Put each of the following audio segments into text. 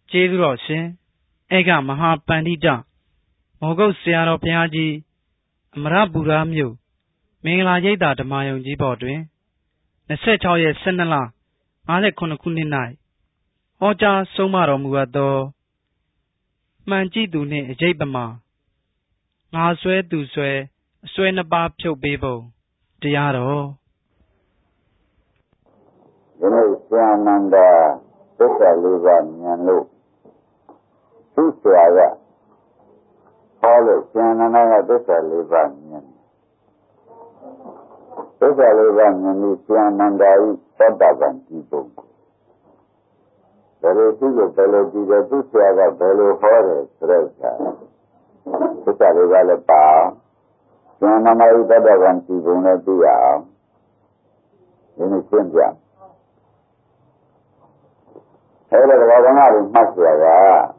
ကျေးဇူးတော်ရှင်ဧကမဟာပန္တိတမောဂုတ်ဆရာတော်ဘုရားကြီးအမရပူရမြို့မင်္ဂလာရိပ်သာဓမ္မယုံကြီးဘော်တွင်26 ရက် 12 လ 59 ခုနှစ်၌ဟောကြားဆုံးမတော်မူအပ်သောမှန်ကြည့်သူနှင့်အရေးပမာငါဆွဲသူဆွဲအဆွဲနှစ်ပါးဖြုတ်ပေးပုံတရားတော်ဒီနေ့ဆရာနန္ဒာသစ္စာလေးပါးဉာဏ်လို့သူဆရာကဟောလို့ဆရာနန္ဒာကသစ္စာလေးပါးဉာဏ်သစ္စာလေးပါးဉာဏ်ကိုဆရာနန္ဒာဤသတ္တဗံကြည့်ပုံဘယ်လိုကြည့်လို့ဘယ်လိုကြည့်တယ်သူဆရာကဘယ်လိုဟောတယ်ဆိုတော့သစ္စာလေးပါးလည်းပါဆရာနန္ဒာဤသတ္တဗံကြည့်ပုံလည်းသိရအောင်ဒီနေ့ရှင်းပြအဲ့ဒါကဘာမှမမှတ်ရတာ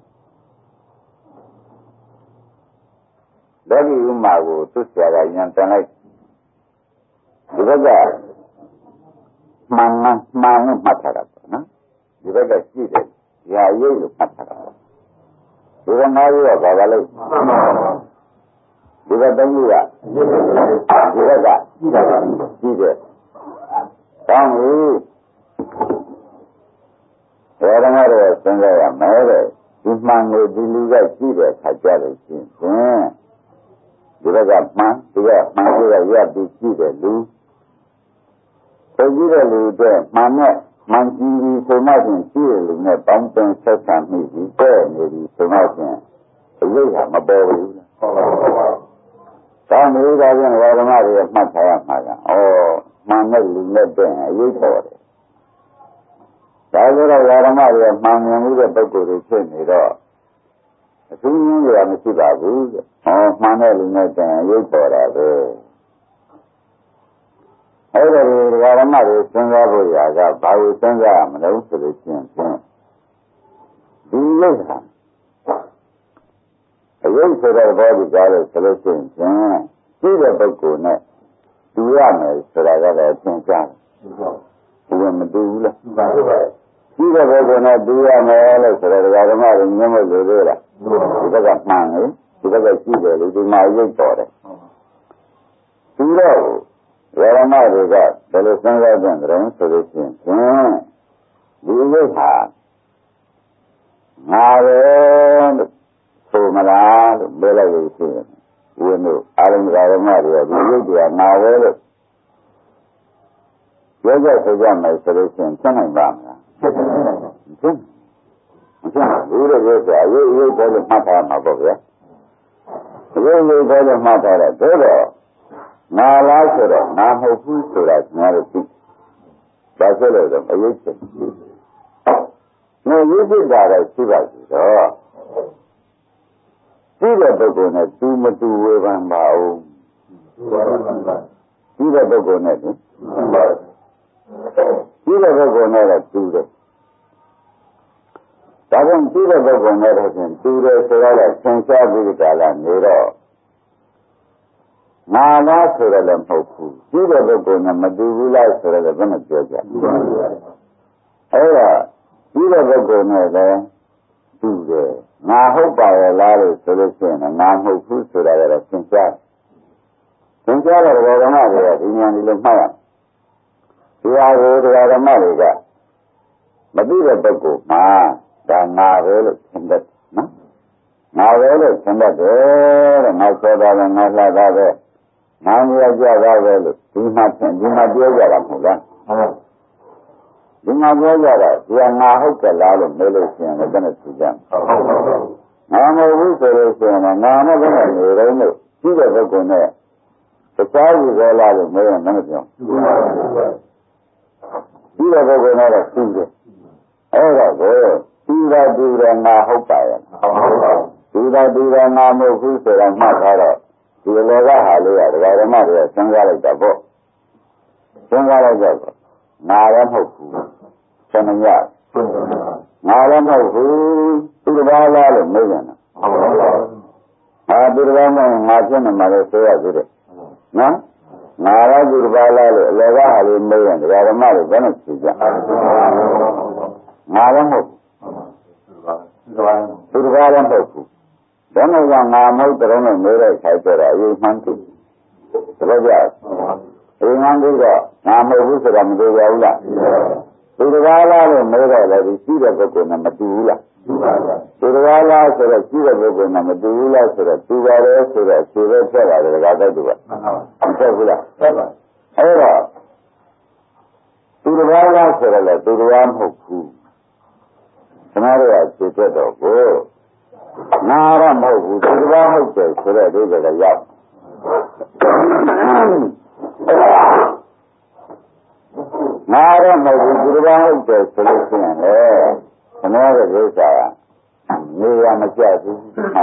လောကီဥမာကိုသူဆရာကညံတန်လိုက်ဒီဘက်ကမှန်လို့မှတ်ထားတာပေါ့နော်ဒီဘက်ကရှိတယ်ရာရိပ်လို့မှတ်ထားတာဒီကနားရဘာပါလဲဒီဘက်သုံးခုကဒီဘက်ကရှိတယ်ကောင်းပြီဘယ်တော့မှတော့စဉ်းစားရမယ်တဲ့ဒီမှန်ကိုဒီလူကကြည့်တဲ့အခါကျလို့ရှိရင်ဒီဘက်ကမှန်ဒီကမှန်ကိုရပ်ပြီးကြည့်တယ်လူသိကြည့်တဲ့လူတွေမှန်နဲ့မှန်ကြည့်ပြီးဆိုမှချင်းကြည့်ရလူနဲ့ပေါင်းပင်ဆက်ဆံမိပြီးတဲ့နေပြီးဆိုမှချင်းအရေးကမပေါ်ဘူးဟုတ်ပါဘူးကောင်းပြီဒါပြန်ဝါဒမတွေမှတ်ထားရမှာကမှန်တဲ့လူနဲ့တဲ့အရေးပေါ်တယ်ဒါဆိုတော့ဓမ္မတွေမှန်မြင်မှုတဲ့ပုဂ္ဂိုလ်တွေဖြစ်နေတော့အထူးရင်းရမရှိပါဘူးတဲ့။မှန်တဲ့လူနဲ့တန်ရုပ်ပေါ်တာပဲ။အဲ့ဒါတွေဓမ္မတွေစဉ်းစားဖို့ရာကဘာလို့စဉ်းစားရမလို့ဆိုလို့ရှိရင်ဒီရုပ်ဟာအယုတ်ဆိုတဲ့ဘောဓိကားလို့ဆိုလို့ရှိရင်ရှိတဲ့ပုဂ္ဂိုလ်နဲ့တူရမယ်ဆိုတာကလည်းသင်ကြားတယ်။ဒီကမတူဘူးလား။ဟုတ်ပါဘူး။ဒီဘက်ကနဲ့တူရမယ်လို့ဆိုတော့ဓမ္မတွေညှို့လို့လို့လားဒီဘက်ကမှန်လေဒီဘက်ကရှိတယ်လေဒီမှာရုပ်ပေါ်တယ်ဒီတော့ဓမ္မတွေကဘယ်လိုစဉ်းစားကြတယ်ဆိုလို့ရှိရင်ဒီရုပ်ဟာငါပဲလို့ဆိုမလားလို့ပြောလိုက်လို့ရှိရင်ဒီလိုအာရုံဓမ္မတွေကဒီရုပ်တွေကငါပဲလို့ပြောကြဆိုကြမယ်ဆိုလို့ရှိရင်သိနိုင်ပါမလားဖြစ်တယ်ဖြစ်ဘူးလို့ပြောကြရုပ်ပေါ်လို့မှတ်ထားမှာပေါ့ဗျာရုပ်ပေါ်လို့မှတ်ထားတယ်ဒါတော့ငါလားဆိုတော့ငါမဟုတ်ဘူးဆိုတာငါတို့သိဒါဆိုလို့တော့အယုတ်ဖြစ်နေရုပ်ဖြစ်တာတော့ရှိပါသေးတော့ဒီတဲ့ပုဂ္ဂိုလ်နဲ့သူမတူဝေဖန်ပါဘူးဒီတဲ့ပုဂ္ဂိုလ်နဲ့ဒီတဲ့ပုဂ္ဂိုလ်နဲ့တော့တူတယ်ဒါကြောင့်ဒီတဲ့ပုဂ္ဂိုလ်နဲ့တော့တူတယ်ဆိုတော့သင်္ချာပြီးကြလာနေတော့ငါလားဆိုတော့လည်းမဟုတ်ဘူးဒီတဲ့ပုဂ္ဂိုလ်နဲ့မတူဘူးလားဆိုတော့လည်းဘယ်နဲ့ပြောကြအဲ့ဒါဒီတဲ့ပုဂ္ဂိုလ်နဲ့လည်းတူတယ်ငါဟုတ်ပါရဲ့လားလို့ဆိုလို့ရှိရင်ငါမဟုတ်ဘူးဆိုတာလည်းသင်္ချာသင်္ချာတော့ဓမ္မတွေကဒီဉာဏ်ဒီလိုမှတ်ရဒီဟာကိုဓမ္မတွေကမသိတဲ့ပုဂ္ဂိုလ်မှာဒါငါပဲလို့သင်တယ်နော်ငါပဲလို့သင်တယ်တဲ့ငါစောတာပဲငါလှတာပဲငါမြတ်ကြတာပဲလို့ဒီမှာပြောကြတာမဟုတ်လားဒီမှာပြောကြတာဒီဟာငါဟုတ်ကြလားလို့မေးလို့ရှိရင်လည်းဘယ်နဲ့ဖြေကြမလဲငါမဟုတ်ဘူးဆိုလို့ရှိရင်ငါနဲ့ဘယ်နဲ့နေတော့လို့ရှိတဲ့ပုဂ္ဂိုလ်နဲ့တခြားလူပဲလားလို့မေးရင်လည်းမပြောဒီတဲ့ပုဂ္ဂိုလ်နဲ့တော့ရှိတယ်အဲ့တော့ဒီသာဒီရငါဟုတ်ပါရဲ့ဒီသာဒီရငါမဟုတ်ဘူးဆိုတာမှတ်ထားတော့ဒီလောကဟာလို့ရဓမ္မတွေကစဉ်းစားလိုက်တာပေါ့စဉ်းစားလိုက်တော့ငါလည်းမဟုတ်ဘူးဆန္ဒရငါလည်းမဟုတ်ဘူးသူတစ်ပါးလားလို့မေးရင်သူတစ်ပါးမှငါဖြစ်နေမှာလို့ဆိုရသေးတယ်နော်ငါလည်းသူတစ်ပါးလားလို့အလောကဟာလို့မေးရင်ဓမ္မတွေဘယ်နဲ့ဖြေကြငါလည်းမဟုတ်နဲ့ကငါမဟုတ်တုံးနဲ့နေတဲ့ခါကျတော့အရင်မှန်းသိတယ်ကြအရင်မှန်းသိတော့ငါမဟုတ်ဘူးဆိုတာမတွေ့ရဘူးလားသူတကားလားလို့မဲတော့လည်းဒီရှိတဲ့ပုဂ္ဂိုလ်နဲ့မတူဘူးလားသူတကားလားဆိုတော့ရှိတဲ့ပုဂ္ဂိုလ်နဲ့မတူဘူးလားဆိုတော့တူပါတယ်ဆိုတော့ခြေပဲဖြတ်လာတယ်တကားတော့တူပါမဖြတ်ဘူးလားအဲ့တော့သူတကားလားဆိုတော့လည်းသူတကားမဟုတ်ဘူးကျွန်တော်တို့ကခြေပြတ်တော့ကိုငါတော့မဟုတ်ဘူးသူတကားဟုတ်တယ်ဆိုတော့ဒီကလည်းရောက်ငါတော့မဟုတ်ဘူးသူတကားဟုတ်တယ်ဆိုလို့ရှိရင်လေကျွန်တော်တို့ဥစ္စာနေရမကျဘူး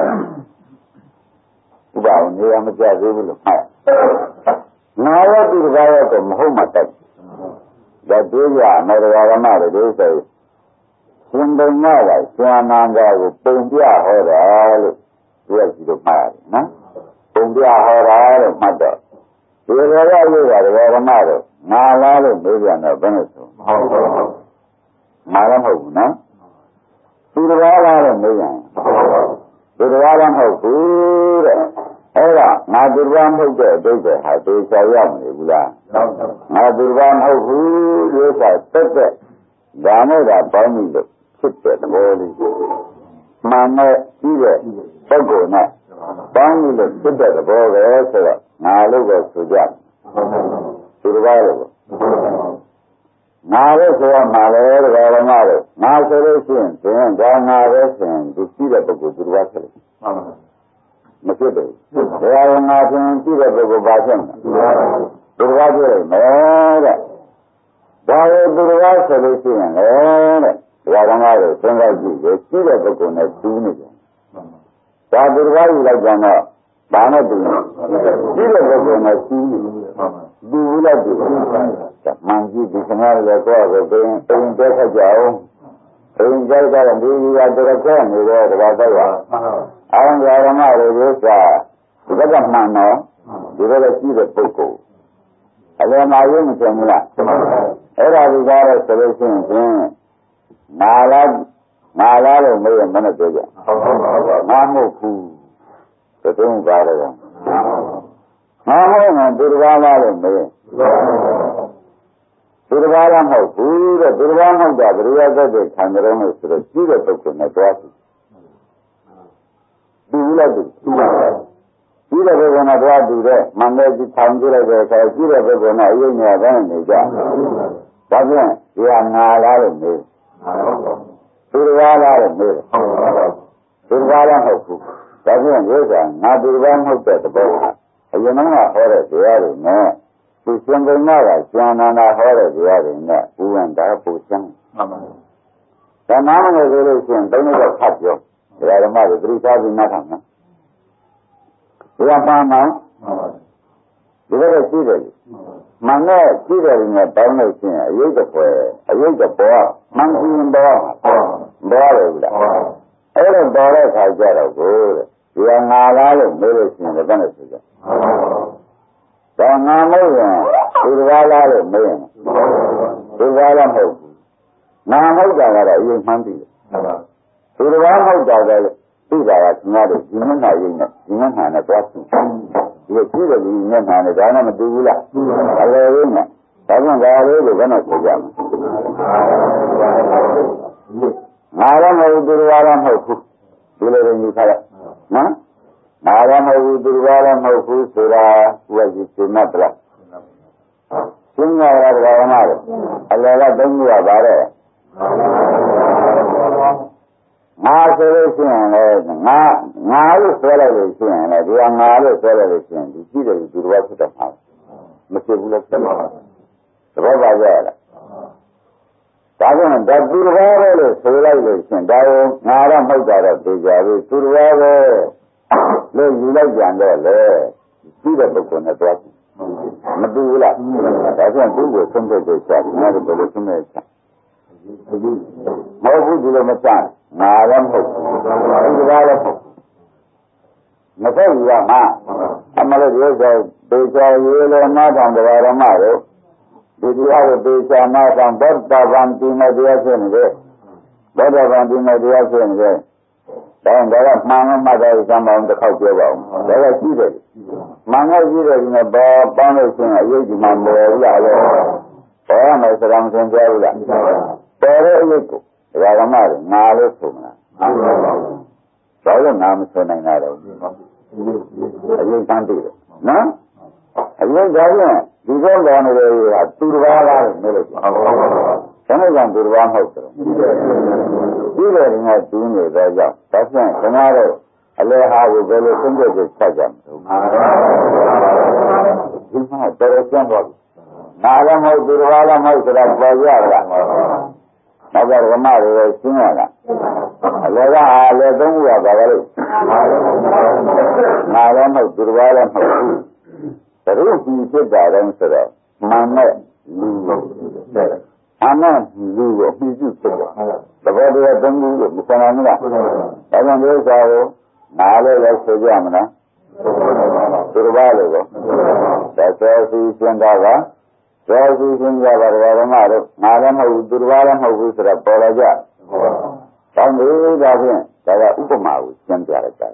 ဟုတ်ပါဘူးနေရမကျသေးဘူးလို့ဟုတ်ငါရောသူတကားရောတော့မဟုတ်မှတက်ဒါတွေးရမယ်တရားဓမ္မတွေဒီဆိုရှင်ဘုံနာကရှင်အနန္ဒာကိုပုံပြဟောတာလို့ပြောကြည့်လို့မှားတယ်နော်ပုံပြဟောတာလို့မှတ်တော့ဒီလိုရလို့ရတယ်ဓမ္မတို့ငါလားလို့ပြောပြန်တော့ဘယ်နဲ့ဆိုမဟုတ်ဘူးငါလည်းမဟုတ်ဘူးနော်သူတော်လားလို့ပြောပြန်သူတော်လည်းမဟုတ်ဘူးတဲ့အဲ့ဒါငါသူတော်မဟုတ်တဲ့အတိတ်ပဲဟာသေချာရောက်နေဘူးလားငါသူတော်မဟုတ်ဘူးလို့ဆိုတက်တက်ဒါနဲ့ဒါပေါင်းပြီးလို့ဖြစ်တဲ့သဘောလေးမှန်နဲ့ပြီးတဲ့ပုဂ္ဂိုလ်နဲ့ပေါင်းပြီးလို့ဖြစ်တဲ့သဘောပဲဆိုတော့ငါလို့ပဲဆိုကြသူတော်လို့ငါလည်းဆိုရမှာလေတရားဓမ္မတို့ငါဆိုလို့ရှိရင်ဒါငါပဲဆိုရင်ဒီရှိတဲ့ပုဂ္ဂိုလ်သူတော်ဆက်တယ်မဖြစ်ဘူးတရားငါဆိုရင်ရှိတဲ့ပုဂ္ဂိုလ်ပါဖြစ်မှာသူတော်ပြောလိုက်မယ်တဲ့ဒါကိုသူတော်ဆိုလို့ရှိရင်လေတဲ့တရားဓမ္မတို့သင်္ကြန်ကြည့်ရရှိတဲ့ပုဂ္ဂိုလ်နဲ့တူးနေတယ်ဒါသူတော်ယူလိုက်ကြတော့ဘာနဲ့တူးလဲရှိတဲ့ပုဂ္ဂိုလ်နဲ့တူးနေတယ်တူးလိုက်တူးမှန်ကြည့်ဒီခဏလည်းတော့ကိုပင်တက်ခတ်ကြအောင်ပင်ကြိုက်တော့ဒီကြီးကတော်ခဲနေတော့တပါးတော့အောင်ဓမ္မတွေဥစ္စာဒီကမှန်တော့ဒီလိုရှိတဲ့ပုဂ္ဂိုလ်အလယ်မှာရုံးမချင်ဘူးလားအဲ့ဒါဒီကားတော့ဆိုလို့ရှိရင်ငါလားလို့မေးရင်မနဲ့ပြောကြငါမဟုတ်ဘူးတုံးကားတော့ငါဟုတ်မှသူတော်လားလို့မေးသူတော်ဘာမှမဟုတ်ဘူးတဲ့သူတော်ဘာမဟုတ်တာဘယ်လိုသက်သက်ခံကြရုံးလို့ဆိုတော့ရှိတဲ့ပုဂ္ဂိုလ်နဲ့တွားပြီဒီလိုတူရှိတဲ့ပုဂ္ဂိုလ်နဲ့တွားတူတဲ့မန္တလေးကြီးထောင်ကြည့်လိုက်တဲ့အခါရှိတဲ့ပုဂ္ဂိုလ်နဲ့အယုံညာပိုင်းနေကြဒါဖြင့်ဒီဟာငါလားလို့မေးသူတော်ဘာလားလို့မေးသူတော်ဘာလည်းမဟုတ်ဘူးဒါဖြင့်ဒီကငါသူတော်ဘာမဟုတ်တဲ့သဘောအရင်ကဟောတဲ့တရားတွေနဲ့ဒီရှင်ဘုံနာကကျန်နာဟောတဲ့တရားတွေနဲ့ဥဝန္တာပူစံမှန်ပါဘူး။ဒါမှမဟုတ်ဆိုလို့ရှိရင်သုံးရက်ဖတ်ပြောတရားဓမ္မတွေသတိထားပြီးမှတ်ထားမယ်။ဒီကမှန်မှန်ဒီလိုရှိတယ်မှန်နဲ့ရှိတယ်နဲ့တောင်းလို့ရှိရင်အယုတ်တပွဲအယုတ်တပေါ်မှန်ရင်ပေါ်တယ်ဘူးလား။အဲ့တော့ပေါ်တဲ့ခါကျတော့ကိုတဲ့ဒီကငါလားလို့မေးလို့ရှိရင်လည်းဘယ်နဲ့ဆိုကြဒါငါမဟုတ်ရင်သူတော်လားလို့မေးရင်သူတော်လားမဟုတ်ဘူးငါမဟုတ်တာကတော့အရင်မှန်းသိတယ်သူတော်မဟုတ်တာကလည်းသိတာကငါတို့ဒီမျက်နှာရင်းနဲ့ဒီမျက်နှာနဲ့တွားသိဒီကြည့်တယ်ဒီမျက်နှာနဲ့ဒါနဲ့မတူဘူးလားအလေရင်းနဲ့ဒါကြောင့်ဒါလေးကိုဘယ်နဲ့ဆိုကြမလဲငါလည်းမဟုတ်သူတော်လားမဟုတ်ဘူးဒီလိုရင်းယူထားရနော်ငါလည်းမဟုတ်ဘူးသူတော်လည်းမဟုတ်ဘူးဆိုတာဝိဇ္ဇိစိမတ်လားရှင်းရတာဓမ္မတွေအလယ်ကသုံးခုပါတဲ့ငါဆိုလို့ရှိရင်လည်းငါလို့ဆွဲလိုက်လို့ရှိရင်လည်းဒီကငါလို့ဆွဲလိုက်လို့ရှိရင်ဒီကြည့်တယ်သူတော်ဖြစ်တော့မှာမဖြစ်ဘူးလို့ပြောတာသဘောပါကြလားဒါကြောင့်ဓာတ်သူတော်ပဲလို့ဆိုလိုက်လို့ရှိရင်ဒါကိုငါတော့မဟုတ်တာတော့သိကြပြီသူတော်ပဲလို့ယူလိုက်ကြတော့လေရှိတဲ့ပုဂ္ဂိုလ်နဲ့တွားမတူဘူးလားဒါကြောင့်သူ့ကိုဆုံးဖြတ်ချက်ချငါတို့ဘယ်လိုဆုံးဖြတ်ချက်မဟုတ်ဘူးဒီလိုမချငါလည်းမဟုတ်ဘူးဒီကားလည်းမဟုတ်မဟုတ်ဘူးကမှအမလို့ဒီဥစ္စာဒေချာရေလည်းနားထောင်တရားဓမ္မတို့ဒီတရားကိုဒေချာနားထောင်ဗုဒ္ဓဗံတိမတရားဖြစ်နေတယ်ဗုဒ္ဓဗံတိမတရားဖြစ်နေတယ်ဒါကမှန်မှတ်တယ်စမ်းပါအောင်တစ်ခေါက်ပြောပါဦးဒါကရှိတယ်မှန်ကရှိတယ်ဒီမှာပေါ်ပန်းလို့ရှိရင်အရေးကြီးမှမော်ရရောပေါ်ရမယ်စကားမသင်ကြဘူးလားပေါ်တဲ့အရေးကိုဒကာဓမ္မတွေငါလို့ဆိုမလားဘာလို့ငါမဆိုနိုင်တာလဲအရေးကမ်းပြီနော်အရေးဒါဖြင့်ဒီကောတော်နေတယ်ကသူတစ်ပါးလားလို့လို့ဘယ်နဲ့ကြောင့်သူတစ်ပါးမဟုတ်တယ်ပြီးတယ်ငါတူးနေတော့ကြောင့်ဒါဖြင့်ခင်ဗျားတို့အလဲဟာကိုဘယ်လိုသုံးချက်ချက်ချက်ကြမလို့ဒီမှာတော်ကျမ်းပါနာလည်းမဟုတ်သူတစ်ပါးလည်းမဟုတ်ဆိုတာပေါ်ရလားနောက်ကဓမ္မတွေပဲရှင်းရတာအလဲကအလဲသုံးခုကဘာလဲလို့နာလည်းမဟုတ်သူတစ်ပါးလည်းမဟုတ်ဘူးဘယ်လိုပြီးဖြစ်တာလဲဆိုတော့မှန်နဲ့လူအမှန်လူကိုအပြီးပြုဖြစ်တယ်သဘောတရားသုံးခုကိုမဆန်ဘူးလားဒါကြောင့်ဒီဥစ္စာကိုနားလည်းဆိုကြမလားသူတစ်ပါးလို့တော့ဒါဆိုစီရှင်းတာကသောစီရှင်းကြပါဓမ္မတို့နားလည်းမဟုတ်ဘူးသူတစ်ပါးလည်းမဟုတ်ဘူးဆိုတော့ပေါ်လာကြတောင်းလို့ဒါဖြင့်ဒါကဥပမာကိုရှင်းပြလိုက်တာ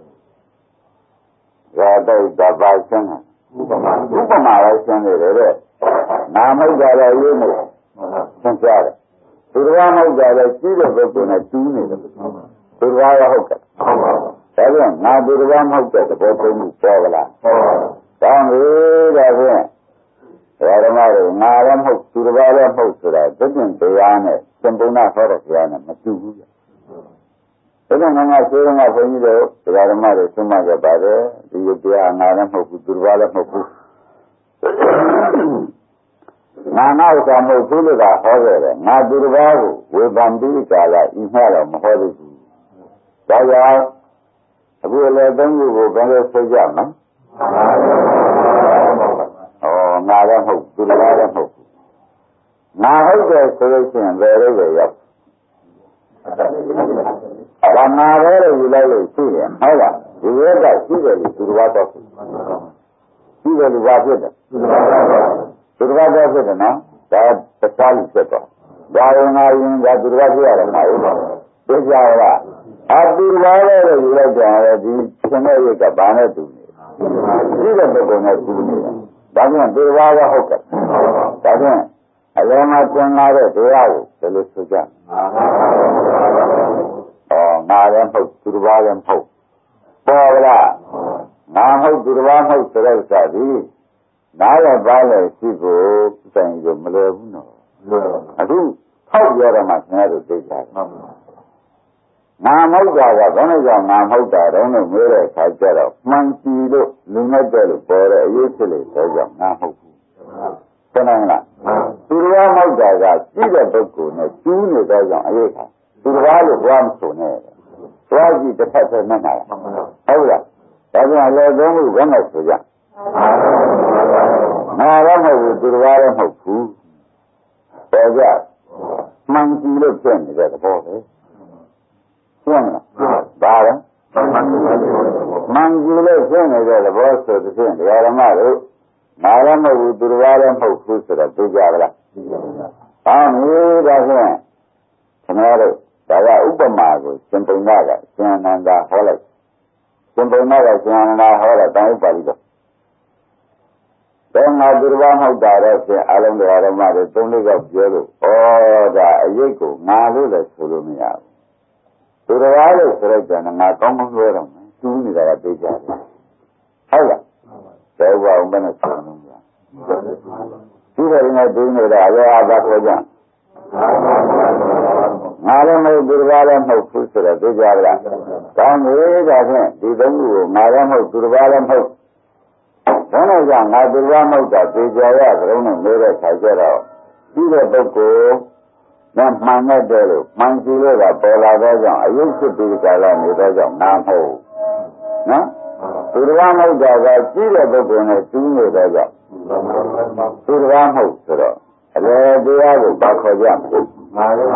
ရာတော့ဒါပါရှင်းတာဥပမာလည်းရှင်းနေတယ်တဲ့နာမဟုတ်ကြလည်းရေးနေသင်ကြားတယ်သူတော်ဘာမဟုတ်ကြလည်းကြီးတဲ့ပုဂ္ဂိုလ်နဲ့တူးနေတယ်သူတော်ဘာရဟုတ်တယ်ဒါကြောင့်ငါသူတော်ဘာမဟုတ်တဲ့သဘောသုံးခုပေါ်ကြလားတောင်းလို့ဒါဖြင့်ဓမ္မတို့ငါလည်းမဟုတ်သူတော်ဘာလည်းမဟုတ်ဆိုတာသစ္စာတရားနဲ့သင်္ပုဏ္ဏဟောတဲ့တရားနဲ့မတူဘူးဒါကြောင့်ငါဆိုရင်ကဘုန်းကြီးတို့ဓမ္မတွေသုံးမှကြပါတယ်ဒီတရားငါလည်းမဟုတ်ဘူးသူတော်ဘာလည်းမဟုတ်ဘူးငါနောက်သာမဟုတ်ဘူးလို့သာဟောခဲ့တယ်ငါသူတစ်ပါးကိုဝေဖန်ပြီးကြလားဤမှားတော့မဟောသေးဘူးဒါကြောင့်အခုလည်းသုံးခုကိုဘယ်လိုဆိုကြမလဲငါလည်းမဟုတ်သူတစ်ပါးလည်းမဟုတ်ဘူးငါဟုတ်တယ်ဆိုလို့ရှိရင်ဘယ်လိုပဲရောက်ဒါငါပဲလို့ယူလိုက်လို့ရှိရင်ဟုတ်လားဒီရက်ကရှိတယ်လို့သူတစ်ပါးတော့ရှိတယ်လို့ဘာဖြစ်တယ်သူတစ်ပါးတော့ဖြစ်တယ်နော်ဒါတခြားလူဖြစ်တော့ဒါရင်ငါရင်ဒါသူတစ်ပါးဖြစ်ရတယ်မဟုတ်ဘူးသိကြလားအတူတူပါလေလို့ယူလိုက်တယ်ဒီရှင်တဲ့ရက်ကဘာနဲ့တူနေရှိတဲ့ပုဂ္ဂိုလ်နဲ့တူနေတယ်ဒါကြောင့်သူတစ်ပါးကဟုတ်တယ်ဒါကြောင့်အလုံးမကျင်လာတဲ့တရားကိုဘယ်လိုဆိုကြငါလည်းမဟုတ်သူတစ်ပါးလည်းမဟုတ်ပေါ်လားငါဟုတ်သူတစ်ပါးမဟုတ်ဆိုတဲ့ဥစ္စာဒီနားရပါလေရှိကိုစိုင်ကိုမလွယ်ဘူးနော်အခုထောက်ပြောရမှခင်ဗျားတို့သိကြတယ်ငါမဟုတ်တာကဘယ်နဲ့ကြောင့်ငါမဟုတ်တာတော့လို့မေးတဲ့အခါကျတော့မှန်ကြည့်လို့လူမဲ့တယ်လို့ပေါ်တဲ့အရေးဖြစ်လို့ဆိုကြောင့်ငါမဟုတ်ဘူးသိနိုင်လားသူတော်မဟုတ်တာကရှိတဲ့ပုဂ္ဂိုလ်နဲ့ကျူးနေတော့ကြောင့်အရေးခါသူတော်လို့ဘာမှမဆိုနဲ့သွားကြည့်တစ်ဖက်ဆက်နဲ့မှာဟုတ်လားဒါကြောင့်လည်းသုံးခုဘယ်နဲ့ဆိုကြငါလည်းမဟုတ်ဘူးသူတော်လည်းမဟုတ်ဘူးပေါ်ကြမှန်ကြည့်လို့ဖြစ်နေတဲ့သဘောပဲရှင်းလားဘာလဲမှန်ကြည့်လို့ဖြစ်နေတဲ့သဘောဆိုတဲ့ဖြင့်ဓမ္မတို့ငါလည်းမဟုတ်ဘူးသူတော်လည်းမဟုတ်ဘူးဆိုတော့သိကြပါလားဟာမျိုးဒါဖြင့်ခင်ဗျားတို့ဒါကဥပမာကိုရှင်ပုံနာကရှင်အနန္ဒာဟောလိုက်ရှင်ပုံနာကရှင်အနန္ဒာဟောတဲ့တန်ဥပါဠိတော်တော့ငါသူတော်ဘာမဟုတ်တာတော့ဖြင့်အလုံးတော်ဓမ္မတွေသုံးလေးကပြောလို့ဩဒါအရေးကိုငါလို့လည်းဆိုလို့မရဘူးသူတော်ဘာလို့ဆိုတော့ကျန်ငါကောင်းကောင်းပြောတော့မယ်သူးနေတာကသိကြတယ်ဟုတ်လားတော့ဘာအောင်မနဲ့ဆိုလို့မရဒီလိုနဲ့တူးနေတာအရောအားသာခေါ်ကြငါလည်းမဟုတ်သူတော်ဘာလည်းမဟုတ်ဘူးဆိုတော့သိကြပါလားကောင်းပြီဒါဖြင့်ဒီသုံးခုကိုငါလည်းမဟုတ်သူတော်ဘာလည်းမဟုတ်ဒါနဲ့ကြောင့်ငါသူတော်ဘာမဟုတ်တာသိကြရသလုံးနဲ့နေတဲ့ခါကျတော့ဒီတဲ့ပုဂ္ဂိုလ်နဲ့မှန်တဲ့လို့မှန်ကြည့်လို့ကပေါ်လာတော့ကြောင့်အယုတ်ဖြစ်ပြီးကြလာနေတော့ကြောင့်နာမဟုတ်နော်သူတော်ဘာမဟုတ်တာကကြီးတဲ့ပုဂ္ဂိုလ်နဲ့တူးနေတော့ကြောင့်သူတော်ဘာမဟုတ်ဆိုတော့အလေတရားကိုဘာခေါ်ကြမလဲငါလည်း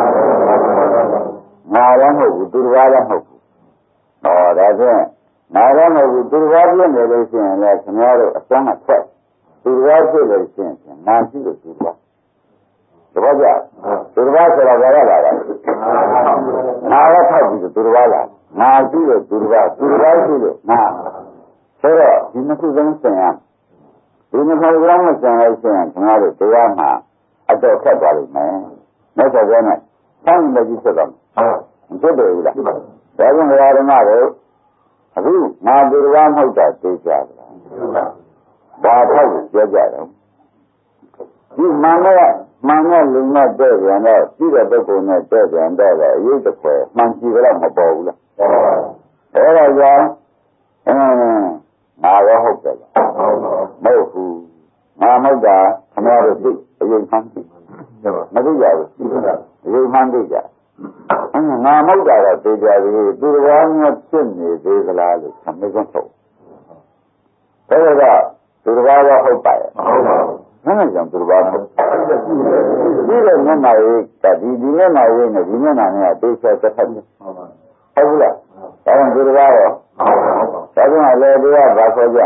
မဟုတ်ဘူးသူတော်ဘာလည်းမဟုတ်ဘူးဟောဒါဖြင့်ငါလည်းမဟုတ်ဘူးသူတော်ဘာပြည့်နေလို့ရှိရင်လည်းခင်ဗျားတို့အစွမ်းအထက်သူတော်ဘာဖြစ်လို့ရှိရင်နာရှိလို့သူတော်ဘာတပည့်ကြသူတော်ဘာဆိုတာဘာရလာလဲငါလည်းထောက်ပြီးသူတော်ဘာလားငါရှိလို့သူတစ်ပါးရှိလို့ငါဆိုတော့ဒီနှစ်ခုလုံးဆင်ရဒီနှစ်ခုလုံးမဆင်လို့ရှိရင်ခင်ဗျားတို့တရားမှာအတော်ခက်သွားလိမ့်မယ်။မြတ်စွာဘုရားနဲ့ဆောင်းလက်ကြီးဖြစ်သွားမယ်။မဖြစ်တယ်ဘူးလား။ဒါကြောင့်ဘုရားဓမ္မတို့အခုငါသူတစ်ပါးမဟုတ်တာသိကြတယ်။ဘာထောက်ပြောကြတယ်။ဒီမှန်တဲ့လူနဲ့တဲ့ပြန်တော့ရှိတဲ့ပုဂ္ဂိုလ်နဲ့တဲ့ပြန်တော့လေအရေးတစ်ခွဲမှန်ကြည့်ကြတော့မပေါ်ဘူးလား။အဲ့ဒါကြောင့်ငါရောဟုတ်တယ်မဟုတ်ဘူးငါမဟုတ်တာခင်ဗျားတို့သိအရေးမှန်းသိမသိကြဘူးအရေးမှန်းသိကြငါမဟုတ်တာတော့သိကြပြီသူတော်ဘာမျိုးဖြစ်နေသေးသလားလို့သမီးဆုံးထုတ်ဒါတော့သူတော်ဘာရောဟုတ်ပါရဲ့ဟုတ်ပါဘူးနားကြောင့်သူတော်ဘာမဟုတ်ဒီလိုမျက်နှာရေးကဒီမျက်နှာရေးနဲ့ဒီမျက်နှာနဲ့တေချာတစ်ဖက်ဟုတ်ဘူးလားဒါကြောင့်သူတော်ဘာရောဒါကြောင့်လည်းတရားဘာခေါ်ကြ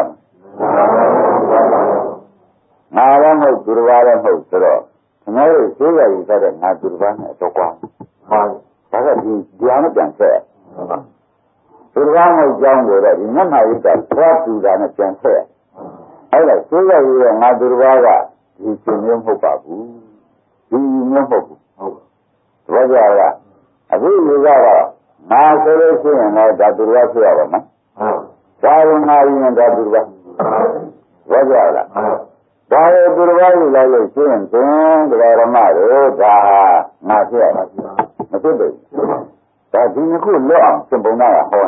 မလဲငါလည်းမဟုတ်သူတော်ဘာလည်းမဟုတ်ဆိုတော့ခင်ဗျားတို့သိရယူတဲ့ငါသူတော်ဘာနဲ့တော့ကွာဟုတ်ဒါကဒီတရားနဲ့ပြန်ဆက်သူတော်ဘာမဟုတ်ကြောင်းလို့တော့ဒီမျက်နှာရေးကသွားတူတာနဲ့ပြန်ဆက်အဲ့ဒါသိရယူတဲ့ငါသူတော်ဘာကဒီရှင်မျိုးမဟုတ်ပါဘူးဒီမျိုးမဟုတ်ဘူးဟုတ်ဘာကြရအခုလူကတော့ငါဆိုလို့ရှိရင်လည်းဒါသူတော်ဘာဖြစ်ရပါမယ်ဒါရင်ငါရင်ဒါသူတော်ဘာကြရလားဒါရသူတော်ဘာလို့လိုက်လို့ရှိရင်သင်တရားဓမ္မတို့ဒါငါဖြစ်ရမဖြစ်ဘူးဒါဒီနှစ်ခုလွတ်အောင်သင်ပုံနာဟော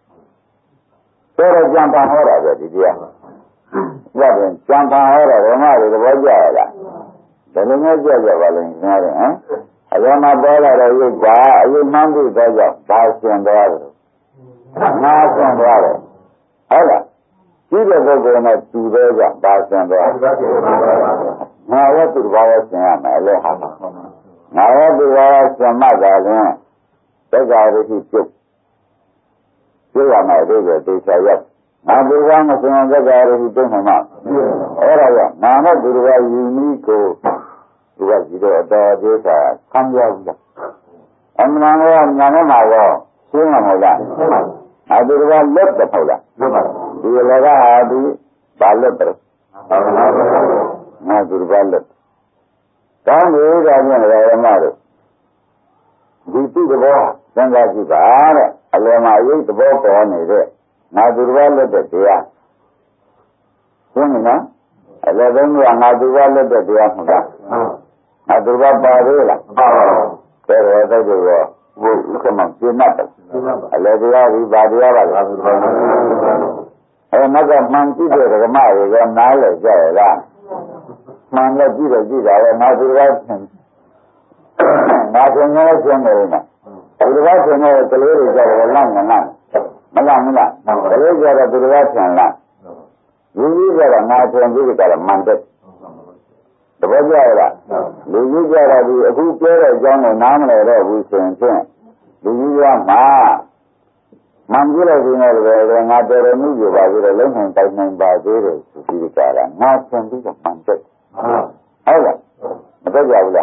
တယ်ကြံပါဟောတာပဲဒီတရားရတယ်ကြံပါဟောတာဓမ္မတွေသဘောကျရလားဘယ်လိုမျိုးကြကြပါလဲညားတယ်ဟမ်အရင်မှပေါ်လာတဲ့ရုပ်ကအရင်မှန်းပြီးတော့ကြောင့်ဒါဆင်သွားတယ်ငါဆင်သွားတယ်ဟုတ်လားဒီတဲ့ပုဂ္ဂိုလ်နဲ့တူသေးကြဒါဆင်သွားငါရဲ့သူတော်ဘာဆင်ရမယ်လေဟာငါရဲ့သူတော်ဘာဆင်မှသာလျှင်သက္ကာရရှိပြုတ်ရမယ်လို့တေချာရောက်ငါသူတော်ဘာမဆင်သက္ကာရရှိပြုတ်မှာအဲ့ဒါကငါနဲ့သူတော်ဘာယူနည်းကိုသူကဒီတော့အတော်ဒေသခံရဘူးလားအမှန်တော့ညာနဲ့မှာရောရှင်းမှာမဟုတ်လားအတူတူလွတ်တယ်ဟုတ်လားဒီလည်းကဟာဒီဘာလွတ်တယ်ငါသူဘာလွတ်တောင်းလို့ဒါပြန်ရရမှာလို့ဒီတိသဘောသင်္ကာကြည့်ပါတဲ့အလယ်မှာအရေးသဘောပေါ်နေတဲ့ငါသူဘာလွတ်တဲ့တရားရှင်းမလားအလယ်ဆုံးကငါသူဘာလွတ်တဲ့တရားမဟုတ်လားငါသူဘာပါသေးလားတဲ့ရတဲ့ကောဘုရားကမှပြတ်တယ်အလေတရားဒီဘာတရားပါလဲအဲမကမှန်ကြည့်တဲ့ဓမ္မတွေကနားလဲကြရလားမှန်လည်းကြည့်တာပဲငါသူဘာဆင်ငါဆင်နေဆင်နေတယ်သူဘာဆင်နေကလေးတွေကြတယ်လန့်မလန့်ကလေးကြတော့သူဘာဆင်လားလူကြီးကြတော့ငါဆင်ပြီးကြတော့မှန်တယ်တပည့်ကြရလားလူကြီးကြတော့ဒီအခုပြောတဲ့အကြောင်းကိုနားမလည်တော့ဘူးဆိုရင်ဖြင့်လူကြီးကမှန်ကြည့်လိုက်ရင်လည်းငါတော်တော်မှုပြပါသေးတယ်လုံးဝတိုင်နိုင်ပါသေးတယ်ဆိုပြီးကြတာငါဆင်ပြီးတော့မှန်တယ်ဟုတ်လားမတတ်ကြဘူးလား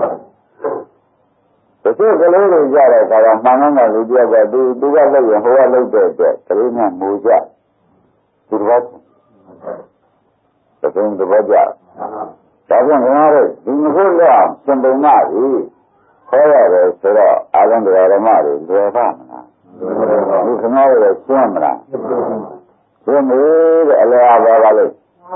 တချို့ကလေးတွေကြတဲ့အခါကမှန်တဲ့လူတယောက်ကသူကလုပ်ရင်ဟိုကလုပ်တဲ့အတွက်ကလေးများမူကြသူတော်ဘာသဘောကြဒါကြောင့်ငါတို့ဒီမဟုတ်တော့စံပုံနာပြီခေါ်ရတယ်ဆိုတော့အာရုံတရားဓမ္မတွေလွယ်ပါမလားဒီခဏလေးရှင်းမလားရှင်းပြီတဲ့အလျားပါပါလို့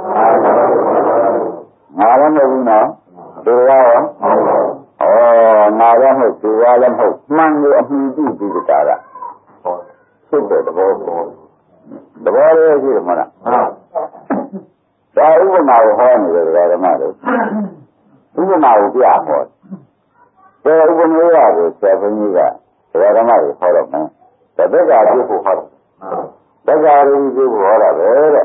ငါလည်းမဟုတ်ဘူးနော်သူရောငါလည်းမဟုတ်သူရောလည်းမဟုတ်မှန်လို့အမှုကြည့်ပြီးကြတာဖြစ်တဲ့သဘောလေးရှိတယ်မလားဒါဥပမာကိုဟောနေတယ်ဓမ္မတွေဥပမာကိုပြဟောတယ်ဥပမာကိုဆရာဘုန်းကြီးကဓမ္မတွေဟောတော့မယ်တက္ကရာပြုဖို့ဟောတယ်တက္ကရာပြုဖို့ဟောတာပဲတဲ့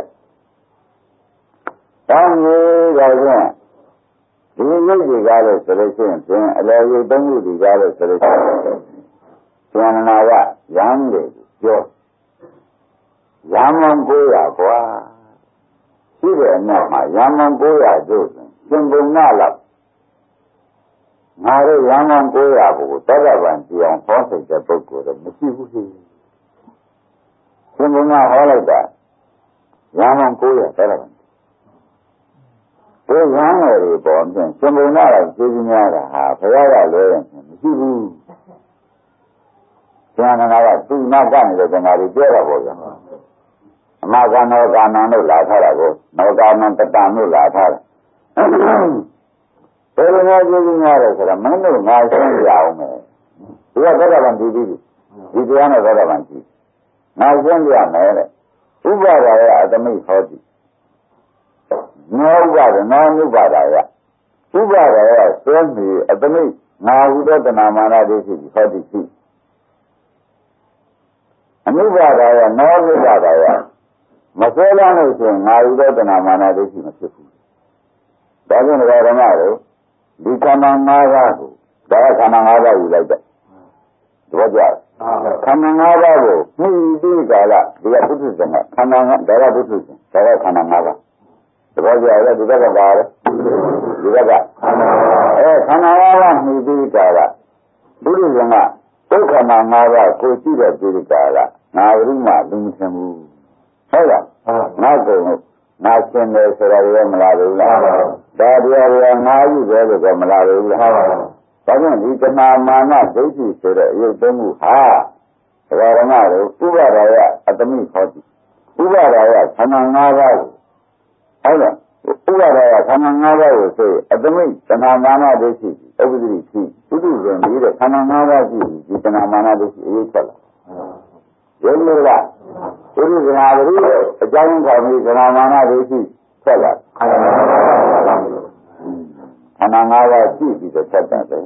တောင်းကြီးကလည်းဒီရုပ်ကြီးကားလို့ဆိုလို့ရှိရင်အလယ်ရုပ်သုံးခုဒီကားလို့ဆိုလို့ရှိရင်ဉာဏ်နာကရမ်းတယ်ပြောရမ်းမ900กว่าရှိတဲ့အနောက်မှာရံမန်900ကျို့ရှင်ပုံနာလောက်ငါတို့ရံမန်900ကိုတက္ကဗံကြည်အောင်ဟောစိတ်တဲ့ပုဂ္ဂိုလ်တော့မရှိဘူးရှိရှင်ဘုရားဟောလိုက်တာရဟန်း900တဲ့လားဒီရဟန်းတွေပေါ်ပြန်ရှင်ဘုရားကကျေးဇူးများတာဟာဘုရားကလွဲရင်မရှိဘူးဉာဏ်နာကသူ့နာကနေတဲ့ငါတွေပြောတာပေါ့ဗျာအမကနောကာနံလို့လာထားတာကိုနောကာနံတတံလို့လာထားတယ်ဘယ်လိုများကျေးဇူးများလဲဆိုတော့မင်းတို့ငါရှင်းပြအောင်မယ်ဒီကသောတာပန်ကြည့်ပြီးဒီတရားနဲ့သောတာပန်ကြည့်ငါရှင်းပြမယ်တဲ့ဥပါဒါယအတမိဟောတိနောဥပါဒနောဥပါဒါယဥပါဒါယဆွဲမီအတမိငါဟုသောတဏမာနဒိဋ္ဌိဟောတိရှိအနုပါဒါယနောဥပါဒါယမဆွဲလာလို့ဆိုရင်ငါဟုသောတဏမာနဒိဋ္ဌိမဖြစ်ဘူးဒါကြောင့်ဓမ္မတို့ဒီခန္ဓာ၅ပါးကိုဒါကခန္ဓာ၅ပါးယူလိုက်တဲ့ဘောကြခန္ဓာ၅ပါးကိုမှုပြီးကာလဒီကပုထုဇဉ်ကခန္ဓာ၅ဒါကပုထုဇဉ်ဒါကခန္ဓာ၅ပါးသဘောကျရဲ့ဒီဘက်ကပါတယ်ဒီဘက်ကခန္ဓာ၅ပါးမှုပြီးကာလပုထုဇဉ်ကဒုက္ခခန္ဓာ၅ပါးကိုရှိတဲ့ဒီကာလငါဝိမလူမထင်ဘူးဟုတ်လားငါကုံလို့ငါရှင်းတယ်ဆိုတာရောမလားဘူးလားဒါတရားတွေကငါယူတယ်လို့တော့မလားဘူးလားဒါကြောင့်ဒီတဏမာနဒိဋ္ဌိဆိုတဲ့အယုတ်သုံးခုဟာဒကာရမတို့ဥပါဒါယအတမိခေါ်သည်ဥပါဒါယခန္ဓာ၅ပါးကိုဟုတ်လားဥပါဒါယခန္ဓာ၅ပါးကိုဆိုအတမိတဏမာနဒိဋ္ဌိဥပဒိရှိပုထုဇဉ်ပြီးတဲ့ခန္ဓာ၅ပါးရှိဒီတဏမာနဒိဋ္ဌိအယုတ်ထွက်လာရုံးလို့လားပုရိသနာဘုရားအကြောင်းခေါ်ပြီးသရမာနဒိဋ္ဌိဆက်လာခန္ဓာ၅ပါးရှိပြီးတော့ဆက်တယ်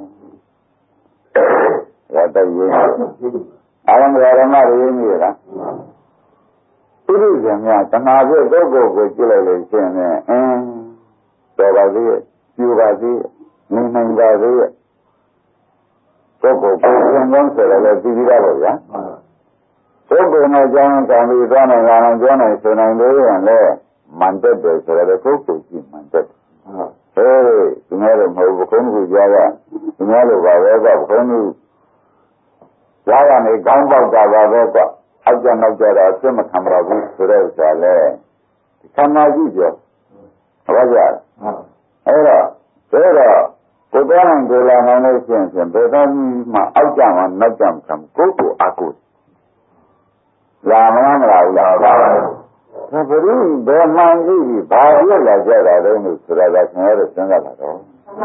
ရတဲ့ရင်းအာရမဓမ္မရင်းကြီးလားပုရိသများတဏှာပြုတ်ပုဂ္ဂိုလ်ကိုကြည့်လိုက်လို့ရှိရင်တော်ပါသေးရဲ့ပြူပါသေးရဲ့နေနိုင်ပါသေးရဲ့ပုဂ္ဂိုလ်ကိုသင်ကောင်းဆိုတယ်လည်းသိပြီးသားပါဗျာပုဂ္ဂိုလ်နဲ့ကြောင်းကံပြီးသွားနိုင်လားကြောင်းနိုင်ဆိုနိုင်လို့ရင်လည်းမန်တက်တယ်ဆိုတော့ပုဂ္ဂိုလ်ကြီးမန်တက်တယ်ဒီနေ့တော့မဟုတ်ဘူးခွန်ကြီးကြားရဒီနေ့လိုပါပဲကခွန်ကြီးကြားရနေကောင်းပေါက်တာပါပဲကအောက်ကျနောက်ကျတော့အစ်မခံမရဘူးဆိုတဲ့ဥစ္စာလဲခန္ဓာကြီးပြောဟုတ်ကြအဲ့တော့ကိုယ်တော်နိုင်ကိုလာနိုင်လို့ရှိရင်ဘယ်တော့မှအောက်ကျမှနောက်ကျမှခံကိုယ်ကိုအကုလာမလားဘူးလားပါပါဒါဘယ်လိုဘယ်မှန်ကြည့်ပြီးဘာပြက်လာကြတာလဲလို့ဆိုတာကကျွန်တော်တို့စဉ်းစားတာတော့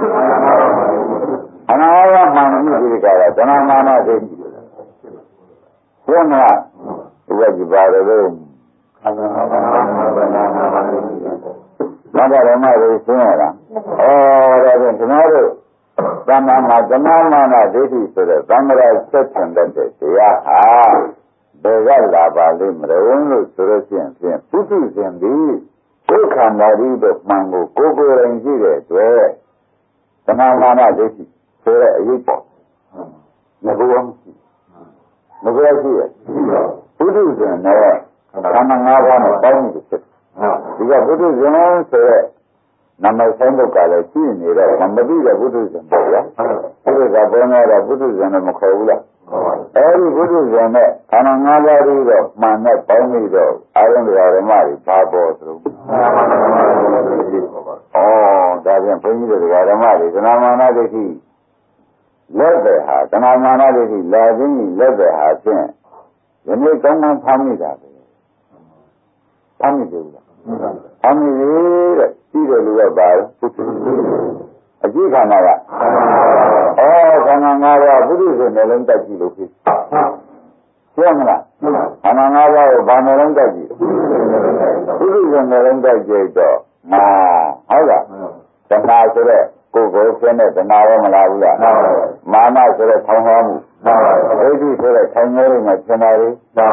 အနာဝမှန်ကြည့်ဒီကရသနာမာနသိကြည့်ဘုရားဒီကကြည့်ပါတယ်လို့ခန္ဓာဘာဝနာဘာဝနာဘာဝနာတွေရှင်းရတာဒါဖြင့်ကျွန်တော်တို့သမ္မာမှာသနာမာနဒိဋ္ဌိဆိုတဲ့သံဃာဆက်ဆံတဲ့တရားဟာဘယ်ကလာပါလိမ့်မလို့ဆိုလို့ရှိရင်ပုထုဇဉ်သည်ဒုက္ခန္တာရီတို့မှန်ကိုကိုယ်ကိုယ်တိုင်ကြည့်တဲ့အတွက်သနာမာနဒိဋ္ဌိဆိုတဲ့အရေးပေါ်ငါဘောမရှိမပြောရှိရပုထုဇဉ်နဲ့ခန္ဓာ၅ပါးနဲ့ပေါင်းမှုဖြစ်ဒီကပုထုဇဉ်ဆိုတဲ့နာမည်ဆိုင်တော့ကလည်းရှိနေတော့မသိတဲ့ပုထုဇဉ်ပေါ့ဗျာပုထုဇဉ်ပေါ်နေတော့ပုထုဇဉ်နဲ့မခေါ်ဘူးလားအဲဒီပုထုဇဉ်နဲ့ခန္ဓာ၅ပါးပြီးတော့မှန်နဲ့ပေါင်းပြီးတော့အာရုံဓမ္မတွေဘာပေါ်သလိုဒါပြန်ဘုန်းကြီးတို့ဓမ္မတွေသနာမာနဒိဋ္ဌိလက်ပဲဟာသနာမာနဒိဋ္ဌိလာခြင်းလက်ပဲဟာဖြင့်ယနေ့ကောင်းကောင်းဖမ်းမိတာပဲဖမ်းမိတယ်လားဖမ်းမိတဲ့ပြီးတဲ့လူကပါပုထုအကြည့်ခန္ဓာကခန္ဓာ၅ပါးပုထုဇဉ်နဲ့လုံးတက်ကြည့်လို့ဖြစ်ရှင်းမလားခန္ဓာ၅ပါးကိုဘာနဲ့လုံးတက်ကြည့်ပုထုဇဉ်နဲ့လုံးတက်ကြည့်တော့ဟုတ်လားတဏှာဆိုတဲ့ကိုယ်ကိုယ်ရှင်းတဲ့တဏှာရောမလားဘူးလားမာနဆိုတဲ့ထောင်hóaမှုဒိဋ္ဌိဆိုတဲ့ထိုင်ငယ်တွေနဲ့ရှင်းတာလေဒါ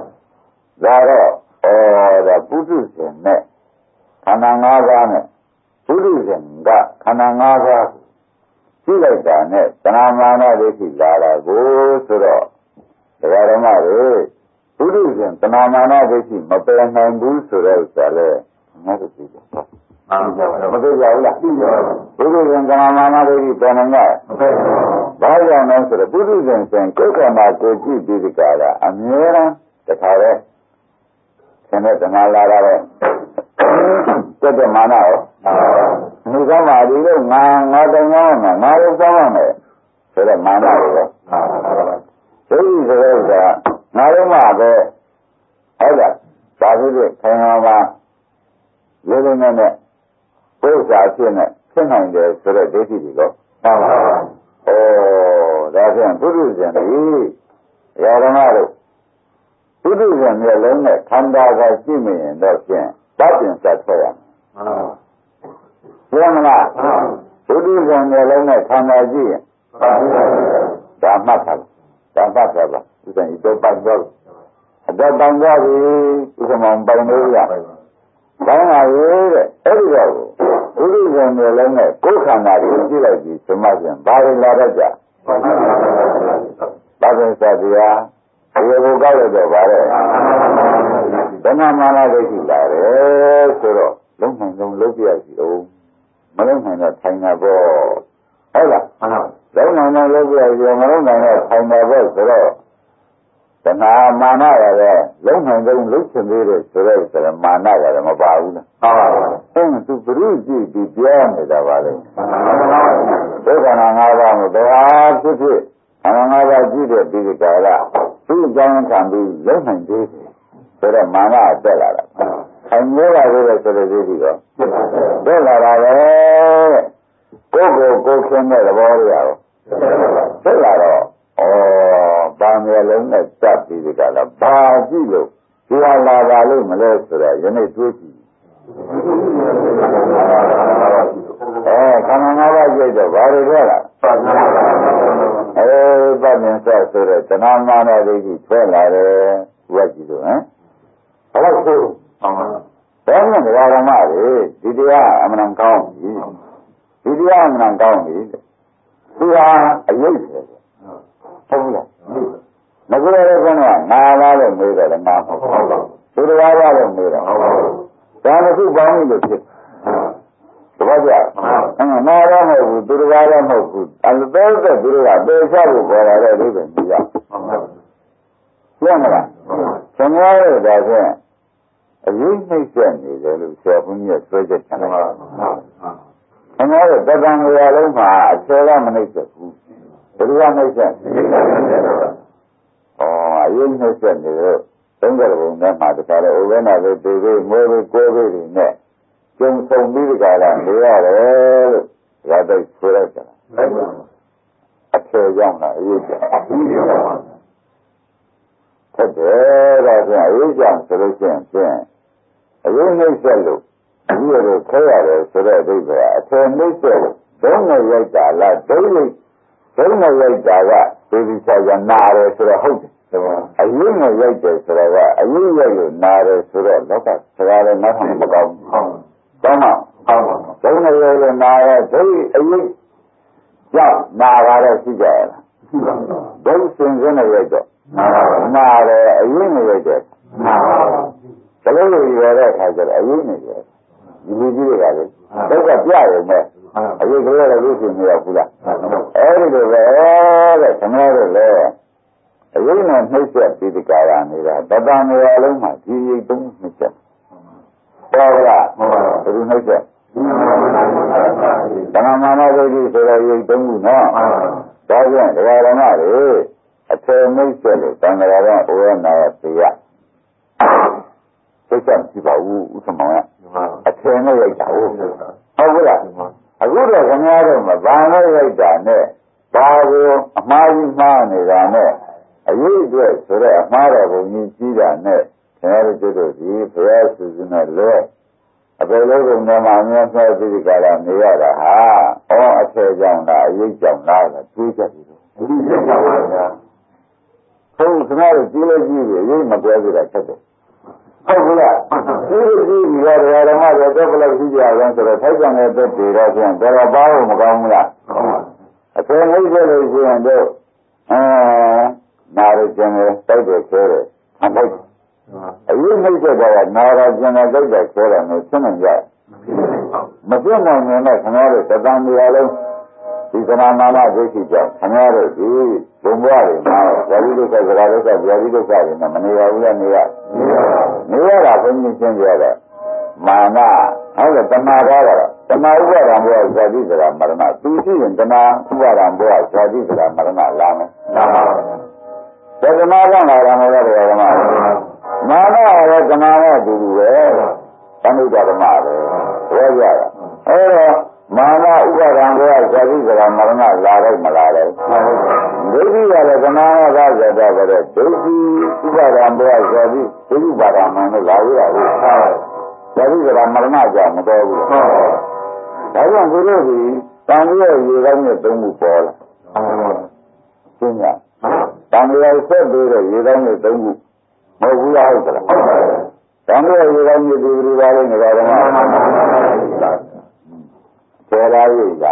တော့ပုထုဇဉ်နဲ့ခန္ဓာ၅ပါးနဲ့ပုထုဇဉ်ကခန္ဓာ၅ပါးကြည့်လိုက်တာနဲ့သနာမာနဒိဋ္ဌိလာတာကိုဆိုတော့ဒကာဓမ္မတွေပုထုဇဉ်သနာမာနဒိဋ္ဌိမပယ်နိုင်ဘူးဆိုတဲ့ဥစ္စာလဲငါတို့သိတယ်မသိကြဘူးလားပုထုဇဉ်သနာမာနဒိဋ္ဌိပယ်နိုင်ကြဘာကြောင့်လဲဆိုတော့ပုထုဇဉ်ဆိုရင်ကိုယ်ခန္ဓာကိုကြည့်ပြီးဒီကရာအမြဲတမ်းတခါတည်းဆင်းတဲ့တဏှာလာတာပဲတက်တဲ့မာနရောဒီကမှာဒီလိုငါတောင်းရမယ်ငါလို့တောင်းရမယ်ဆိုတဲ့မာနတွေပဲဒိဋ္ဌိဆိုတဲ့ကငါတို့မှပဲဟုတ်လားဒါဖြစ်ဖြစ်ခိုင်မာပါလေးလေးနဲ့ပု္ပ္ပာဖြစ်နေဖြစ်နိုင်တယ်ဆိုတဲ့ဒိဋ္ဌိတွေကဒါဖြင့်ပုရိသင်တွေရာဓမတို့ပုရိသင်မျိုးလုံးနဲ့ခန္ဓာကရှိမြင်တော့ဖြင့်တတ်ပြင်ဆက်ထွက်ရမယ်မှန်ပါလားပုရိသင်မျိုးလုံးနဲ့ခန္ဓာရှိရင်ဒါမှတ်ထားဒါမှတ်ထားပါဥစ္စာဤတော့ပတ်တော့အတော့တန်သွားပြီဥက္ကမောင်ပိုင်လို့ရကောင်းပါရဲ့တဲ့အဲ့ဒီတော့ပုရိသင်မျိုးလုံးနဲ့ကိုယ်ခန္ဓာကိုကြည့်လိုက်ပြီးသမာကျင်ဘာတွေလာတတ်ကြဘာပဲစတရားဒီလိုကောက်ရတော့ဗါတဲ့ဓမ္မမာနဒိဋ္ဌိလာတယ်ဆိုတော့လုံးနိုင်လုံးလုံးပြရစီအောင်မလုံးနိုင်တော့ထိုင်တာပေါ့ဟုတ်လားလုံးနိုင်တော့လုံးပြရစီမလုံးနိုင်တော့ထိုင်တာပေါ့ဆိုတော့တဏှာမာနရတယ်လုံးနိုင်လုံးလုံးချင်သေးတယ်ဆိုတော့ဆိုတော့မာနရတယ်မပါဘူးလားဟုတ်ပါဘူးသူဘုရုကြည့်ပြီးပြောနေတာပါလေဒုက္ခနာ၅ပါးကိုတရားဖြစ်ဖြစ်ခန္ဓာ၅ပါးကြည့်တဲ့ဒီကာလသူ့အကြောင်းခံပြီးလုံးနိုင်သေးတယ်ဆိုတော့မာနတက်လာတာအငြိုးပါသေးတယ်ဆိုတဲ့ဒီတော့တက်လာတာပဲကိုယ်ကိုခင်းတဲ့သဘောတွေရောတက်လာတော့ဘာမျိုးလုံးနဲ့စပ်ပြီးဒီကလာဘာကြည့်လို့ဒီဟာလာပါလို့မလဲဆိုတော့ယနေ့တွေးကြည့်ခန္ဓာ၅ပါးကြည့်တော့ဘာတွေပြောလာပတ်မြင်ဆက်ဆိုတဲ့တဏှာမာနဒိဋ္ဌိထွက်လာတယ်ဝက်ကြည့်လို့ဟမ်ဘယ်လိုဆိုဘယ်နဲ့ဓမ္မတွေဒီတရားအမှန်ကောင်းပြီဒီတရားအမှန်ကောင်းပြီသူဟာအယုတ်တယ်ဟုတ်ဘူးလားငါကြရတဲ့ကောငါလာလို့မေးတယ်လည်းငါမဟုတ်ဘူးသူတော်ဘာလို့မေးတယ်ဟုတ်ပါဘူးဒါမှသူပေါင်းလို့ဖြစ်တပတ်ကြငါတော့မဟုတ်ဘူးသူတော်ဘာလည်းမဟုတ်ဘူးအလသေးတဲ့သူတို့ကပေချဖို့ပေါ်လာတဲ့အိဗယ်မရဟုတ်မလားကျွန်တော်တို့ဒါဖြင့်အရေးနှိမ့်ဆက်နေတယ်လို့ဆရာဘုန်းကြီးကဆွဲချက်ချင်တယ်ကျွန်တော်တို့တပံငွေလုံးမှာအချေကမနှိမ့်ဆက်ဘူးဘယ်လိုကနှိမ့်ဆက်အရေးနှိမ့်ဆက်နေတော့သုံးကြတဲ့ဘုံထဲမှာတခါလေဥပ္ပနာပဲပြေပြေမွေးပြီးကိုယ်ပြီးတွေနဲ့ကျုံဆုံးပြီးဒီကလာနေရတယ်လို့ဒါသိဆိုလိုက်တာအချေရောက်လာအရေးကြောင့်ဖြစ်တယ်ဒါဆိုအရေးကြောင့်ဆိုလို့ရှိရင်အရေးနှိမ့်ဆက်လို့ဒီလိုခဲရတယ်ဆိုတဲ့အဓိပ္ပာယ်အချေနှိမ့်ဆက်လို့ဒုံနဲ့ရိုက်တာလားဒုံနဲ့ရိုက်တာကဒီဒီချာချာနာတယ်ဆိုတော့ဟုတ်တယ်အရေးနဲ့ရိုက်တယ်ဆိုတော့ကအရေးရိုက်လို့နာတယ်ဆိုတော့လောကစကားလည်းနားထောင်မကောင်းဘူးကောင်းမှာဒုံနဲ့ရိုက်လို့နာရဲဒုံအရေးကြောင့်နာတာတော့ရှိကြရလားဒုံစင်စင်းနဲ့ရိုက်တော့နာတယ်အရေးနဲ့ရိုက်တယ်ဘယ်လိုရတဲ့အခါကျတော့အရေးနဲ့ရိုက်ဒီလူကြီးတွေကလေဒုက္ခပြရုံနဲ့အရေးကလေးလည်းလို့ရှိမရဘူးလားအဲ့ဒီလိုပဲတဲ့ခမရတို့လည်းအရေးနဲ့နှိမ့်ဆက်ပြီးဒီကာရနေတာတပံနေရာလုံးမှာဒီရိတ်သုံးနှိမ့်ဆက်ပေါ်လားဘယ်လိုနှိမ့်ဆက်တဏှာမာနဒိဋ္ဌိဆိုတဲ့ရိတ်သုံးခုနော်ဒါကြောင့်ဒကာရမတွေအထေနှိမ့်ဆက်လို့တန်ကြရာကဩရနာရသေရသိချက်ကြည့်ပါဦးဥက္ကမောင်ကအထေနဲ့ရိုက်တာဟုတ်ကဲ့လားအခုတော့ခင်ဗျားတို့မဘာနဲ့ရိုက်တာနဲ့ဘာကိုအမှားကြီးမှားနေတာနဲ့အရေးအတွက်ဆိုတော့အမှားတော်ဘုံကြီးကြီးတာနဲ့ခင်ဗျားတို့ဒီဘုရားစုစုနဲ့လွဲအပေလေးကမှအများဆုံးသိကြတာနေရတာဟာအထေကြောင့်လားအရေးကြောင့်လားတွေးချက်ပြီးတော့ဒီချက်ပါပါဗျာဟုတ်ခင်ဗျားတို့ကြီးလို့ကြီးပြီအရေးမကွဲသေးတာချက်တယ်ဟုတ်ကဲ့ဒီလိုကြည့်ပြီးတော့ဓမ္မတွေတော့ဘယ်လိုကြည့်ကြအောင်ဆိုတော့ထိုက်ကြတဲ့သက်တွေတော့ပြန်တော်ပါလို့မကောင်းဘူးလားအပေနှိမ့်ဆက်လို့ရှိရင်တော့နာရကျင်တယ်တိုက်တယ်ခဲတယ်အလိုက်အရေးနှိမ့်ဆက်တော့နာရကျင်တယ်တိုက်တယ်ခဲတယ်လို့ရှင်းနိုင်ကြမပြတ်နိုင်ရင်လည်းခင်ဗျားတို့သတ္တန်တွေအလုံးဒီသနာနာမဒိဋ္ဌိကြောင့်ခင်ဗျားတို့ဒီဘုံဘွားတွေမှာဇာတိဒုက္ခဇရာဒုက္ခဗျာတိဒုက္ခတွေနဲ့မနေရဘူးလားနေရနေရတာဘုန်းကြီးရှင်းပြတော့မာနဟုတ်တယ်တဏှာကားတော့တဏှာဥပါဒံဘောဇာတိစရာမရဏသူရှိရင်တဏှာဥပါဒံဘောဇာတိစရာမရဏလာမယ်သက္ကနာကလာတယ်မဟုတ်တယ်ဓမ္မမာနရောတဏှာနဲ့အတူတူပဲသမိတ္တဓမ္မပဲပြောကြတာအဲ့တော့မာနဥပါဒံဘောဇာတိစရာမရဏလာတော့မလာတော့ဒိဋ္ဌိရတယ်တဏှာနဲ့သာဇာတပဲဒိဋ္ဌိဥပါဒံဘောဇာတိဒိဋ္ဌိပါဒံမှန်လို့လာရတာဟုတ်ဇာတိစရာမရဏကြောင့်မတော်ဘူးဒါကြောင့်သူတို့ဒီတန်ရဲ့ရေကောင်းနဲ့သုံးမှုပေါ်လာရှင်းရတန်ရဲ့ဆက်ပြီးတော့ရေကောင်းနဲ့သုံးမှုမဟုတ်ဘူးလားဟုတ်ကလားတန်ရဲ့ရေကောင်းနဲ့ဒီလိုပါလေငါတော်ကျေရာရိက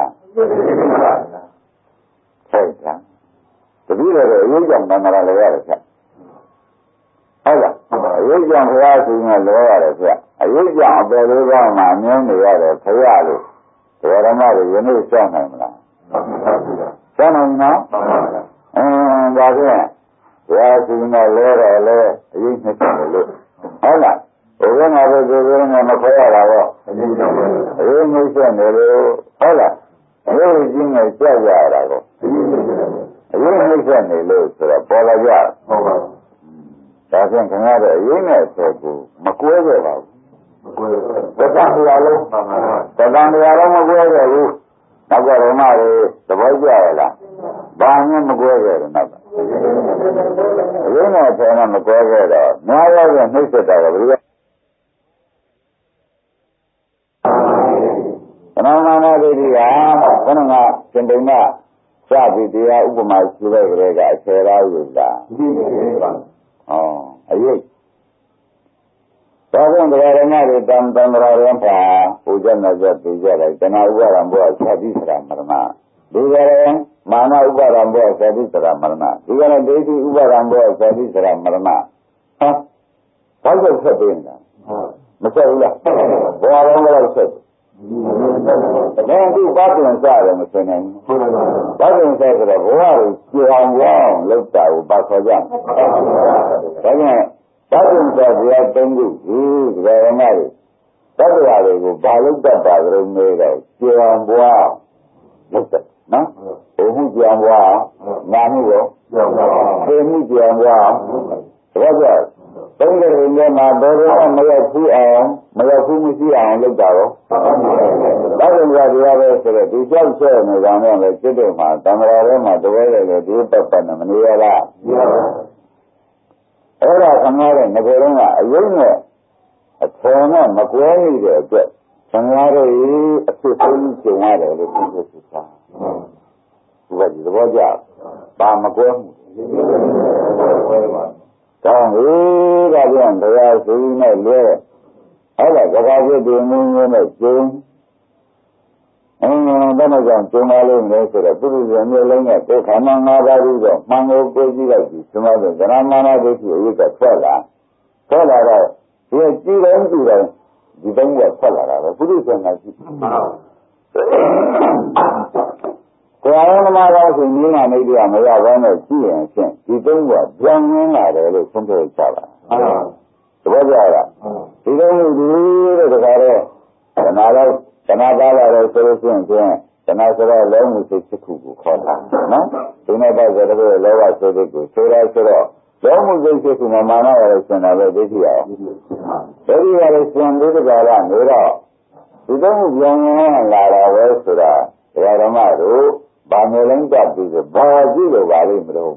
ဆက်တာတပည့်တော်အရေးကြောင့်တန်ခါလည်းရတယ်ဆက်ဟုတ်လားအရေးကြောင့်ဘုရားရှင်ကလဲရတယ်ဆက်အရေးကြောင့်အပေလေးပါးမှာအမြင်နေရတယ်ခရလို့ဓမ္မတွေယနေ့စောင့်နိုင်မလားစောင့်နိုင်နော်ဒါဖြင့်ဘုရားရှင်ကလဲတယ်လဲအရေးနှစ်ချက်လို့ဟုတ်လားဘုရားငါတို့ဒီလိုနဲ့မခေါ်ရတာတော့အရေးနှစ်ချက်နေလို့ဟုတ်လားအရေးကြီးနဲ့ကြက်ရတာကိုအရေးနှစ်ချက်နေလို့ဆိုတော့ပေါ်လာကြဟုတ်ပါဘူးဒါဖြင့်ခင်ဗျားတို့အရေးနဲ့ဆိုကိုမကွဲကြပါဘူးမကွဲဘူးတဏှာတရားလုံးတဏှာတရားလုံးမကွဲကြဘူးနောက်ကဓမ္မတွေသဘောကျရလားဘာမှမကွဲကြဘူးနောက်ကအရေးနဲ့ဆိုတော့မကွဲကြတော့များရတဲ့နှိမ့်ဆက်တာကဘယ်လိုသနမာနဒိဋ္ဌိဟာခဏကရှင်ဘုံကစပြီးတရားဥပမာရှိတဲ့ကလေးကအခြေသားယူတာရှိတယ်ပါအရေးဒါကြောင့်တရားဓမ္မတွေတန်တန်ရာရံပါပူဇော်နေကြပြကြတယ်တဏှာဥပါဒံဘောသတိစရာမရဏဒီကရမာနဥပါဒံဘောသတိစရာမရဏဒီကရဒိဋ္ဌိဥပါဒံဘောသတိစရာမရဏဘာလို့ဆက်ပေးနေတာမဆက်ဘူးလားဘောရောင်းတော့ဆက်ဒါကဒီဘာပြန်စားရမစနေဘူးဘာပြန်စားဆိုတော့ဘဝကိုကြောင်ကြောင်လောက်တာကိုပါခေါ်ကြဒါကြောင့်ဘာပြန်စားကြတဲ့တုန်းကဒီဓမ္မတွေတတ္တဝါတွေကိုဘာလို့တတ်တာကြုံနေတော့ကြောင်ဘွားလောက်တယ်နော်ဘုမှုကြောင်ဘွားနာမှုရောကြောင်ဘွားသိမှုကြောင်ဘွားဘာကြောင့်သုံးတဲ့ရင်ထဲမှာဘယ်တော့မရောက်ဘူးအောင်မရောက်ဘူးမရှိအောင်လုပ်တာရောဒါကြောင့်တရားပဲဆိုတော့ဒီကြောက်ဆွဲနေတာနဲ့လည်းစိတ်တွေမှာတံဃာထဲမှာတဝဲတယ်လေဒီပတ်ပတ်နဲ့မနေရလားအဲ့ဒါခမားတဲ့ငကိုယ်လုံးကအယုံနဲ့အထော်နဲ့မကွဲနေတဲ့အတွက်ခမားတို့အဖြစ်ဆုံးကျုံရတယ်လို့ပြောဆိုတာဒီကသဘောကျဘာမကွဲမှုကောင်းပြီဒါပြန်တရားစီနဲ့လွဲအဲ့ဒါကဘာဖြစ်ဒီနည်းနည်းနဲ့ကျုံဘယ်နဲ့ကြောင့်ကျုံလာလို့လဲဆိုတော့ပုရိသေမျိုးလုံးနဲ့ကိုယ်ခန္ဓာ၅ပါးပြီးတော့မှန်ကိုကိုကြည့်လိုက်ပြီးသမားတို့သရမနာဒိဋ္ဌိအရေးကထွက်လာတော့ဒီကြည့်တိုင်းဒီတိုင်းကထွက်လာတာပဲပုရိသေကကြည့်ကိုယ်အမှန်တရားဆိုနည်းနာနေကြမရဘဲနဲ့ကြည့်ရင်ဖြင့်ဒီသုံးကပြောင်းရင်းလာတယ်လို့ဆုံးဖြတ်ကြပါသဘောကျလားဒီလိုမျိုးဒီတဲ့တခါတော့တဏှာပါလာတယ်ဆိုလို့ရှိရင်တဏှာဆိုတော့လုံးမှုစိတ်ဖြစ်ခုကိုခေါ်တာနော်ဒီနေ့တော့ဆိုတော့လောဘစိတ်ကိုဆိုရဆိုတော့လုံးမှုစိတ်ဖြစ်ခုမှာမာနရယ်ရှင်တာပဲဒိဋ္ဌိရအောင်ဒိဋ္ဌိရယ်ရှင်လို့တကားကနေတော့ဒီတော့ပြောင်းရင်းလာတာပဲဆိုတာတရားဓမ္မတို့ဘာမျိုးလုံးတတ်ပြီးဘာကြည့်လို့ပါလိမ့်မလို့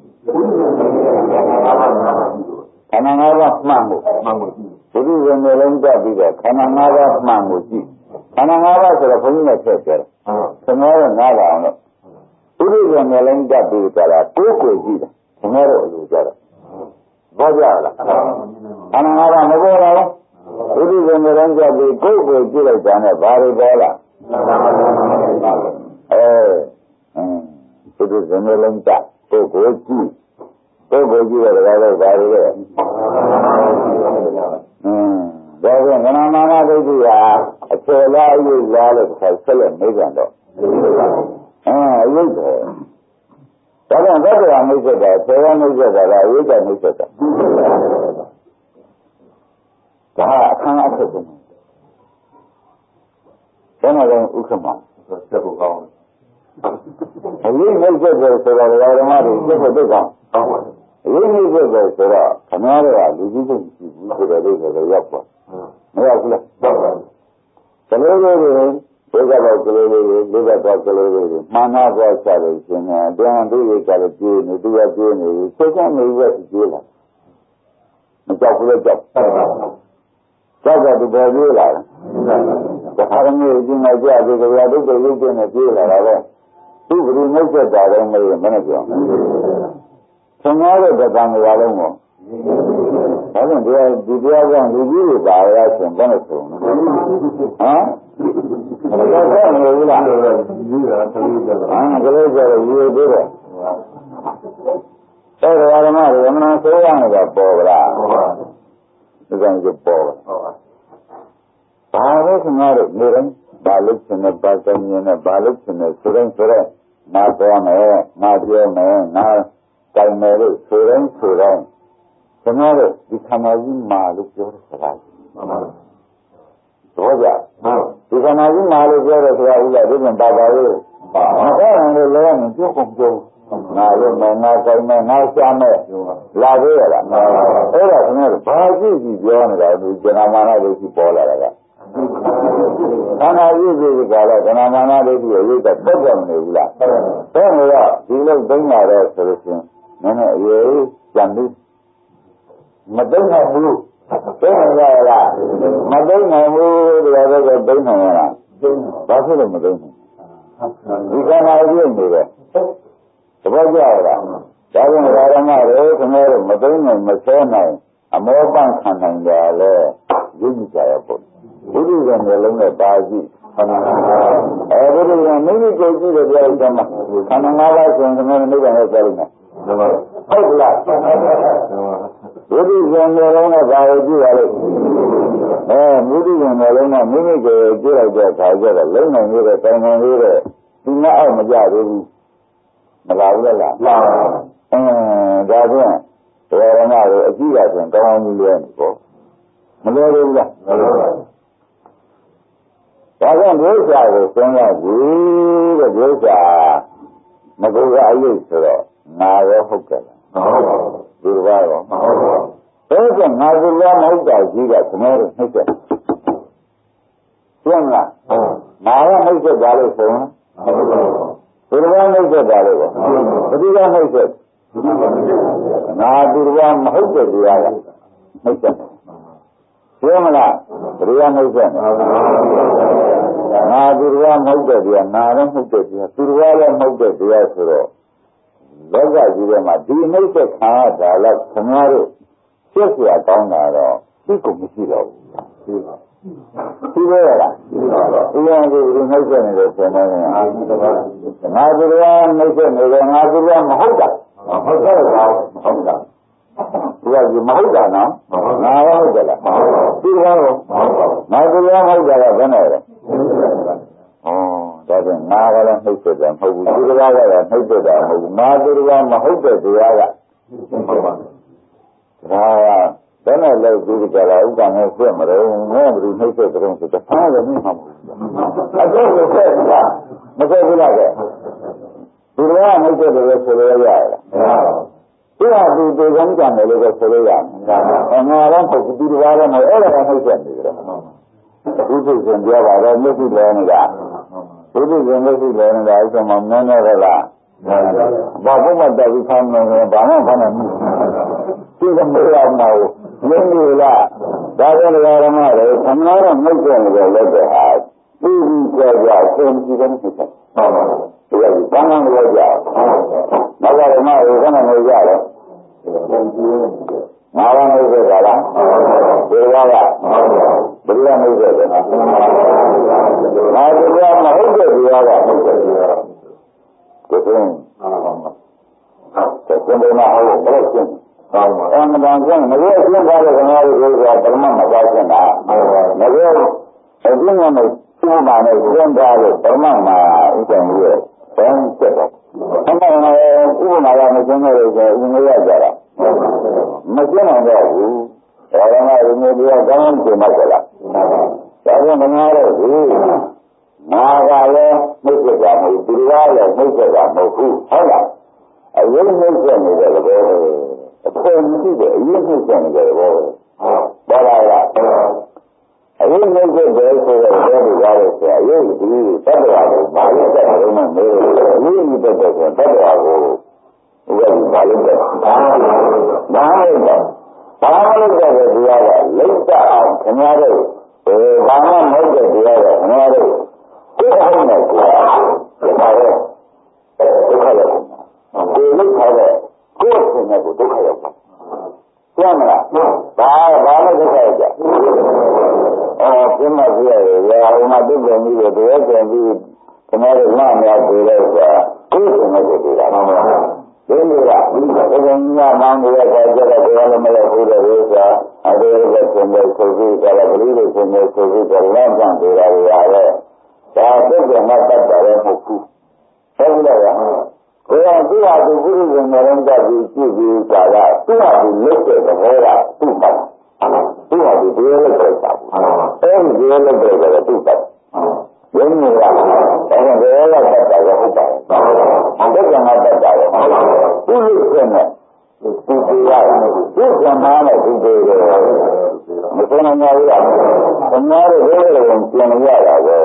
ခန္ဓာ၅ပါးမှန်ဖို့ဘုရားမျိုးလုံးတတ်ပြီးတော့ခန္ဓာ၅ပါးမှန်ကိုကြည့်ခန္ဓာ၅ပါးဆိုတော့ဘုန်းကြီးနဲ့ထည့်ပြတယ်ခဏတော့နားပါအောင်လို့ဘုရားမျိုးလုံးတတ်ပြီးကြတာကိုယ်ကိုကြည့်တယ်ခဏတော့အလိုကြတာဘောကြလားခန္ဓာ၅ပါးမပေါ်တော့ဘုရားမျိုးလုံးတတ်ပြီးကိုယ်ကိုကြည့်လိုက်တာနဲ့ဘာတွေပေါ်လာဘုရားမျိုးလုံးတတ်ကိုယ်ကိုကြည့်ပုဂ္ဂိုလ်ကြီးတဲ့တရားတွေဘာတွေလဲဒါကြောင့်ငနာမာနဒိဋ္ဌိဟာအခြေလားအယုတ်လားလို့ဆက်လက်မေးကြတော့အယုတ်တယ်ဒါကြောင့်သတ္တဝါမိတ်ဆက်တာဆေဝါမိတ်ဆက်တာလားအယုတ်ကမိတ်ဆက်တာဒါအခမ်းအဖြစ်တယ်ဘယ်နဲ့လဲဥက္ကမဆက်ဖို့ကောင်းတယ်အရေးနှိမ့်ဆက်တယ်ဆိုတော့ဓမ္မတွေဆက်ဖို့သိကောင်းအရေးနှိမ့်ဆက်တယ်ဆိုတော့ခဏတော့လူကြီးတို့ရှိဘူးဆိုတဲ့လေးတွေရောက်သွားမရောက်ဘူးလားရောက်ပါကလေးလေးတွေဒုက္ခတော့ကလေးလေးတွေဒုက္ခတော့ကလေးလေးတွေမှန်နာသွားချလို့ရှင်တယ်အပြန်သူ့ရဲ့ကြလို့ပြေးနေသူကပြေးနေဆက်ဆက်နေရပြေးလာမကြောက်ဘူးလေကြောက်တော့သူပေါ်ပြေးလာတယ်ဒါရမျိုးကျင်းနေကြတယ်ကြရဒုက္ခရုပ်ကျင်းနေပြေးလာတာပဲသူဘယ်လိုနှုတ်ဆက်တာလဲမလို့မနဲ့ပြောဆင်ရတဲ့တန်ကြလုံးကိုဒါကြောင့်ဒီတရားကြောင့်လူကြီးတွေပါရဆိုဘယ်နဲ့ဆိုဟမ်ဘယ်တော့ဆက်နေဘူးလားကြီးတာတလူကြတာကလေးကြတော့ရေသေးတယ်အဲ့ဒါဓမ္မတွေမနာဆိုးရနေတာပေါ်ကြလားဟုတ်ပါဘူးဒီကံကပေါ်ဟုတ်ပါဘာလို့ခင်ဗျားတို့နေတိုင်းဘာလို့ရှင်နေပါကမြင်နေဘာလို့ရှင်နေဆိုရင်ဆိုတော့ငါပြောမယ်ငါပြောမယ်ငါတိုင်မယ်လို့ဆိုရင်ဆိုတော့ခင်ဗျားတို့ဒီခန္ဓာကြီးမာလို့ပြောတဲ့စကားတော့ကြဒီခန္ဓာကြီးမာလို့ပြောတဲ့စကားဥစ္စာဒီပြန်ပါပါလို့မပြောရင်လည်းလည်းပြောကုန်ပြောငါလို့မငါတိုင်မယ်ငါရှာမယ်လာသေးရလားအဲ့ဒါခင်ဗျားတို့ဘာကြည့်ကြည့်ပြောနေတာဒီဇနာမာနလို့ရှိပေါ်လာတာကခန္ဓာကြီးကြီးကလည်းဇနာမာနလို့ရှိရရုပ်တော့ပတ်တယ်မနေဘူးလားတဲ့နေတော့ဒီလိုသိညာတော့ဆိုလို့ရှိရင်နည်းနည်းအရေးကြံပြီးမသိနိုင်ဘူးသိနိုင်ရလားမသိနိုင်ဘူးတရားတော့သိနိုင်ရလားဘာဖြစ်လို့မသိနိုင်ဒီခန္ဓာကြီးနေတယ်သဘောကျလားဒါကြောင့်ဓမ္မတွေခင်ဗျားတို့မသိနိုင်မဆဲနိုင်အမောပန့်ခံနိုင်ကြလဲရည်ကြည်ကြရပေါ့ဘုရားကလည်းလုံးနဲ့ပါကြည့်ဘုရားကမိမိကိုကြည့်တဲ့တရားဥစ္စာမှာခန္ဓာ၅ပါးဆိုရင်ခင်ဗျားတို့နိဗ္ဗာန်ရောက်ကြလိမ့်မယ်ဟုတ်လားဘုရားကလည်းလုံးနဲ့ပါကြည့်ရလို့ဘုရားကလည်းလုံးနဲ့မိမိကိုကြည့်လိုက်တဲ့အခါကျတော့လုံးနိုင်ရတဲ့တိုင်နိုင်ရတဲ့ဒီမအောင်မကြသေးဘူးမလာဘူးလားလာဒါဖြင့်တရားဓမ္မတွေအကြည့်ရဆိုရင်ကောင်းကောင်းကြီးလဲနေပေါ့မလွယ်ဘူးလားမလွယ်ပါဘူးဒါကြောင့်ဒုစရကိုသုံးရပြီတဲ့ဒုစရမကူကအယုတ်ဆိုတော့ငါရောဟုတ်ကြလားမဟုတ်ပါဘူးဒီဘာရောမဟုတ်ပါဘူးဒါကြောင့်ငါကလည်းမဟုတ်တာကြီးကကျွန်တော်တို့နှိမ့်ဆက်ရှင်းလားငါရောနှိမ့်ဆက်ပါလို့ဆိုရင်မဟုတ်ပါဘူးဒီဘာနှိမ့်ဆက်ပါလို့ဘယ်ဒီကနှိမ့်ဆက်ငါဒီဘာမဟုတ်တဲ့တရားကနှိမ့်ဆက်ပြောမလားတရားနှုတ်ဆက်ငါသူတော်မဟုတ်တဲ့တရားနာလည်းမဟုတ်တဲ့တရားသူတော်လည်းမဟုတ်တဲ့တရားဆိုတော့လောကကြီးထဲမှာဒီနှုတ်ဆက်ခံရတာလည်းခင်ဗျားတို့ရှက်เสียကောင်းတာတော့သိကုန်မရှိတော့ဘူးသိပါလားသိပါဘူးဒီနှုတ်ဆက်နေတယ်ဆိုတော့ငါသူတော်နှုတ်ဆက်နေတယ်ငါသူတော်မဟုတ်တာဟုတ်တယ်ကောဟုတ်တာဒီကမဟုတ်တာနော်ငါရောဟုတ်တယ်လားဒီကောငါသူရောဟုတ်တယ်လားဘယ်နဲ့လဲဒါပြန်ငါကလည်းနှိမ့်ဆက်တယ်မဟုတ်ဘူးသူတော်ကလည်းနှိမ့်ဆက်တာမဟုတ်ဘူးငါသူတော်မဟုတ်တဲ့တရားကဟုတ်ပါဘူးဒါကဘယ်နဲ့လဲဒီကြလားဥပ္ပံနဲ့ဆက်မလို့ငါဘယ်လိုနှိမ့်ဆက်ကြုံဆိုတော့ဖားတယ်မင်းမှာမဟုတ်ဘူးအဲ့ဒါကိုဆက်တာမဆက်ဘူးလားကသူတော်ကနှိမ့်ဆက်တယ်ဆိုလို့ရရလားမရဘူးဒီဟာသူကောင်းကြတယ်လို့ဆိုလို့ရတယ်ငါတော့ပုဂ္ဂိုလ်တော်လည်းမဟုတ်အဲ့ဒါကနှိမ့်ဆက်နေတယ်ဘုသူရှင်ပြောပါတော့မျက်စိလဲနေတာဘုသူရှင်မျက်စိလဲနေတာအဲ့ဒါမှမင်းနဲ့ရလားဘာဘုမတက်ပြီးဆောင်းနေတယ်ဘာမှဘာနဲ့ဒီကမေးရမှာမင်းကြီးလားဒါကြတဲ့ဓမ္မတွေခဏတော့နှိမ့်ဆက်နေတယ်လက်တဲ့ဟာပြီးကြကြအဆုံးကြည့်တယ်ဖြစ်တယ်ဟုတ်ပါဘူးဒီကဘာမှမလုပ်ကြဘူးနောက်ကဓမ္မတွေခဏနေကြတယ်ငါးပါးနှိမ့်ဆက်တာလားဒီကဘယ်လိုနှိမ့်ဆက်လဲငါတရားမဟုတ်တဲ့တရားကနှိမ့်ဆက်တရားကိုယ်ကဘယ်မှာဟုတ်ဘယ်ရှင်းအမှန်တန်ကျမလို့ရှင်းသွားတဲ့ခဏလေးကိုပရမတ်မပါရှင်းတာမလို့အကျဉ်းနဲ့ရှင်းပါနဲ့ရှင်းသွားလို့ပရမတ်မှာဥပ္ပံကြီးရဲ့ဘယ်ဆက်တော့အမှန်တန်ဥပမာကမရှင်းလို့ဆိုရင်ငြိရကြတာမရှင်းနိုင်တော့ဘူးဒါကမှဒီမျိုးတရားကောင်းကျင်မှကြလားဒါကြောင့်ငါတို့ဒီငါကလည်းနှိမ့်ဆက်တာမဟုတ်သူကလည်းနှိမ့်ဆက်တာမဟုတ်ဘူးဟုတ်လားအရင်နှိမ့်ဆက်နေတဲ့သဘောအပေါ်မရှိတဲ့အရင်နှိမ့်ဆက်နေတဲ့သဘောဘာလားအရင်နှိမ့်ဆက်တယ်ဆိုတော့ဘယ်လိုကားလဲဆိုအရင်ဒီတတ္တဝါကိုဘာလို့တတ်တယ်မှမေးတယ်အရင်ဒီတတ်တယ်ဆိုတတ္တဝါကိုဘယ်လိုဘာလို့တတ်ဘာလို့တတ်တရားကလိမ့်တအောင်ခင်ဗျားတို့ဘာမှမဟုတ်တဲ့တရားကခင်ဗျားတို့ကိုယ်ဟုတ်နေကြဒါပဲဒုက္ခရောက်ကိုယ်လိမ့်ထားတဲ့ကိုယ်ဆင်းရဲကိုဒုက္ခရောက်ပါကျမ်းမလားဘာလို့ဒုက္ခရောက်ကြပြမပြရတယ်ရာဟိုမှာပြည့်စုံပြီးတော့တရားကျင့်ပြီးခင်ဗျားတို့မှများပြေတဲ့ဆိုတာကိုယ်ဆင်းရဲကိုတရားမှမလားဒီလိုကဒီကညမောင်းနေတဲ့ကြောက်ကြတဲ့ဘယ်လိုမလဲဟိုတဲ့ဥစ္စာအတေရကဆင်းရဲဆိုပြီးကြတယ်ဘယ်လိုဆင်းရဲဆိုပြီးတော့လမ်းကြံကြတာတွေရတယ်ဒါပြည့်စုံမှတတ်တယ်မဟုတ်ဘူးဟုတ်လားကိုယ်ကသူ့ဟာသူပုရိသေနဲ့ရမ်းကြပြီးကြည့်ပြီးကြတာသူ့ဟာသူလက်တဲ့သဘောကသူ့ပတ်သူ့ဟာသူဒီလိုလုပ်တာအဲဒီဒီလိုလုပ်တယ်ကသူ့ပတ်ရင်းနေလားဒါကဘယ်လိုတတ်တာလဲဟုတ်ပါတယ်ဘယ်ကမှတတ်တာလဲသူ့လူစနဲ့သူတရားသူ့ဇမားနဲ့သူတွေမဆုံးနိုင်ပါဘူးလားခင်ဗျားတို့ဘယ်လိုပြန်ရတာလဲ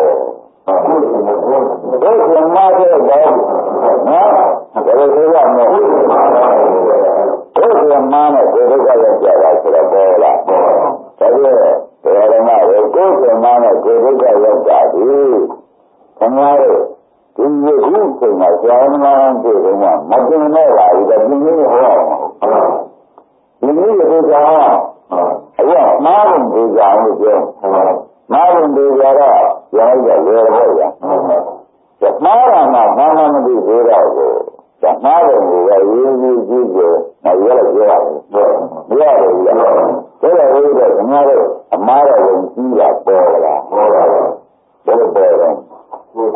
ဘယ်ဇမားတဲ့ကောနော်ဘယ်လိုဆိုရမလဲဘယ်ဇမားနဲ့ဒီဒုက္ခရောက်ကြတာဆိုတော့ပေါ်လာဒါပြည့်တယ်ဓမ္မကိုကိုယ်ဇမားနဲ့ဒီဒုက္ခရောက်တာဒီခင်ဗျားတို့ဒီလိုခုချိန်မှာကျောင်းမှန်းပြေတော့မတင်တော့ပါဘူးဒါပြင်းနေဟောဒီလိုဒီကြောင်အခုမားရင်ဒီကြောင်လို့ပြောမားရင်ဒီကြတော့ရောင်းရရေဟောရမားရမှာဘာမှမသိသေးတော့ဘူးဒါမားတယ်ကိုရင်းကြီးကြီးကိုမရရပြောရတယ်မရတယ်ဘူးလားဒါတော့ဒီတော့ခင်ဗျားတို့အမားတော်ကိုကြီးတာပေါ်လာဟောတာဘယ်လိုပေါ်လဲဘု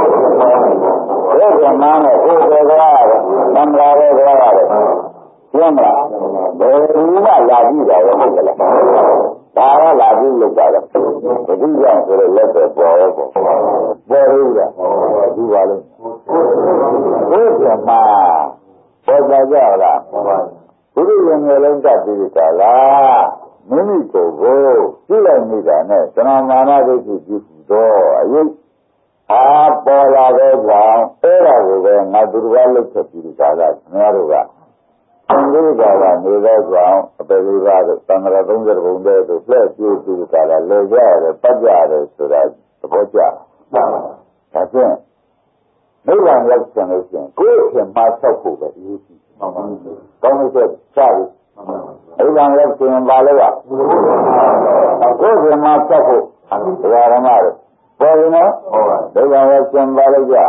ရားနာနဲ့ဘုရားကသံဃာရဲ့ဘုရားကကျမ်းမှာဘယ်သူမှလာကြည့်တာရောဟုတ်ကလားဒါကလာကြည့်လို့ပါလားဘုရားဆိုတော့လက်ပဲပေါ်ရောပေါ်ရည်လားဒီပါလို့ဘုရားမှာပေါ်ကြကြလားဘုရားငယ်လုံးတတ်ပြီးကြလားမိမိကိုယ်ကိုကြည့်လိုက်နေတာနဲ့သရမာနဒိဋ္ဌိကြည့်တော့အရေးပေါ်လာတဲ့ကြောင့်အဲ့ဒါကိုပဲငါသူတော်ဘာလုပ်ချက်ပြီးကြတာခင်ဗျားတို့ကသံဃာနေတဲ့ကြောင့်အပေလေးပါးတို့သံဃာ30ဘုံတဲ့တို့ပြည့်ပြည့်ပြီးကြတာလေကြရတယ်ပတ်ကြရတယ်ဆိုတာသဘောကျဒါဖြင့်နိဗ္ဗာန်ရောက်ချင်လို့ရှိရင်ကိုယ်ရှင်မှာဆောက်ဖို့ပဲအရေးကြီးကောင်းလို့ချက်ချပြီနိဗ္ဗာန်ရောက်ချင်ပါလို့ကကိုယ်ရှင်မှာဆောက်ဖို့တရားဓမ္မတွေပေါ်ရင်တော့ဒုက္ခရောက်ကျင်ပါလို့ကြ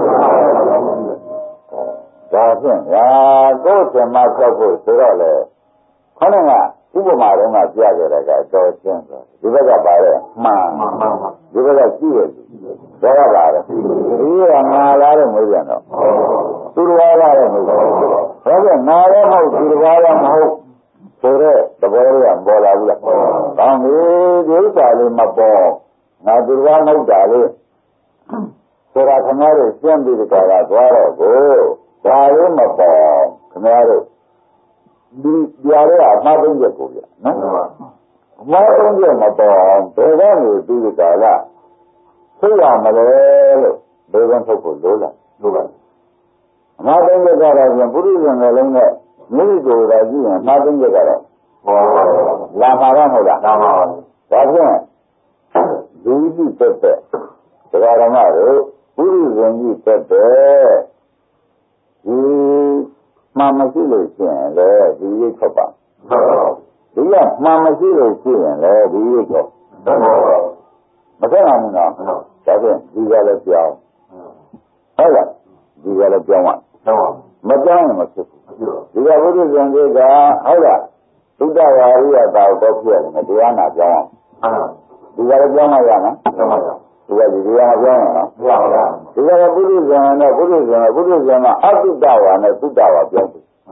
ဒါဖြင့်ကိုယ်ဆင်မဆောက်ဖို့ဆိုတော့လေခေါင်းကဥပမာတုန်းကပြခဲ့တဲ့ကအတော်ရှင်းသွားဒီဘက်ကပါတဲ့မှန်ဒီဘက်ကကြည့်ရဒါကပါတဲ့ဒီကငါလာတဲ့မဟုတ်ပြန်တော့သူတော်လာတဲ့မဟုတ်ဘူးဒါကငါလည်းမဟုတ်သူတော်လည်းမဟုတ်ဆိုတဲ့သဘောလေးကပေါ်လာဘူးလားကောင်းပြီဒီဥစ္စာလေးမပေါ်ငါသူတော်မဟုတ်တာလေဆိုတာခင်ဗျားတို့ရှင်းပြီးကြတာသွားတော့ကိုဒါလေးမပေါ်ခင်ဗျားတို့ဒီပြရတဲ့အမှားသုံးချက်ကိုပြနော်အမှားသုံးချက်မပေါ်ဘယ်ကနေပြီးကြလားသိရမလဲလို့ဘယ်ကောင်ထုတ်ဖို့လိုလားအမှားသုံးချက်ကတော့ပြန်ပုရိသေနယ်လုံးနဲ့မိမိကိုယ်သာကြည့်ရင်အမှားသုံးချက်ကတော့လာပါတော့မဟုတ်လားလာပါပါဒါဖြင့်ဒီကြည့်တဲ့တရားဓမ္မတို့ပုရိသေကြီးတက်တဲ့ဒီမှမရှိလို့ရှိရင်လည်းဒီရိတ်ထွက်ပါဒီကမှမရှိလို့ရှိရင်လည်းဒီရိတ်ထွက်မဆက်နိုင်ဘူးနော်ဒါဖြင့်ဒီကလည်းပြောင်းဟုတ်လားဒီကလည်းပြောင်းပါမပြောင်းရင်မဖြစ်ဘူးဒီကဘုရားရှင်ကြီးကဟုတ်လားသုတ္တဝါရိယတာကိုဖြစ်ရတယ်တရားနာပြောင်းအောင်ဒီကလည်းပြောင်းမှရနော်ဒီကဒီတရားပြောင်းရနော်မရပါဘူးဒီကပုရိသေနဲ့ပုရိသေကအတုတ္တဝါနဲ့သုတ္တဝါပြောင်းပြီ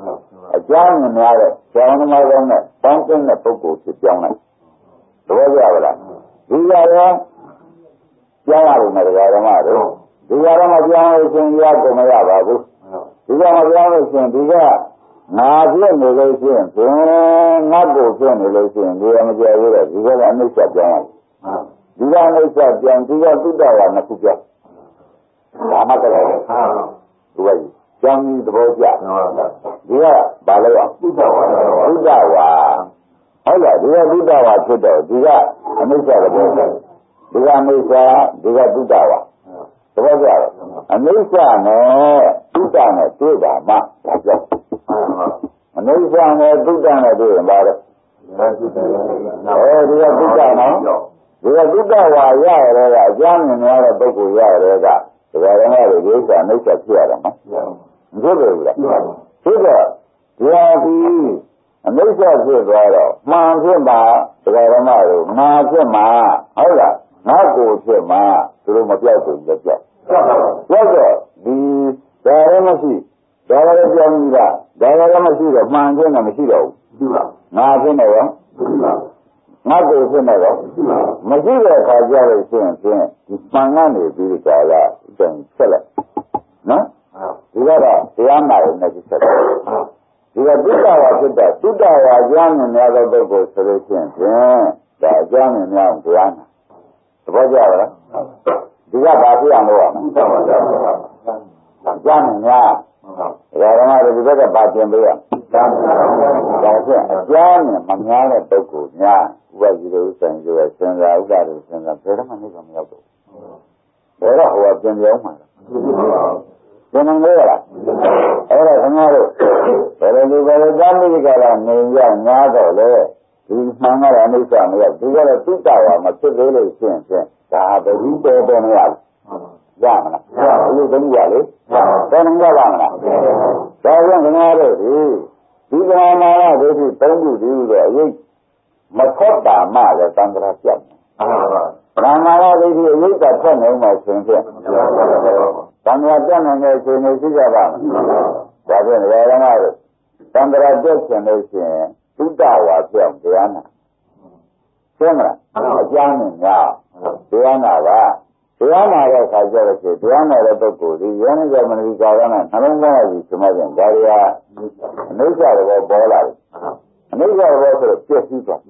အကြောင်းများတဲ့ကျောင်းသမားကောင်းနဲ့ပေါင်းတဲ့ပုဂ္ဂိုလ်ဖြစ်ပြောင်းလိုက်သဘောကျပါလားဒီကြရောပြောင်းရလို့မယ်တရားဓမ္မတို့ဒီကြတော့မပြောင်းလို့ရှင်ရကုန်မရပါဘူးဒီကမပြောင်းလို့ရှင်ဒီကငါဖြစ်နေလို့ရှိရင်ငါကိုဖြစ်နေလို့ရှိရင်ဒီကမကြောက်ဘူးလေဒီကအနိစ္စပြောင်းရဒီကအနိစ္စပြောင်းဒီကသုတ္တဝါနှစ်ခုပြောင်းဒါမှကလည်းဒီကကျောင်းကြီးသဘောကျဒီကဘာလဲရောသုတ္တဝါဟုတ်လားဒီကသုတ္တဝါဖြစ်တော့ဒီကအနိစ္စသဘောကျဒီကအနိစ္စဒီကသုတ္တဝါသဘောကျတယ်အနိစ္စနဲ့သုတ္တနဲ့တွေ့တာမှဒါကြောင့်အနိစ္စနဲ့သုတ္တနဲ့တွေ့ရင်ပါတော့ဒီကသုတ္တနော်ဒီကသုတ္တဝါရရတဲ့အကျမ်းမြင်ရတဲ့ပုဂ္ဂိုလ်ရရတဲ့ကဒါကလည်းဒီဥစ္စာအနိစ္စဖြစ်ရတာနော်မဖြစ်ဘူးလားဖြစ်တော့ဒီဟာဒီအနိစ္စဖြစ်သွားတော့မှန်ဖြစ်မှာဒကာရမတို့ငါဖြစ်မှာဟုတ်လားငါကိုဖြစ်မှာသူတို့မပြောက်ဘူးလည်းပြောက်တော့ဒီဒါလည်းမရှိဒါလည်းပြောင်းပြီလားဒါလည်းမရှိတော့မှန်ခြင်းနဲ့မရှိတော့ဘူးငါဖြစ်နေရောငါကိုဖြစ်နေရောမရှိတဲ့အခါကျလို့ရှိရင်ဖြင့်ဒီမှန်ကနေပြီးကြလားပြန်ဆက်လိုက်နော်ဒီကတော့တရားနာရုံနဲ့ဆက်လိုက်ဒီကသုတ္တဝါဖြစ်တဲ့သုတ္တဝါကျမ်းမြင်များသောပုဂ္ဂိုလ်ဆိုလို့ရှိရင်ဖြင့်ဒါအကျမ်းမြင်များတရားနာသဘောကျလားဒီကဘာဖြစ်အောင်လုပ်ရမလဲကျမ်းမြင်များဒါဓမ္မတွေဒီဘက်ကပါပြင်ပေးရဒါဖြင့်အကျမ်းမြင်မများတဲ့ပုဂ္ဂိုလ်များဥပဇီရဥစ္စာဆိုရစဉ်းစားဥဒ္ဒါတွေစဉ်းစားဘယ်တော့မှနေမရောက်တော့ဘယ်တော့ဟိုကပြင်ပြောင်းမှာကျန်နေရလားအဲ့ဒါခင်ဗျားတို့ဘယ်လိုပဲသာမိကကနေရညာတော့လေဒီမှန်ကအနိစ္စမရောက်ဒီကတော့သုတ္တဝါမဖြစ်သေးလို့ရှိရင်ဖြင့်ဒါဘယ်လိုပေါ်မရဘူးရမလားအဲ့ဒီတည်းရလေဘယ်နှကြပါမလားဒါကြောင့်ခင်ဗျားတို့ဒီကံမာရဒိဋ္ဌိသုံးခုတည်းဆိုအရေးမထွက်တာမှလည်းသံဃာပြတ်ဗြဟ္မာရဒိဋ္ဌိအရေးကထွက်နေမှဆိုရင်ဖြင့်သံဃာပြတ်နိုင်တဲ့အချိန်ရှိကြပါမယ်ဒါဖြင့်ဓမ္မတို့သံဃာပြတ်ခြင်းလို့ရှိရင်သုတ္တဝါပြောင်းတရားနာရှင်းမလားအကျမ်းနဲ့ညာတရားနာပါတရားနာတဲ့အခါကျတော့တရားနာတဲ့ပုဂ္ဂိုလ်ဒီယောနိဇမနတိကာရနဲ့နှလုံးသားရည်သမပြန်ဒါရီဟာအနိစ္စတော်ပေါ်လာတယ်အနိစ္စတော်ဆိုတော့ပြည့်စည်သွား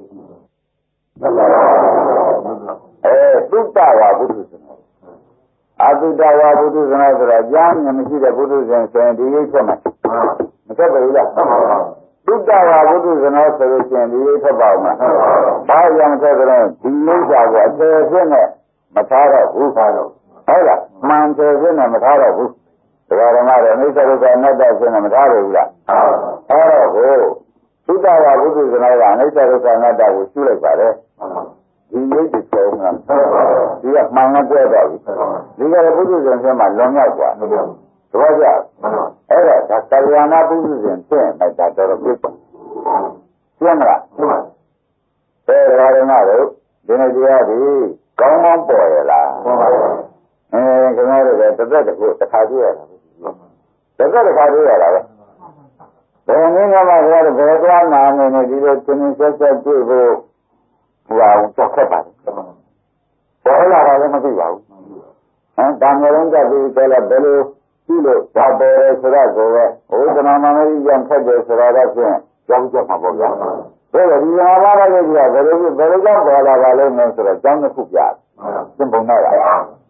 သုတ္တဝါဘုဒ္ဓဆနာအသုတ္တဝါဘုဒ္ဓဆနာဆိုတာကြားမြင်မရှိတဲ့ဘုဒ္ဓဆနာဆိုရင်ဒီရိပ်ချက်မှာမဆက်ပါဘူးလားသုတ္တဝါဘုဒ္ဓဆနာဆိုလို့ရှိရင်ဒီရိပ်ထပ်ပါဦးမှာဘာကြောင့်ဆက်ကြလဲဒီလိမ့်စာကိုအသေးဖြစ်နဲ့မထားတော့ဘူးဟုတ်လားမှန်တယ်ဖြစ်နဲ့မထားတော့ဘူးဒါကြမှာတော့အိစ္ဆရုပ္ပအနတ္တဖြစ်နဲ့မထားဘူးလားအဲ့တော့ကိုသုတ္တဝါဘုဒ္ဓဆနာကအိစ္ဆရုပ္ပအနတ္တကိုရှုလိုက်ပါတယ်ဒီရိပ်တစ်ချုံကဒီကမှန်ကပြောတော့ပြီဒီကလည်းဘုဒ္ဓဇင်ဖြစ်မှလွန်မြောက်သွားသဘောကျအဲ့တော့ဒါကလျာဏဘုဒ္ဓဇင်ဖြစ်လိုက်တာတော်တော်ပြည့်စုံရှင်းမလားအဲ့ဒါရမတို့ဒီနေ့တရားဒီကောင်းကောင်းပေါ်ရလားခင်ဗျားတို့ကတစ်သက်တစ်ခုတစ်ခါတွေ့ရတာတစ်သက်တစ်ခါတွေ့ရတာပဲဘယ်နည်းမှခင်ဗျားတို့ဘယ်သွားနာနေနေဒီလိုသင်္င်ဆက်ဆက်တွေ့ဖို့ဟိုအောင်တော့ခက်ပါတယ်ပေါ်လာတာလည်းမသိပါဘူးဒါမျိုးလုံးတက်ပြီးတော့လည်းဘယ်လိုကြည့်လို့ဒါပေါ်ရဲဆိုတော့ကိုပဲဟိုသနာမမေကြီးပြန်ခက်တယ်ဆိုတော့ဖြင့်ကြောက်ကြမှာပေါ့ဗျာဒါကဒီဟာလာတဲ့ကြီးကဘယ်လိုကြောင့်ပေါ်လာပါလဲမဆိုတော့ကျောင်းတစ်ခုပြတယ်သင်ပုံတော့လား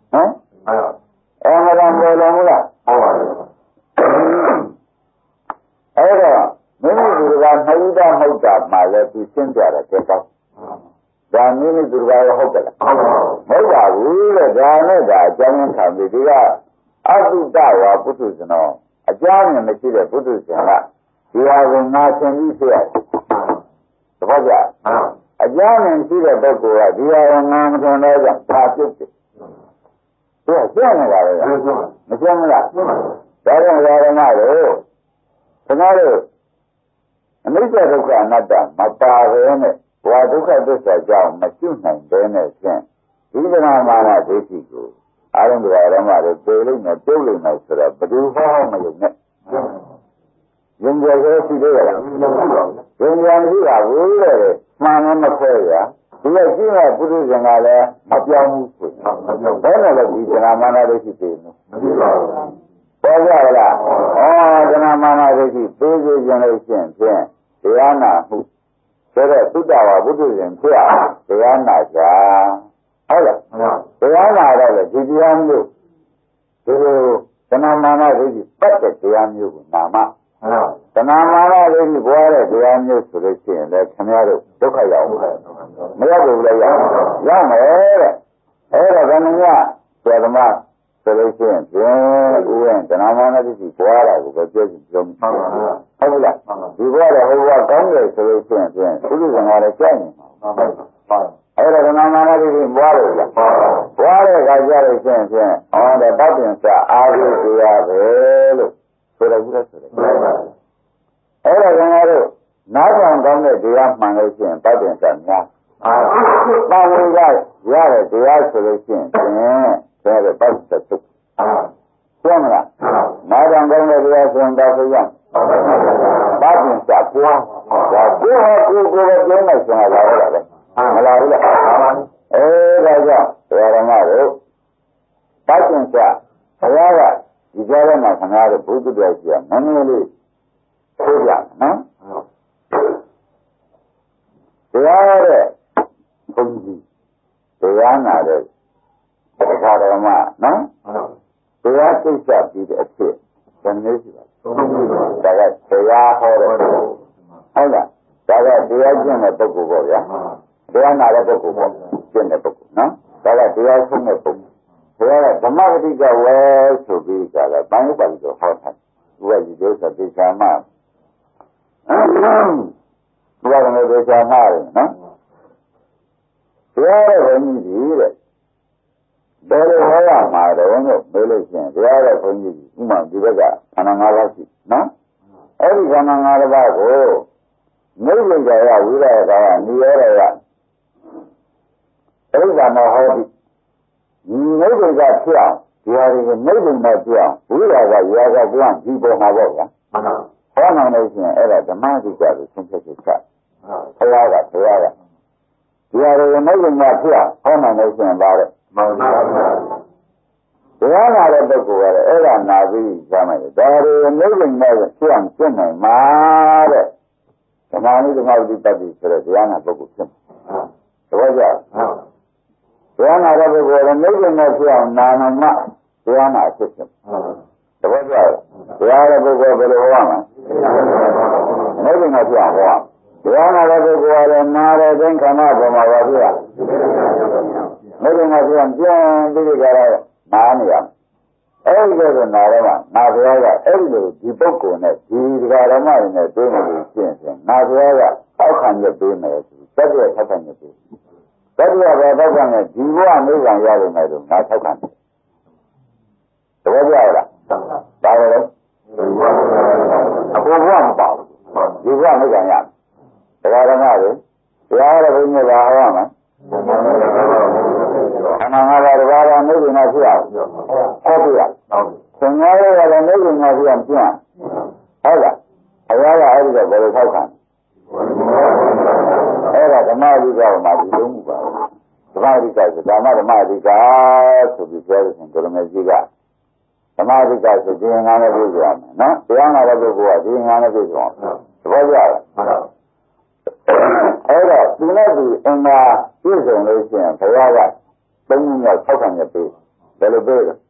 အဲ့ဒါပေါ်လာမလားဟုတ်ပါဘူးအဲ့တော့မိမိသူကနှိုးတာမဟုတ်တာမှလည်းသူရှင်းပြတယ်တဲ့ကောဒါမိမိသူကရောဟုတ်တယ်လားမဟုတ်ပါဘူးတဲ့ဒါနဲ့ဒါအကြောင်းရင်းခံပြီးဒီကအတုတဝါပုထုဇဏောအကြောင်းရင်းမရှိတဲ့ပုထုဇဉ်ကဒီဟာကိုငါသင်ပြီးဖြစ်ရတယ်သဘောကျအကြောင်းရင်းရှိတဲ့ပုဂ္ဂိုလ်ကဒီဟာကိုငါမထင်တော့ကြောင့်ဒါပြုတ်တယ်သူကရှင်းနေတာလေမရှင်းဘူးလားဒါကြောင့်ဓမ္မတို့ခင်ဗျားတို့အနိစ္စဒုက္ခအနတ္တမပါဘဲနဲ့ဘဝဒုက္ခသစ္စာကြောင့်မရှိနိုင်တဲ့နဲ့ဖြင့်ဒီဗနာမာနဒိဋ္ဌိကိုအာရုံတရားဓမ္မတွေပြေလိမ့်မယ်ပြုတ်လိမ့်မယ်ဆိုတော့ဘယ်သူဟောမလို့နဲ့ယုံကြည်ကိုရှိသေးရလားယုံကြည်မရှိတာဘူးတဲ့မှန်လည်းမခွဲရဒီလိုရှိတဲ့ပုရိသင်ကလည်းမပြောင်းဘူးဆိုဘယ်နဲ့လဲဒီဇနာမာနဒိဋ္ဌိပေးလို့မရှိပါဘူးပေါ်ကြလားဇနာမာနဒိဋ္ဌိပေးစေခြင်းလို့ရှိရင်ဖြင့်တရားနာမှုဆိုတဲ့သုတ္တဝါပုရိသင်ဖြစ်အောင်တရားနာကြဟုတ်လားတရားနာတော့လေဒီတရားမျိုးဒီလိုဇနာမာနဒိဋ္ဌိပတ်တဲ့တရားမျိုးကိုနာမသနာမာနလေးကြီးပွားတဲ့တရားမျိုးဆိုလို့ရှိရင်လည်းခင်ဗျားတို့ဒုက္ခရောက်ဘူးမရောက်ဘူးလေရောက်မယ်တဲ့အဲ့ဒါကနည်းဆရာသမားဆိုလို့ရှိရင်ဖြင့်ဥယျာဉ်သနာမာနတိပွားတာကိုပဲပြောကြည့်ပြောမှာဟုတ်လားဒီဘဝတော့ဟိုဘဝကောင်းတယ်ဆိုလို့ရှိရင်ဖြင့်ပုရိသင်္ဃာလည်းကြောက်နေမှာအဲ့ဒါသနာမာနတိပွားလို့လားပွားတဲ့အခါကျလို့ရှိရင်ဖြင့်တဲ့တောက်တင်စအာဟုတရားပဲလို့ဆိုရဘူးလားဆိုတယ်အဲ့ဒါကငါတို့နားထောင်ကောင်းတဲ့တရားမှန်လို့ရှိရင်တောက်တင်စများပါဝိကရတဲ့တရားဆိုလို့ရှိရင်ဒါတော့တောက်တင်စချုပ်ပြောမလားနားထောင်ကောင်းတဲ့တရားဆိုရင်တောက်ဆိုရတောက်တင်စပွားဒါကိုယ်ဟောကိုယ်ပဲပြောနေစင်လာတော့လေမလားဘူးလားဒါကြောင့်တရားဓမ္မတို့တောက်တင်စဘုရားကဒီကြားထဲမှာခင်ဗျားတို့ဘုဒ္ဓတရားကြီးကနည်းနည်းလေးဆိုကြနော်တရားတဲ့ဘုန်းကြီးတရားနာတဲ့တရားဓမ္မနော်တရားသိစ္စာပြီးတဲ့အဖြစ်ဇန်နေရှိပါဒါကတရားဟောတဲ့ဟုတ်လားဒါကတရားကျင့်တဲ့ပုဂ္ဂိုလ်ပေါ့ဗျာတရားနာတဲ့ပုဂ္ဂိုလ်ပေါ့ကျင့်တဲ့ပုဂ္ဂိုလ်နော်ဒါကတရားဆုံးတဲ့ပုဂ္ဂိုလ်ဘုရားကဓမ္မဂတိကဝဲဆိုပြီးကြတာပန်းဥပါဒိကိုဟောထားဘုရားဒီဒုစသေချာမဘုရားကလည်းသေချာမတယ်နော်ဘုရားရဲ့ဘုန်းကြီးကြီးတဲ့ဘယ်လိုဟောရမှာတော့လို့မေးလို့ရှိရင်ဘုရားရဲ့ဘုန်းကြီးကြီးဥမာဒီဘက်ကခန္ဓာ၅ပါးရှိနော်အဲ့ဒီခန္ဓာ၅ပါးကိုနိဗ္ဗာန်ကြရဝိရယကနိရောဓယအဲ့ဒါမဟောသည်နိဗ္ဗာန်ကဖြစ်အောင်ဒီဟာတွေကိုနိဗ္ဗာန်မှာဖြစ်အောင်ဝိရာကရာကကွမ်းဒီပေါ်မှာပေါ့ဗျာဟောနိုင်လို့ရှိရင်အဲ့ဒါဓမ္မတိကကိုသင်္ချက်ချက်ချဘုရားကဒီဟာတွေကိုနိဗ္ဗာန်မှာဖြစ်အောင်ဟောနိုင်လို့ရှိရင်ပါတဲ့မှန်ပါဗျာဘုရားနာတဲ့ပုဂ္ဂိုလ်ကလည်းအဲ့ဒါနာပြီးကြမ်းမယ်ဒါတွေကိုနိဗ္ဗာန်မှာဖြစ်အောင်ကျင့်နိုင်မှာတဲ့ဓမ္မနုဓမ္မဝိတ္တိဆိုတဲ့တရားနာပုဂ္ဂိုလ်ဖြစ်မှာသဘောကျတရားနာတဲ့ပုဂ္ဂိုလ်ကနိဗ္ဗာန်နဲ့ပြောင်းနာမှတရားနာဖြစ်ဖြစ်သဘောကျတရားတဲ့ပုဂ္ဂိုလ်ဘယ်လိုဟောမှာနိဗ္ဗာန်နဲ့ပြောင်းဟောတရားနာတဲ့ပုဂ္ဂိုလ်ကလည်းနာတဲ့သင်္ခါရပေါ်မှာပါဖြစ်ရနိဗ္ဗာန်နဲ့ပြောင်းကျင်းပြီးကြတော့နာနေရအဲ့ဒီလိုနာတော့နာဘုရားကအဲ့ဒီလိုဒီပုဂ္ဂိုလ်နဲ့ဒီဓမ္မတွေနဲ့တွေ့နေလို့ရှင်းရှင်းနာဘုရားကအောက်ခံရပေးမယ်ဆိုသက်ပြည့်ထောက်ခံရပေးတတိယဘယ်တော့ကနဲ့ဒီဘဝနိဗ္ဗာန်ရလို့မယ်လို့ငါထောက်ခံတယ်သဘောကျလားဒါပဲလေအပေါ်ဘဝမပါဘူးဒီဘဝနိဗ္ဗာန်ရတရားဓမ္မတွေတရားရဘုန်းကြီးကဟောရမယ်ခန္ဓာ၅ပါးတရားတော်နိဗ္ဗာန်ဖြစ်အောင်ဟောပြရသင်္ဃာရရလည်းနိဗ္ဗာန်ဖြစ်အောင်ကျင့်ဟုတ်လားဘုရားကအဲ့ဒီတော့ဘယ်လိုထောက်ခံအဲ့ဒါဓမ္မအဓိကမှာဒီလုံးမှုပါဓမ္မအဓိကဆိုဓမ္မအဓိကဆိုပြီးပြောတဲ့ရှင်ကိုရမေကြီးကဓမ္မအဓိကဆိုဒီငါနဲ့ပြည့်စုံအောင်နော်တရားနာတဲ့ပုဂ္ဂိုလ်ကဒီငါနဲ့ပြည့်စုံအောင်သဘောကျလားအဲ့တော့ဒီနဲ့ဒီအင်္ဂါပြည့်စုံလို့ရှိရင်ဘုရားကသုံးမျိုးထောက်ခံရပေးဘယ်လိုပေးလဲ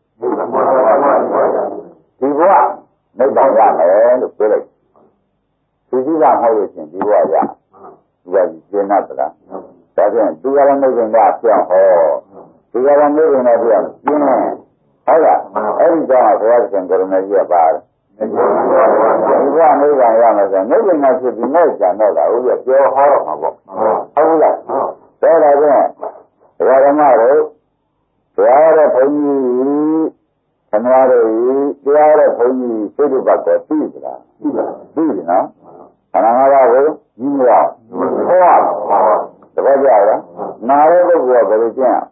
ဒီဘဝနိဗ္ဗာန်ရမယ်လို့ပြောလိုက်သူကြီးကဟောလို့ရှိရင်ဒီဘဝရဒီကကျင့်တတ်လားဒါဖြင့်သူကလည်းနိဗ္ဗာန်ကပြောင်းဟောသူကလည်းနိဗ္ဗာန်ကပြောင်းကျင်းဟုတ်လားအဲ့ဒီကြောင့်ဘုရားရှင်ကရုဏာကြီးကပါတယ်ဒီဘဝနိဗ္ဗာန်ရမယ်ဆိုနိဗ္ဗာန်ဖြစ်ပြီးမဲ့ကြံတော့တာဦးရပြောဟောတော့မှာပေါ့ဟုတ်လားဒါတော့ဖြင့်ဘုရားဓမ္မတို့တရားတဲ့ဘုန်းကြီးခဏတို့တရားတဲ့ဘုန်းကြီးစိတ်ဓာတ်ကိုသိသလားသိပြီနော်ခန္ဓာ၅ပါးကိုကြီးမရဟောသဘောကျလားနာတဲ့ပုဂ္ဂိုလ်ကဘယ်လိုကျင့်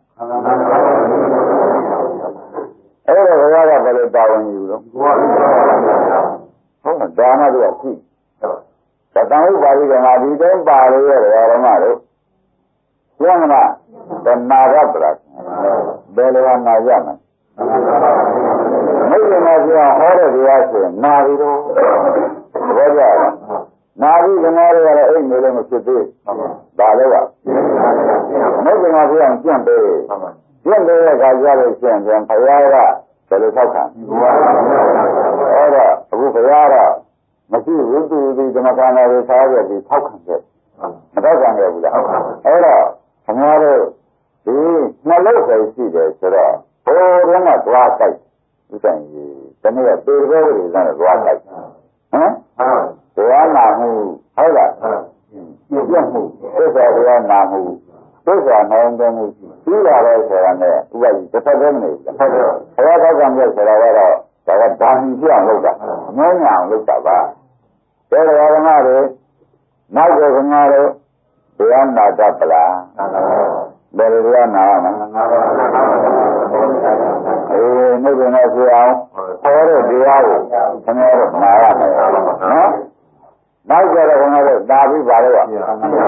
အဲ့တော့ဘုရားကဘယ်လိုတာဝန်ယူလို့ဟုတ်ဒါမှတော့ရှိဥပါရိကငါဒီတိုင်းပါလို့ရတယ်ဓမ္မတို့ကျမ်းမလားတဏှာရပလားဘယ်လိုနာရမလဲမိစ္ဆာပြောဟောတဲ့တရားဆိုရင်နာပြီးတော့ဘောကြလားနာပြီးခင်ဗျားတို့ကတော့အိတ်နေလို့မဖြစ်သေးဒါလည်းကမိစ္ဆာပြောကျင့်ပေးကျင့်ပေးတဲ့အခါကျလို့ရှိရင်ဘုရားကဘယ်လိုထောက်ခံအဲ့တော့အခုဘုရားကမရှိဘူးသူဒီဓမ္မကံတွေစားရပြီးထောက်ခံတယ်မထောက်ခံရဘူးလားအဲ့တော့ခင်ဗျားတို့ဒီနှလုံးပဲရှိတယ်ဆိုတော့ဘိုးရင်းကသွားတိုက်ဥစ္စာကြီးတနေ့ကပေဘောတွေလည်းသွားတိုက်ဟမ်တရားနာမှုဟုတ်လားပြည့်မှုသစ္စာတရားနာမှုသစ္စာနိုင်တဲ့မှုပြီးလာတဲ့ဆိုတာနဲ့ဥပဒေတစ်ဖက်တည်းမနေဘူးဟုတ်တယ်ဘုရားထောက်ခံရဆိုတာကတော့ဒါကဓာမီပြအောင်လုပ်တာအငြင်းညာအောင်လုပ်တာပါတဲ့ဓမ္မတွေနောက်ကြခင်ဗျားတို့တရားနာတတ်ပလားဘယ်လိုတရားနာရမလဲနိဗ္ဗာန်နဲ့ဆိုအောင်ဟောတဲ့တရားကိုခင်ဗျားတို့နာရမယ်နော်နောက်ကြတော့ခင်ဗျားတို့သာပြီးပါလို့ဒါရှင်းရမယ်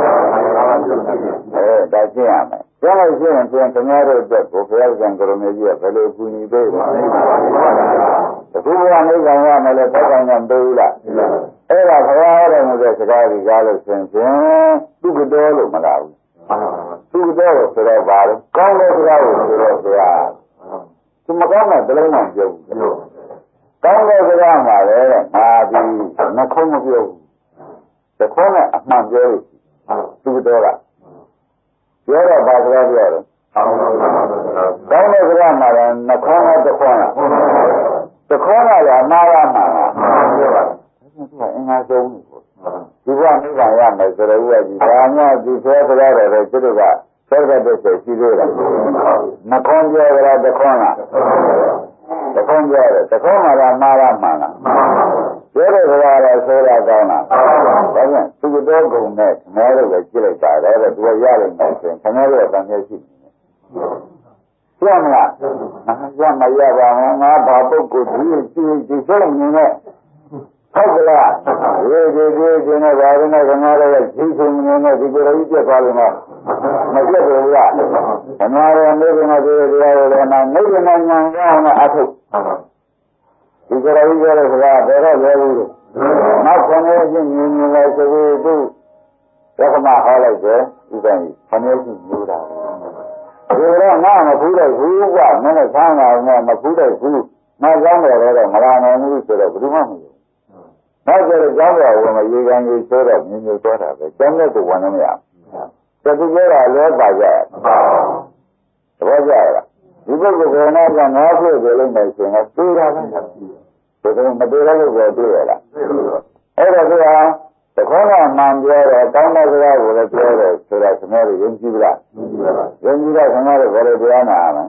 ပြောလို့ရှိရင်ပြန်ခင်ဗျားတို့အတွက်ကိုဘုရားကျန်ကရုဏာကြီးကဘယ်လိုကူညီပေးပါလဲအခုဘုရားနိဗ္ဗာန်ရမယ်လို့တောင်းကြံပေးဘူးလားအဲ့ဒါဘုရားဟောတော်မူတဲ့စကားကြီးကားလို့ရှင်သူကတော်လို့မလားဘူးသူကတော်ဆိုတော့ဘာလဲကောင်းတဲ့စကားကိုဆိုတော့ဘုရားသူမကောင်းတဲ့တလုံးမှပြောဘူးကောင်းတဲ့စကားမှာလည်းငါဒီနှခုံးမပြောဘူးတခေါနဲ့အမှန်ပြောလို့သူကတော်ကပြောတော့ဘာစကားပြောလဲကောင်းတဲ့စကားမှာလည်းနှခုံးနဲ့တခေါနဲ့တခေါကလည်းအမှားရမှာလားပြောပါအင်္ဂါဆုံးနေပေါ့ဒီကနိဗ္ဗာန်ရမယ်ဆိုတော့ဥပဒေဒါမှဒီဆွဲစကားတွေသူတို့ကဆွဲတဲ့တဲ့ရှိသေးတယ်နှခုံးပြောကြတာတခေါလားတခေါင်းပြောတယ်တခေါင်းမှာကမှားရမှန်လားပြောတဲ့စကားလည်းဆိုရကောင်းလားဒါကြောင့်သူတော်ကုံနဲ့ခင်ဗျားတို့ပဲကြည့်လိုက်ပါတော့သူကရလိမ့်မယ်ဆိုရင်ခင်ဗျားတို့ကတန်မြဲရှိနေတယ်ပြမလားရမရပါဘူးငါဘာပုဂ္ဂိုလ်ဒီဆုံးနေနဲ့ဟုတ်ကလားဒီနဲ့ဘာလို့လဲခင်ဗျားတို့ရဲ့ဒီဆုံးနေနဲ့ဒီကိုယ်ကြီးပြတ်သွားလို့မပြတ်ဘူးလားခင်ဗျားတို့နေနေတရားတွေလည်းနေနေညာညာနဲ့အထုဒီကိုယ်ကြီးပြောတဲ့စကားဘယ်တော့လဲဘူးနောက်ခဏချင်းမြင်လဲဆိုပြီးသူရခမဟောလိုက်တယ်ဥပ္ပန်ကြီးခဏချင်းညူတာဒီတော့ငါမဖူးတဲ့ဘူးကမင်းနဲ့ဆန်းလာတော့မဖူးတဲ့ဘူးငါကြောင်းတယ်တော့မလာနိုင်ဘူးဆိုတော့ဘယ်သူမှမယူနောက်ကျတော့ကြောင်းတော်ဝင်မရေကန်ကြီးဆိုတော့မြင်မြင်သွားတာပဲကျောင်းတဲ့ကိုဝင်လို့မရဘူးတတိယကလဲပါကြသဘောကျလားဒီပုဂ္ဂိုလ်ကလည်းငါဖြစ်ကြလို့မယ်ဆိုရင်သိတာပဲဒီလိုမတွေ့ရလို့ပဲတွေ့ရလားအဲ့တော့သူကတခေါကမှန်ပြောတယ်တောင်းတဲ့စကားကိုလည်းပြောတယ်ဆိုတော့ခင်ဗျားတို့ယုံကြည်လားယုံကြည်တော့ခင်ဗျားတို့ဘယ်လိုတရားနာရမလဲ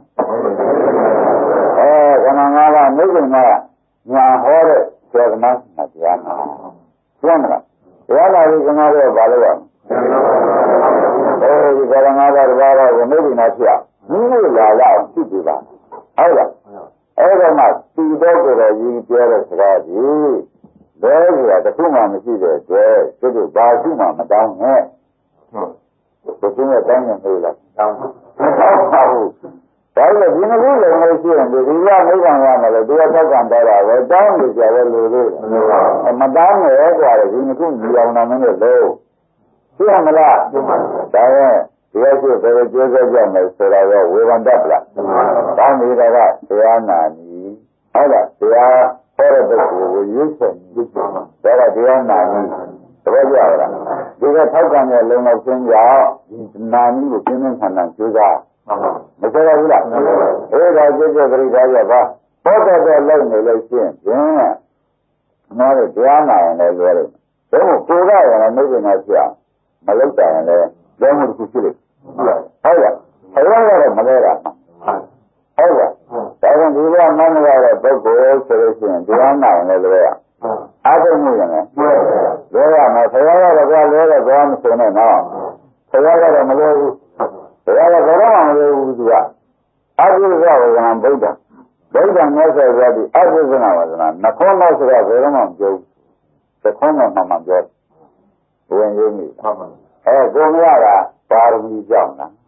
ခန္ဓာ၅ပါးမိစ္ဆာညာဟောတဲ့ဆရာကမတရားနာကျမ်းမလားတရားနာပြီးခင်ဗျားတို့ဘာလို့ရမလဲဒီခန္ဓာ၅ပါးတပါးတော့မိစ္ဆာဖြစ်အောင်မိမိလာလောက်ဖြစ်ပြီပါဟုတ်လားအဲ့တော့မှသူတော်ကိုယ်တော်ကြီးပြောတဲ့စကားကြီးဘယ်ဆိုတာတစ်ခုမှမရှိတဲ့အတွက်သူတို့ဘာရှိမှမတောင်းနဲ့ဘယ်သူနဲ့တောင်းနေလို့လဲတောင်းပါဘူးဒါလည်းဒီလိုလည်းမရှိရင်ဒီလိုနိဗ္ဗာန်ရမယ်လို့တရားထောက်ခံတော့တာပဲတောင်းလို့ကြတယ်လို့မတောင်းနဲ့ကြတယ်ဒီနှစ်ခုညီအောင်နာမင်းလို့သိရမလားဒါရဲ့တရားရှိဘယ်လိုကျိုးစားကြမယ်ဆိုတာတော့ဝေဖန်တတ်လားတောင်းနေတာကတရားနာနီးဟုတ်လားတရားဟောတဲ့ပုဂ္ဂိုလ်ကိုရွေးချယ်ပြီးဒါကတရားနာနီးသဘောကျလားဒီကထောက်ခံတဲ့လုံလောက်ခြင်းကြောင့်ဒီနာနီးကိုပြင်းပြင်းထန်ထန်ကျိုးစားမဆိုရဘူးလားအဲ့ဒါကျိုးကျပရိဒါရပါဘောတော်တော်လုံးနေလို့ရှိရင်ဖြင့်ငါတို့တရားနာရင်လည်းလွယ်တယ်ဘယ်လိုကိုယ်ကရလည်းမိစ္ဆာဖြစ်အောင်မလုပ်ကြရင်လည်းလွယ်မှုတစ်ခုရှိလိမ့်ဟုတ်လားဘယ်လိုလဲမလဲတာဟုတ်လားဒါကြောင့်ဒီလိုမှန်းရတဲ့ပုဂ္ဂိုလ်ဆိုလို့ရှိရင်တရားနာရင်လည်းလွယ်ရအားထုတ်မှုရင်လည်းလွယ်ရမယ်ဆရာကတော့ကွာလွယ်တော့ဘာမှမဆိုနဲ့နော်ဆရာကတော့မလွယ်ဘူးဆရာကဘယ်တော့မှမလွယ်ဘူးသူကအဘိဓမ္မာဝဇ္ဇနာဗုဒ္ဓဗုဒ္ဓမြတ်စွာဘုရားဒီအဘိဓမ္မာဝဇ္ဇနာနှခေါင်းတော့ဆိုတာဘယ်တော့မှမပြောဘူးသခေါင်းတော့မှပြောရင်ရင်းမိကိုမရတာပါရမီကြောင့်လား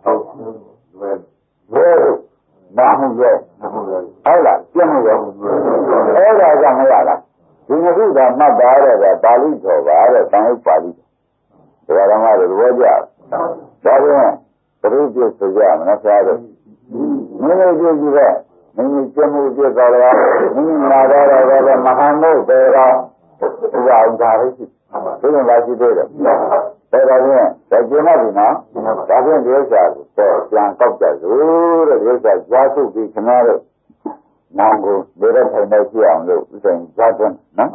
ဘယ်လိုနာမှုရဲ့ဟုတ်လားပြတ်မှုရဲ့အဲ့ဒါကြောင့်မရလားဒီမခုသာမှတ်ပါတဲ့ကပါဠိတော်ပါတဲ့တန်ဟုတ်ပါဠိတော်ဓမ္မတွေသဘောကျဒါပြန်ပရိစ္ဆေဆိုကြမလားဆရာတို့မင်းတို့ကြည့်ကြည့်တဲ့မင်းကြီးပြတ်မှုပြတ်သွားတယ်မင်းနာတော့တယ်မဟာမို့ပဲတော့ဥပအောင်တာလေးရှိဒီလိုလားရှိသေးတယ်ဒါပြန်ဒါကျင်းမှပြီနော်ဒါပြန်ဒီဥစ္စာကိုပြန်ကောက်ကြစို့တဲ့ဒီဥစ္စာကြားထုတ်ပြီးခဏတော့နာမ်ကိုဒီရက်ထိုင်နေကြည့်အောင်လို့ဥစဉ်ကြားသွင်းနော်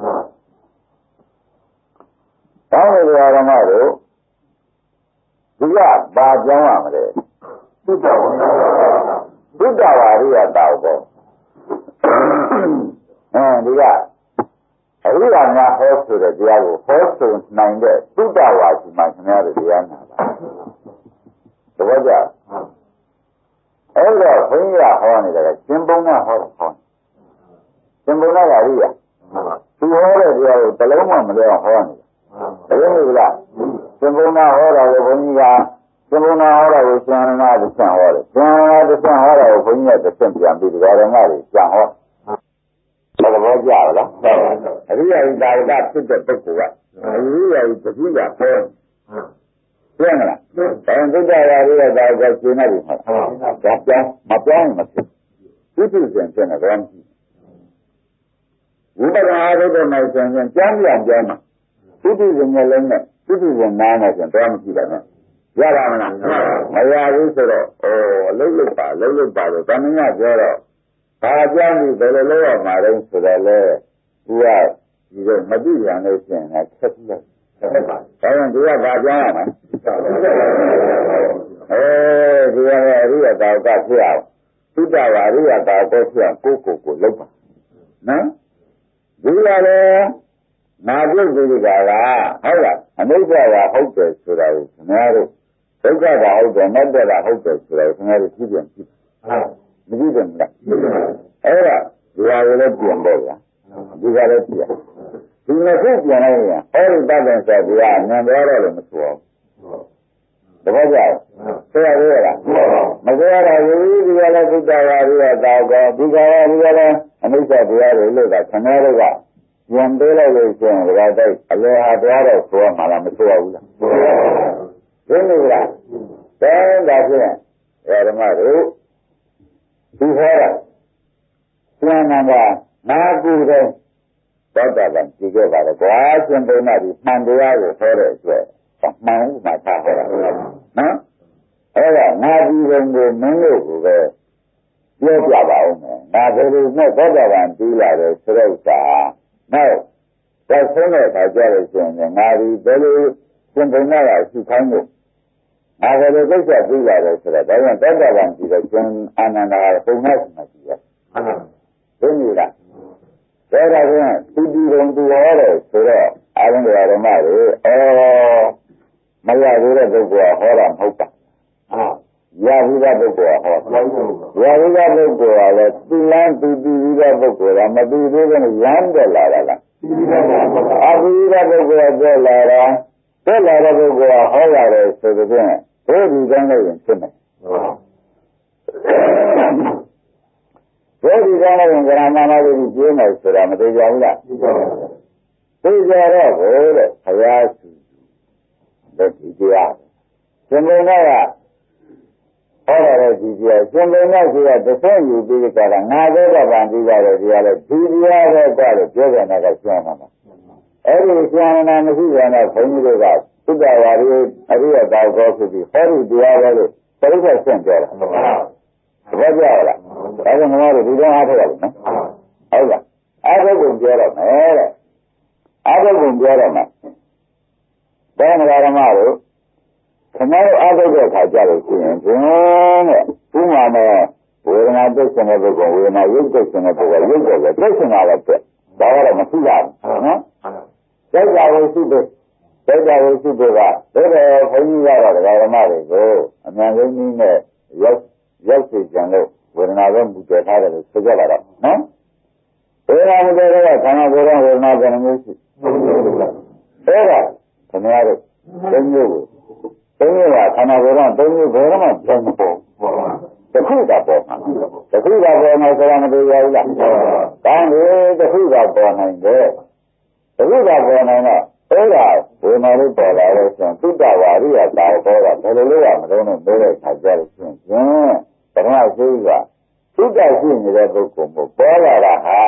တောင်းရဓမ္မတို့ဒီကဘာပြောင်းရမလဲသုတဝါရိယတာပေါ့ဒီကအရိယာများဟောဆိုတဲ့တရားကိုဟောဆိုနိုင်တဲ့သုတဝါစီမှာခင်ဗျားတို့တရားနာပါသဘောကျအဲ့တော့ဘုန်းကြီးကဟောနေတာကရှင်ဘုံကဟောတာရှင်ဘုံကအရိယာသူဟောတဲ့တရားကိုတလုံးမှမလဲအောင်ဟောနေတာတကယ်လို့လားရှင်ဘုံကဟောတာကိုဘုန်းကြီးကရှင်ဘုံကဟောတာကိုရှင်အနန္ဒသင်ဟောတယ်ရှင်အနန္ဒသင်ဟောတာကိုဘုန်းကြီးကသင်ပြန်ပြီးဒီတော်တော်များတွေပြန်ဟောသဘောကျလားအရိယာတာဝကဖြစ်တဲ့ပုဂ္ဂိုလ်ကအရိယာတတိယဟောပြန်လားဘယ်သုတ္တဝါရိယတာဝကရှင်းနေပြီဟုတ်ဒါပြန်မပြောင်းမဖြစ်ပြုစုစဉ်ဖြစ်နေတော့ဝိပဿနာအားထုတ်တဲ့နောက်ဆိုရင်ကြမ်းပြန်မှာပြုစုစဉ်မျိုးလုံးနဲ့ပြုစုစဉ်နားနဲ့ဆိုတော့မရှိပါနဲ့ရပါမလားမရဘူးဆိုတော့အလုံးလုံးပါလို့တဏှာပြောတော့ဘာကြောင့်ဒီဘယ်လိုလုပ်ရမှာလဲဆိုတော့လေသူကဒီလိုမသိရလို့ရှိရင်လည်းဆက်ပြီးတော့ဒါကြောင့်သူကဘာကြောင့်ရမှာဒီကလည်းအရိယတာဝကဖြစ်အောင်သုတဝါရိယတာဝကဖြစ်အောင်ကိုလုပ်ပါနော်ဒီကလည်းနာပြုတ်ဒီကဟုတ်လားအနိစ္စကဟုတ်တယ်ဆိုတာကိုခင်ဗျားတို့ဒုက္ခကဟုတ်တယ်မတ္တကဟုတ်တယ်ဆိုတာကိုခင်ဗျားတို့ကြည့်ပြန်ကြည့်မကြည့်တယ်မလားအဲ့ဒါဒီဟာကိုလည်းပြန်ပေါ့ဗျာဒီကလည်းပြန်ဒီနှစ်ခုပြန်လိုက်ရင်ဟောဒီတတ်တယ်ဆိုဒီကနံတော်တော့လည်းမဆိုအောင်သဘောကျဆရာပြောရလားမပြောရတော့ဘူးဒီကလည်းသုတ္တဝါရိယတာကောဒီကလည်းအနိစ္စတရားတွေလို့ကခင်ဗျားတို့ကပြန်ပေးလိုက်လို့ရှိရင်ဒါတော့အလေဟာတရားတော့ဆိုရမှာလားမဆိုရဘူးလားသိနေလားဒါဖြင့်ဓမ္မတို့ဒီဟောတာဉာဏ်နာနာကုတဲ့သောတာပန်ကြည့်ခဲ့ပါတော့ကွာရှင်ဘုရားဒီမှန်တရားကိုဟောတဲ့အတွက်မှန်ဥမှာထားဟောတာနော်အဲ့ဒါနာပြီးတဲ့ကိုမင်းတို့ကိုပဲပြောပြပါဦးမယ်ဒါဘယ်လိုနဲ့သောတာပန်ပြီးလာတယ်ဆိုတော့နောက်တော့ဆုံးတဲ့အခါကျလို့ရှိရင်ငါဒီဘယ်လိုရှင်ဘုရားကရှိခိုင်းလို့ငါဘယ်လိုကိစ္စပြီးလာတယ်ဆိုတော့ဒါကြောင့်သောတာပန်ပြီးတော့ရှင်အာနန္ဒာကပုံနဲ့ရှိမှရှိတယ်သိနေလားဒါကပြန်သူဒီုံသူဟောတယ်ဆိုတော့အာရုံဓမ္မတွေမရသေးတဲ့ပုဂ္ဂိုလ်ကဟောတာမဟုတ်ပါရဘူးတဲ့ပုဂ္ဂိုလ်ကဟောရဘူးတဲ့ပုဂ္ဂိုလ်ကလည်းသူလန်းသူပြီးတဲ့ပုဂ္ဂိုလ်ကမပြီးသေးတဲ့ရမ်းတက်လာတာလားအပြီးတဲ့ပုဂ္ဂိုလ်ကတက်လာတာတက်လာတဲ့ပုဂ္ဂိုလ်ကဟောရတယ်ဆိုတဲ့ဖြင့်ဘယ်ဒီကံလို့ရင်ဖြစ်မယ်ဘယ်ဒီကံလို့ရင်ကရဏနာလို့ပြင်းတယ်ဆိုတာမသိကြဘူးလားသိကြတော့ဘုတဲ့ဘုရားစုတဲ့ဒီတရားရှင်ဘုရားကဟောရတဲ့ဒီတရားရှင်ဘုရားကတစ်ဆင့်ယူပြီးကြတာငါသောတာပန်ပြီးကြတယ်ဒီကလည်းဒီတရားပဲကြလို့ပြောကြတာကရှင်းမှာပါအဲ့ဒီရှင်းနာမရှိကြတဲ့ဘုန်းကြီးတွေကသုတ္တဝါရိအရိယတာကောဖြစ်ပြီးဟောဒီတရားပဲလို့ပရိစ္ဆေဆင့်ပြောတာဟုတ်ကြလားဒါကြောင့်ငါတို့ဒီတော့အားထုတ်ရတယ်နော်ဟုတ်လားအားထုတ်ကိုပြောတော့မယ်တဲ့အားထုတ်ကိုပြောတော့မယ်ဘယ်မှာဓမ္မတို့ခဏတော့အားထုတ်တဲ့အခါကျတော့ရှိရင်ဘုန်းတဲ့ဥမာနဲ့ဝေဒနာသိတဲ့ပုဂ္ဂိုလ်ဝေဒနာရုပ်သိတဲ့ပုဂ္ဂိုလ်ရုပ်တယ်ပဲသိနေတာလည်းတဲ့ဒါကတော့မရှိပါဘူးနော်သိတာကိုရှိတဲ့သိတာကိုရှိတဲ့ကဒါတော့ဘုန်းကြီးကတော့ဓမ္မတွေကိုအမှန်ဆုံးနည်းနဲ့ရောက်စီကြံလို့ဝေဒနာပဲမူတည်ထားတယ်လို့ဆိုကြတာတော့နော်ဝေဒနာမူတည်တဲ့ခန္ဓာကိုယ်ကဝေဒနာပဲမျိုးရှိအဲ့ဒါခင်ဗျားတို့သုံးမျိုးကိုသုံးမျိုးကခန္ဓာကိုယ်ကသုံးမျိုးဘယ်တော့မှပြန်မပေါ်တစ်ခုသာပေါ်မှာတစ်ခုသာပေါ်မှာဆိုတာမတွေ့ရဘူးလားဒါနဲ့တစ်ခုသာပေါ်နိုင်တယ်တစ်ခုသာပေါ်နိုင်တော့အဲ့ဒါဝေမာလေးပေါ်လာလို့ဆိုရင်သုတ္တဝါရိယသာပေါ်တာဘယ်လိုလုပ်ရမလဲနဲ့ပြောတဲ့အခါကျတော့ဖြင့်ပထမရှိကသုတ္တရှိနေတဲ့ပုဂ္ဂိုလ်ကိုပေါ်လာတာဟာ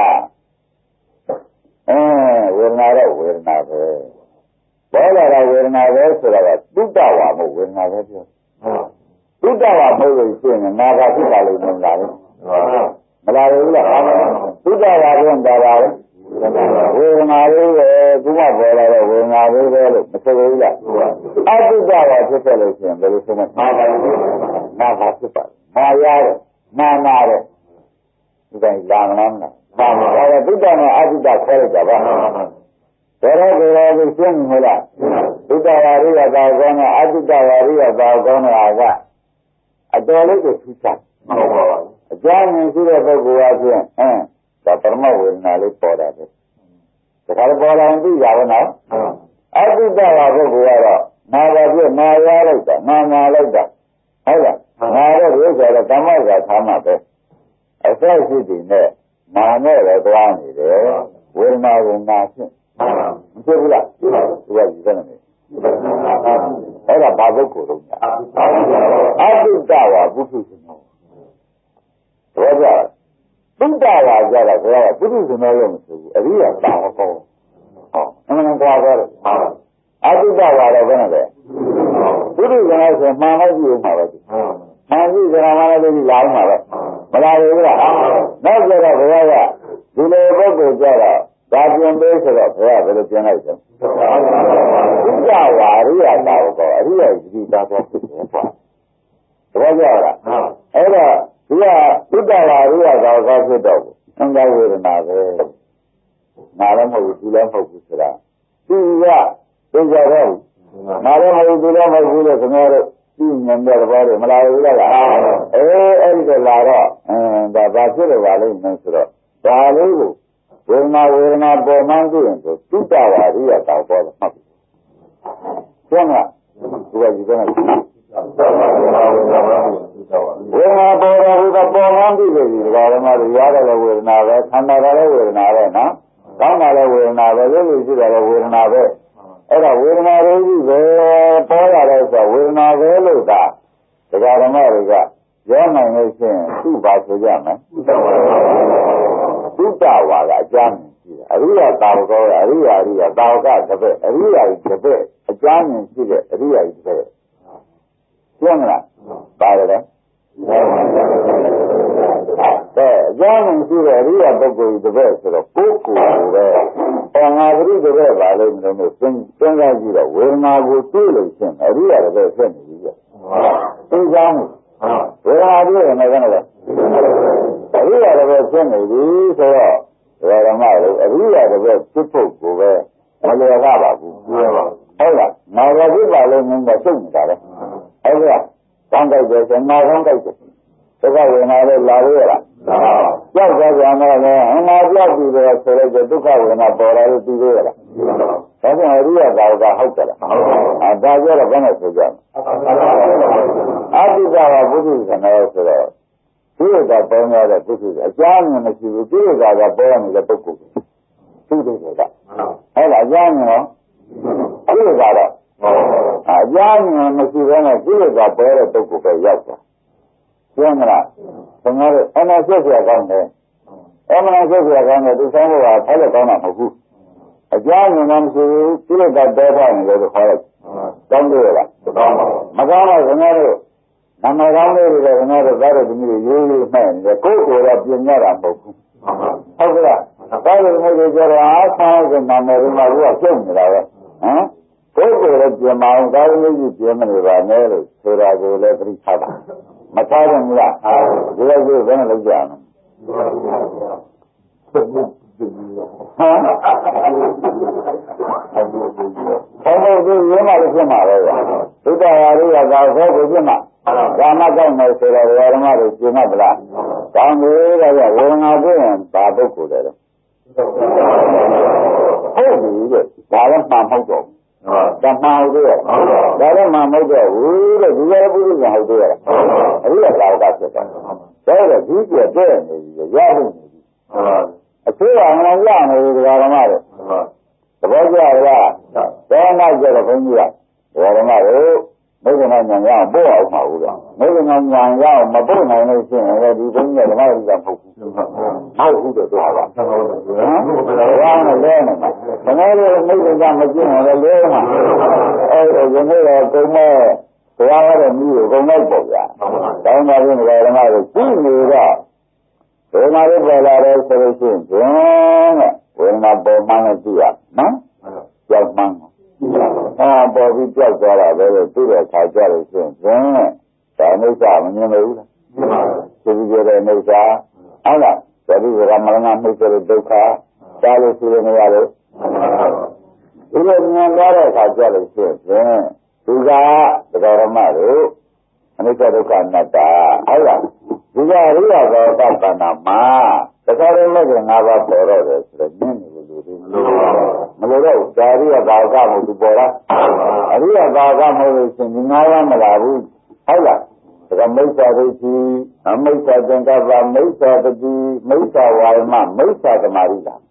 ဝေဒနာတော့ဝေဒနာပဲပေါ်လာတာဝေဒနာပဲဆိုတာကသုတ္တဝါမဟုတ်ဝေဒနာပဲပြောသုတ္တဝါမဟုတ်လို့ရှိရင်နာဘာဖြစ်ပါလိမ့်မလားမလားဘူးလားသုတ္တဝါပြန်တာပါလေဝေဒနာလေးပဲခုမှပေါ်လာတဲ့ဝေဒနာလေးပဲလို့မဆိုဘူးလားအတုတ္တဝါဖြစ်တယ်လို့ရှိရင်ဘယ်လိုဆိုမလဲနာဘာဖြစ်ပါနာရတယ်နာတယ်ဒီတိုင်းလာမလားဒါကသုတ္တနဲ့အတုတ္တခေါ်လိုက်တာပါဘယ်တော့ဒီလိုကိုရှင်းမလားသုတ္တဝါရိယသာကောနဲ့အတုတ္တဝါရိယသာကောနဲ့ကအတော်လေးကိုထူးခြားဟုတ်ပါဘူးအကျဉ်းမြင်ရှိတဲ့ပုဂ္ဂိုလ်အချင်းဒါပရမဝေဒနာလေးပေါ်တာပဲဒါကြပေါ်လာရင်သိရပါတော့အတုတ္တဝါပုဂ္ဂိုလ်ကတော့နာပါပြနာရလိုက်တာနာလိုက်တာဟုတ်လားနာတဲ့ဥစ္စာတော့ကမ္မကထားမှာပဲအစရှိတည်နဲ့နာနဲ့လည်းတွားနေတယ်ဝေဒနာကနာဖြင့်မဖြစ်ဘူးလားသူကယူတယ်နေအဲ့ဒါဘာပုဂ္ဂိုလ်တော့အတုတ္တဝါပုထုဇဉ်တော်ကြသုတ္တဝါကြတာဆိုတော့ပုထုဇဉ်တော်လို့မဆိုဘူးအရိယာသာဟောအမှန်တရားကြတယ်အတုတ္တဝါတော့ဘယ်နဲ့လဲပုထုဇဉ်ဆိုမှန်လိုက်ကြည့်ဦးမှာပဲမှန်ကြည့်ကြတာမှလည်းဒီလာအောင်မှာပဲမလာဘူးလားနောက်ကြတော့ဘုရားကဒီလိုပုဂ္ဂိုလ်ကြတော့ဒါပြင်ပေးဆိုတော့ဘုရားဘယ်လိုပြင်လိုက်လဲသုတ္တဝါရိယသာဟောအရိယာကြီးတာတော့ဖြစ်တယ်ပေါ့တော်ကြလားအဲ့တော့ဒီကသုတ္တဝါရိယသာဟောဖြစ်တော့အင်္ဂဝေဒနာပဲနာလည်းမဟုတ်ဘူးသူလည်းမဟုတ်ဘူးဆိုတာသူကသိကြတော့နာလည်းမဟုတ်ဘူးသူလည်းမဟုတ်ဘူးလို့ခင်ဗျားတို့သူ့ဉာဏ်တဲ့ဘောတွေမလာဘူးလားအဲ့ဒီတော့လာတော့ဒါဘာဖြစ်လို့ပါလိမ့်မယ်ဆိုတော့ဒါလေးကိုဝေဒနာပေါ်မှန်းသိရင်ဆိုသုတ္တဝါရိယသာဟောတယ်မှတ်ပြီကျန်လားဒီကဒီကနေ့ဝေဒနာပေါ်တော့ဟိုကပေါ်မှန်းသိလို့ဒီဓမ္မတွေရတယ်လည်းဝေဒနာပဲခန္ဓာကလည်းဝေဒနာပဲနော်ကောင်းတာလည်းဝေဒနာပဲလို့ရှိတာလည်းဝေဒနာပဲအဲ့ဒါဝေဒနာတွေကြီးပဲပေါ်ရတယ်ဆိုဝေဒနာပဲလို့ကဓမ္မတွေကပြောနိုင်လို့ရှိရင်သူ့ပါဆိုကြမယ်သုတ္တဝါကအကျမ်းရှိတယ်အရိယသာဝကအရိယာသာဝကတစ်ပည့်အရိယာတစ်ပည့်အကျမ်းရှိတဲ့အရိယာတစ်ပည့်ကျမ်းလားပါတယ်လေအကျမ်းရှိတဲ့အရိယာပုဂ္ဂိုလ်တစ်ပည့်ဆိုတော့ပုဂ္ဂိုလ်ကိုပဲငါပရိတစ်ပည့်ပါလို့မလို့စဉ်းစားကြည့်တော့ဝေဒနာကိုသိလို့ရှိရင်အရိယာတစ်ပည့်ဖြစ်နေပြီကသိကြမ်းဝေဒနာတွေ့ရင်လည်းကတော့အရိယာတစ်ပည့်ဖြစ်နေပြီဆိုတော့ဓမ္မတွေအရိယာတစ်ပည့်ဖြစ်ဖို့ကိုပဲမလျော်ပါဘူးဟုတ်လားနာရဖြစ်ပါလို့ငင်းတော့ရှုပ်နေတာလေအဲ့ဒါကောင်းကြိုက်တယ်ဆိုနာကောင်းကြိုက်တယ်ဒုက္ခဝေဒနာလေးလာလို့ရလားကြောက်ကြကြမှာလည်းအနာကြောက်ပြီးတော့ဆိုတော့ဒုက္ခဝေဒနာပေါ်လာလို့သိသေးရလားဒါကြောင့်အရိယာသာကဟုတ်ကြလားဒါကြတော့ဘယ်နဲ့ဆိုကြအတုတ္တဝါပုထုဇဉ်တော်ဆိုတော့ဒီလိုကပေါ်များတဲ့ပုထုဇဉ်အကြောင်းနဲ့မရှိဘူးဒီလိုကပေါ်နေတဲ့ပုဂ္ဂိုလ်သူ့တွေကအဲ့ဒါအကြောင်းနဲ့ဒီလိုကတော့အကြောင်းနဲ့မရှိဘဲနဲ့ဒီလိုကပေါ်တဲ့ပုဂ္ဂိုလ်ပဲရောက်တာကျင်းမလားခင်ဗျားတို့အနာဆက်ရကောင်းတယ်အမှန်ဆက်ရကောင်းတယ်သူဆောင်ဖို့ကဖက်လို့ကောင်းတာမဟုတ်ဘူးအကြောင်းနဲ့မရှိဘူးဒီလိုကတော့ပေါ်နေတယ်လို့ခေါ်လိုက်ကောင်းတယ်လားမကောင်းပါဘူးခင်ဗျားတို့နာမကောင်းလေးတွေကခင်ဗျားတို့ကားတဲ့ဒီမျိုးရေးရေးမှတ်နေတယ်ကိုယ်ကိုယ်တော့ပြင်ရတာမဟုတ်ဘူးဟုတ်ကဲ့ကားတဲ့မျိုးတွေကြတော့အားဆောင်တဲ့နာမည်တွေမှာကပြုတ်နေတာပဲကိုယ်ကိုယ်တော့ပြင်မအောင်ကားတဲ့မျိုးကြီးပြင်မနေပါနဲ့လို့ဆိုတာကိုလည်းပြိထားတာမထားဘူးလားဒီလိုဆိုဘယ်နဲ့လုပ်ကြအောင်ဟုတ်ကဲ့ရင်းမှလည်းဖြစ်မှာပဲသုတ္တဝါရိယသာဟောကိုဖြစ်မှာဓမ္မကောက်မယ်ဆိုတော့ဓမ္မတွေပြင်မှမလားကောင်းပြီတော့ဝေဒနာပြရင်ဘာပုဂ္ဂိုလ်လဲဟုတ်ပြီတဲ့ဒါလည်းမှန်ဟုတ်တော့တမန်ဟုတ်တယ်ဒါလည်းမှမဟုတ်တော့ဘူးတဲ့ဒီလိုပုရိသဟုတ်တယ်အရိယသာဝကဖြစ်တာဒါတော့ဒီကျတဲ့နေပြီရဖို့နေပြီအသေးအောင်ရနေပြီဒကာဓမ္မတွေသဘောကျလားဒါမှကျတော့ဘုန်းကြီးကဒကာဓမ္မတို့မိဂနာညာရအောင်ပို့အောင်မှာဘူးလားမိဂနာညာရအောင်မပို့နိုင်လို့ရှိရင်လည်းဒီဘုန်းကြီးကဓမ္မရိကမဟုတ်ဘူးဟုတ်ဘူးတော့ပြောပါဘာမှလဲနေမှာဘယ်လိုမိဂနာမကျင့်ရလဲလဲမှာအဲ့ဒါယနေ့တော့ကုံမဲ့တရားရတဲ့မျိုးကိုကုံလိုက်ပေါ့ဗျာတောင်းပါရင်ဓမ္မတို့ကြည့်နေတော့ဝေဒနာတွေပေါ်လာတယ်ဆိုလို့ရှိရင်ဖြင့်ဝေဒနာပေါ်မှန်းလို့ကြည့်ရနော်ကြောက်မှန်းပေါ်ပြီးကြောက်သွားတာပဲသူ့ရဲ့ခါကြလို့ရှိရင်ဒါအိဋ္ဌမမြင်ဘူးလားသိပြီးကြတဲ့အိဋ္ဌဟုတ်လားသတိရမရဏမိတ်ဆွေဒုက္ခကြားလို့ရှိလို့မရလို့ဒီလိုမြင်သွားတဲ့ခါကြလို့ရှိရင်ဒီကဒဂရမတို့အနိစ္စဒုက္ခအနတ္တဟုတ်လားဒီကအရိယသောတပ္ပန္နမှာတခါတည်းမဲ့က၅ပါးပေါ်တော့တယ်ဆိုတော့ညင်းနေလို့မလို့တော့ဒါရိယသာဝကမို့သူပေါ်လားအရိယသာဝကမို့လို့ရှင်ဒီ၅ပါးမလာဘူးဟုတ်လားဒါကမိစ္ဆာဒိဋ္ဌိအမိစ္ဆာသင်္ကပ္ပမိစ္ဆာတတိမိစ္ဆာဝါယမမိစ္ဆာသမာဓိလား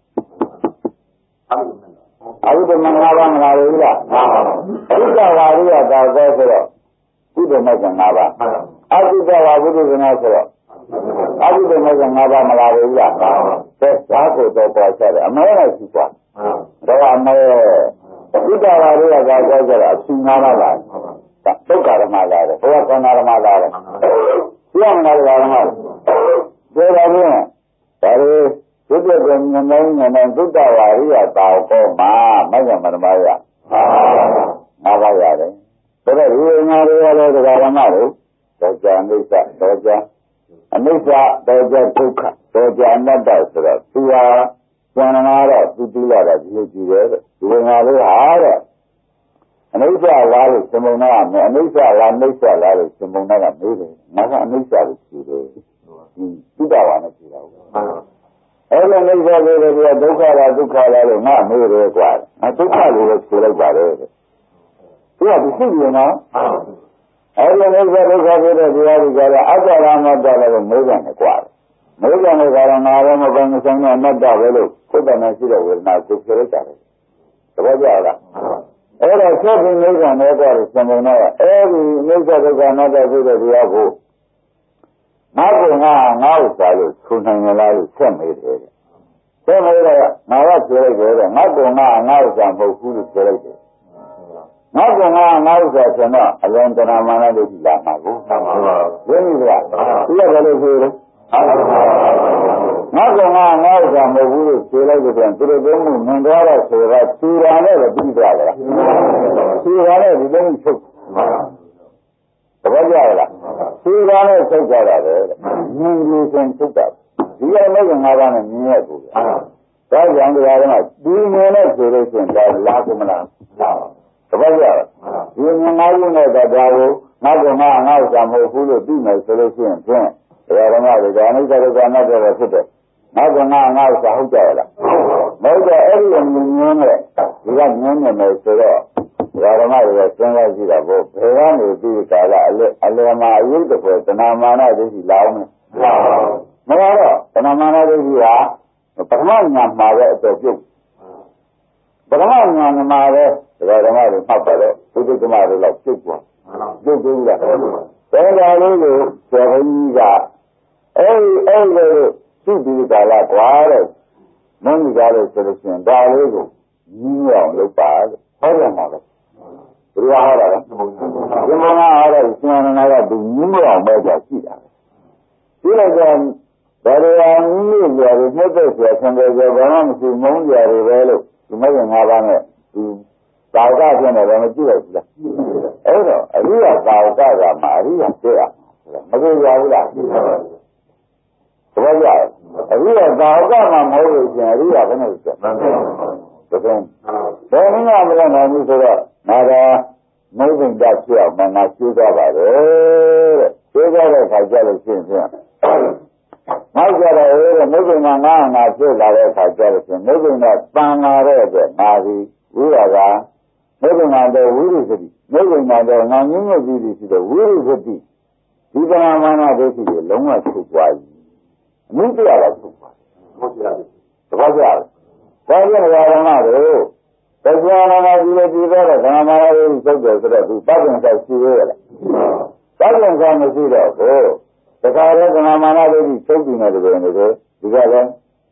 အဘိဓမ္မာ၅ပါးမလာဘူးလားအဘိဓမ္မာဝါရိယသာဝကဆိုတော့ဒီလိုမဲ့က၅ပါးအဘိဓမ္မာဝိသုဒ္ဓနာဆိုတော့အဘိဓမ္မာက၅ပါးမလာဘူးလားဒါကိုတော့ပေါ်ချက်တယ်အမဲနဲ့ရှိသွားတော့အမဲဘုဒ္ဓဘာသာကကြောက်ကြတာအရှင်၅ပါးလားသုက္ကဓမ္မလားဘုရားကန္နာဓမ္မလားသိရမလားဓမ္မပြောပါရင်ဒါရီဘုဒ္ဓကဉာဏ်နဲ့သုတ္တဝါရိယတာကောမှာမဂ္ဂမဓမ္မရ၅ပါးရတယ်ဒါတော့ဒီငါတွေရတဲ့ဓမ္မတွေတော့ကြာအိဋ္ဌတော့ကြာအနိစ္စတောကြဒုက္ခတောကြအနတ္တဆိုတော့သူဟာဉာဏ်နာတော့သူတိလာတာဒီလိုကြည့်တယ်ဒီငါလေးဟာတဲ့အနိစ္စလားလို့သင်္ဘုံနာမယ်အနိစ္စလားနိစ္စလားလို့သင်္ဘုံနာကမေးတယ်ငါကအနိစ္စလို့ကြည့်တယ်ဒီသုတ္တဝါနဲ့ကြည့်တာဟုတ်အဲ့လိုနိစ္စလေးတွေကဒုက္ခလားဒုက္ခလားလို့ငါမေးတယ်ကွာငါဒုက္ခလို့ပဲဆိုလိုက်ပါတယ်သူကဒီသိရင်နော်အဲ့ဒီနိစ္စဒုက္ခဖြစ်တဲ့တရားတွေကြတော့အတ္တရမတ္တလည်းမေးကြတယ်ကွာမေးကြတဲ့ကောင်ငါလည်းမပိုင်မဆိုင်တဲ့အနတ္တပဲလို့ဘုဒ္ဓနာရှိတဲ့ဝေဒနာကိုပြောလိုက်တာလေသဘောကျလားအဲ့တော့ဆက်ပြီးမေးကြတယ်ကွာစံပုံတော့အဲ့ဒီနိစ္စဒုက္ခအနတ္တဖြစ်တဲ့တရားကိုငါကငါဥစ္စာလို့ဆိုနိုင်လားလို့ဆက်မေးတယ်ဆက်မေးတော့ငါကပြောလိုက်တယ်ငါကငါဥစ္စာမဟုတ်ဘူးလို့ပြောလိုက်တယ်ငါကငါဥစ္စာဆိုတော့အလုံးတဏမာနဒိဋ္ဌိလာမှာကိုမှန်ပါပါဘယ်နည်းလားဒီကလည်းဆိုတယ်ငါကငါဥစ္စာမဟုတ်ဘူးလို့ပြောလိုက်တဲ့ပြန်သူတို့သုံးမှုမြင်သွားတော့ဆိုတာသူရာနဲ့ပဲပြီးသွားတယ်သူရာနဲ့ဒီလိုမျိုးချုပ်သဘောကျလားသူရာနဲ့ချုပ်ကြတာပဲမြင်ပြီးဆိုချုပ်တာဒီလိုမျိုးငါးပါးနဲ့မြင်ရကိုဒါကြောင့်တရားကဒီမြင်နဲ့ဆိုလို့ရှိရင်ဒါလာကမလားသဘောကျဒီမြင်ငါးရုံနဲ့ဒါကိုငါကငါဥစ္စာမဟုတ်ဘူးလို့သိမယ်ဆိုလို့ရှိရင်ဖြင့်တရားဓမ္မတွေဒါအနိစ္စဒုက္ခအနတ္တပဲဖြစ်တယ်ငါကငါဥစ္စာဟုတ်ကြလားမဟုတ်တော့အဲ့ဒီမြင်နဲ့ဒီကမြင်နေမယ်ဆိုတော့တရားဓမ္မတွေကစဉ်းစားကြည့်တာပေါ့ဘယ်ကနေပြီးကာလအလယ်မှာအယုဒ္ဓဘောတဏမာနဒိဋ္ဌိလာအောင်မလားတော့တဏမာနဒိဋ္ဌိကပထမညာမှာပဲအတော်ပြုတ်ပထမညာမှာပဲတရားဓမ္မတွေမှတ်ပါတော့ဘုဒ္ဓဓမ္မတွေလောက်ပြုတ်သွားပြုတ်ပြီးလားဒါလေးကိုဆရာဘုန်းကြီးကအဲ့လိုသိပြီးကာလကွာတဲ့မင်းကြီးကားလို့ဆိုလို့ရှိရင်ဒါလေးကိုကြီးအောင်လုပ်ပါလို့ဟောတယ်မှာပဲဘုရားဟောတာလားဒီမှာဟောတဲ့ဆရာနာကဒီကြီးအောင်ပဲကြာရှိတာဒီလိုကြောင့်ဒါရီယာကြီးကြရတယ်နှုတ်သက်ဆရာဆံတယ်ကြဘာမှမရှိမုန်းကြရတယ်ပဲလို့ဒီမဲ့ငါးပါးနဲ့ဒီသာဝကဖြစ်နေတယ်မကြည့်ရဘူးလားအဲ့တော့အရိယသာဝကကမှအရိယပြည့်ရမကြည့်ရဘူးလားသဘောကျအရိယသာဝကမှမဟုတ်လို့ရှင်အရိယဘယ်နဲ့ဆိုမှန်ပါဘူးဒါကြောင့်ဘယ်နည်းမှမလုပ်နိုင်ဘူးဆိုတော့ငါကမုဒ္ဒင်တဖြစ်အောင်ငါကျိုးသွားပါတယ်တဲ့ကျိုးသွားတဲ့ခါကျလို့ရှိရင်နောက်ကြတော့မုဒ္ဒင်ကငါဖြစ်လာတဲ့ခါကျလို့ရှိရင်မုဒ္ဒင်ကပန်လာတဲ့အတွက်ငါဒီဝိရကနိဗ္ဗာန်တော်ဝိရိသတိနိဗ္ဗာန်တော်ငါငြိမ့်ငြိမ့်ပြီးရှိတဲ့ဝိရိသတိဒီကနာမာနဒိဋ္ဌိကိုလုံးဝချုပ်သွားပြီအမှုတရားတော့ချုပ်သွားတယ်သဘောကျလားဒါကြောင့်ဓမ္မတို့တရားနာကြည့်လို့ဒီတော့ကနာမာနဒိဋ္ဌိချုပ်တယ်ဆိုတော့ဒီပတ်ပြန်ဆိုင်ရှိသေးရလားပတ်ပြန်ဆိုင်မရှိတော့ဘူးတခါတည်းကနာမာနဒိဋ္ဌိချုပ်ပြီးနေတယ်ဆိုရင်ဒီကလည်းခဏကသိ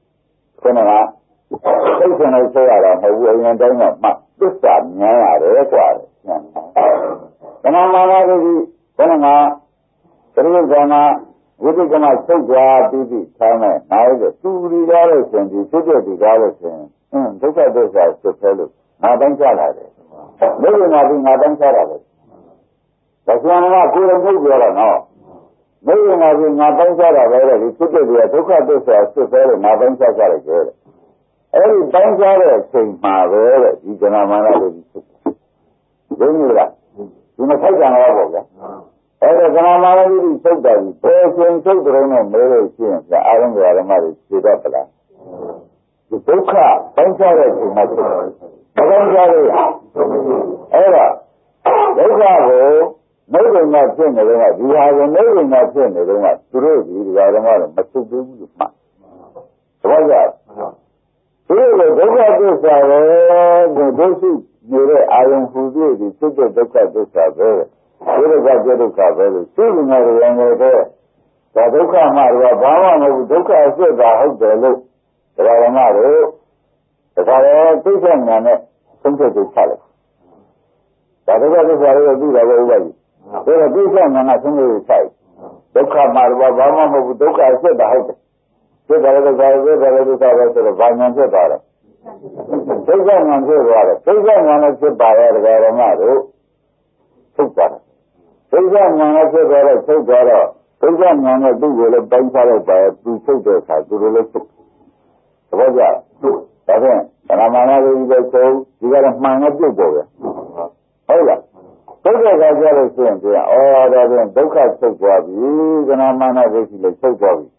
စင်လိုက်ဆိုရတာမဟုတ်ဘူးအရင်တိုင်းကမှသစ္စာမြင်ရတယ်ကွာကနာမာနဒိဋ္ဌိခဏကသရုပ်ကမှာဝိသိကမှာချုပ်သွားပြီးထားမယ်နိုင်တယ်သူဒီကားလို့ရှင်ဒီဖြစ်တဲ့ဒီကားလို့ရှင်ဒုက္ခသစ္စာဖြစ်သေးလို့ငါတိုင်းချလာတယ်မိဂ္ဂနာပြီးငါတိုင်းချတာပဲဒါဆိုရင်ကကိုယ်တော်ထုတ်ပြောတာနော်မိဂ္ဂနာပြီးငါတိုင်းချတာပဲလေဖြစ်တဲ့ဒီဒုက္ခသစ္စာဖြစ်သေးလို့ငါတိုင်းချကြတယ်ကျဲအဲ့ဒီတိုင်းချတဲ့အချိန်မှာပဲတဲ့ဒီကနာမာနလေးဖြစ်တယ်ဘယ်လိုလဲဒီမထိုက်ကြတော့ပေါ့ဗျာအဲ့ဒါကနာမာနလေးချုပ်တယ်ဘယ်ချိန်ချုပ်တယ်နဲ့မဲလို့ရှိရင်အာရုံဓမ္မတွေဖြေတတ်ပလားဒီဒုက္ခတိုင်းချတဲ့အချိန်မှာချုပ်တယ်တိုင်းချရအဲ့ဒါဒုက္ခကိုနိဗ္ဗာန်မှာဖြစ်နေတော့ဒီဟာကိုနိဗ္ဗာန်မှာဖြစ်နေတော့သူတို့ဒီဓမ္မတော့မချုပ်သေးဘူးလို့မှတ်သဘောကျသူတို့ဒုက္ခသစ္စာပဲကိုဒုရှိနေတဲ့အာယုံဟူပြီးဒီဖြစ်တဲ့ဒုက္ခသစ္စာပဲဒီဒုက္ခဒုက္ခပဲလို့သိနေတယ်လည်းပဲဒါဒုက္ခမှတော့ဘာမှမဟုတ်ဘူးဒုက္ခအစစ်တာဟုတ်တယ်လို့ဓမ္မတို့ဒါကြတော့သိတဲ့ဉာဏ်နဲ့သုံးချက်ကိုချလိုက်ဒါဒုက္ခသစ္စာကိုသိတာပဲဥပ္ပါဒ်ဒါတော့သိတဲ့ဉာဏ်နဲ့သုံးချက်ကိုချလိုက်ဒုက္ခမှတော့ဘာမှမဟုတ်ဘူးဒုက္ခအစစ်တာဟုတ်တယ်ဖြစ်တယ်လို့ဆိုရဲတယ်လို့ဆိုရဲဆိုတော့ဘာဉာဏ်ဖြစ်သွားတယ်ဒုက္ခဉာဏ်ဖြစ်သွားတယ်ဒုက္ခဉာဏ်နဲ့ဖြစ်ပါရဲ့ဓမ္မတို့ထုတ်သွားတယ်ဒုက္ခဉာဏ်နဲ့ဖြစ်သွားတော့ထုတ်သွားတော့ဒုက္ခဉာဏ်နဲ့သူ့ကိုလည်းပိုင်းခြားလိုက်ပါရဲ့သူထုတ်တဲ့အခါသူတို့လည်းထုတ်သဘောကျဒါဖြင့်ဓမ္မနာလေးပဲဆုံးဒီကတော့မှန်နဲ့ပြုတ်ပေါ်ပဲဟုတ်လားဒုက္ခကကြားလို့ရှိရင်ပြန်ဒါဖြင့်ဒုက္ခထုတ်သွားပြီကနာမနာဒိဋ္ဌိလည်းထုတ်သွားပြီ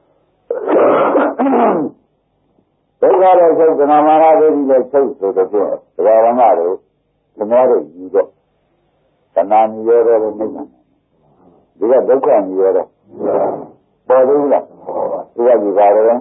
ဒုက္ခလည်းချုပ်ကနာမနာဒိဋ္ဌိလည်းချုပ်ဆိုတော့ဖြင့်ဓမ္မတို့သမားတို့ယူတော့ကနာမြည်ရတော့လည်းမိတ်တယ်ဒီကဒုက္ခမြည်ရတော့ပေါ်သေးလားဒီကယူပါတယ်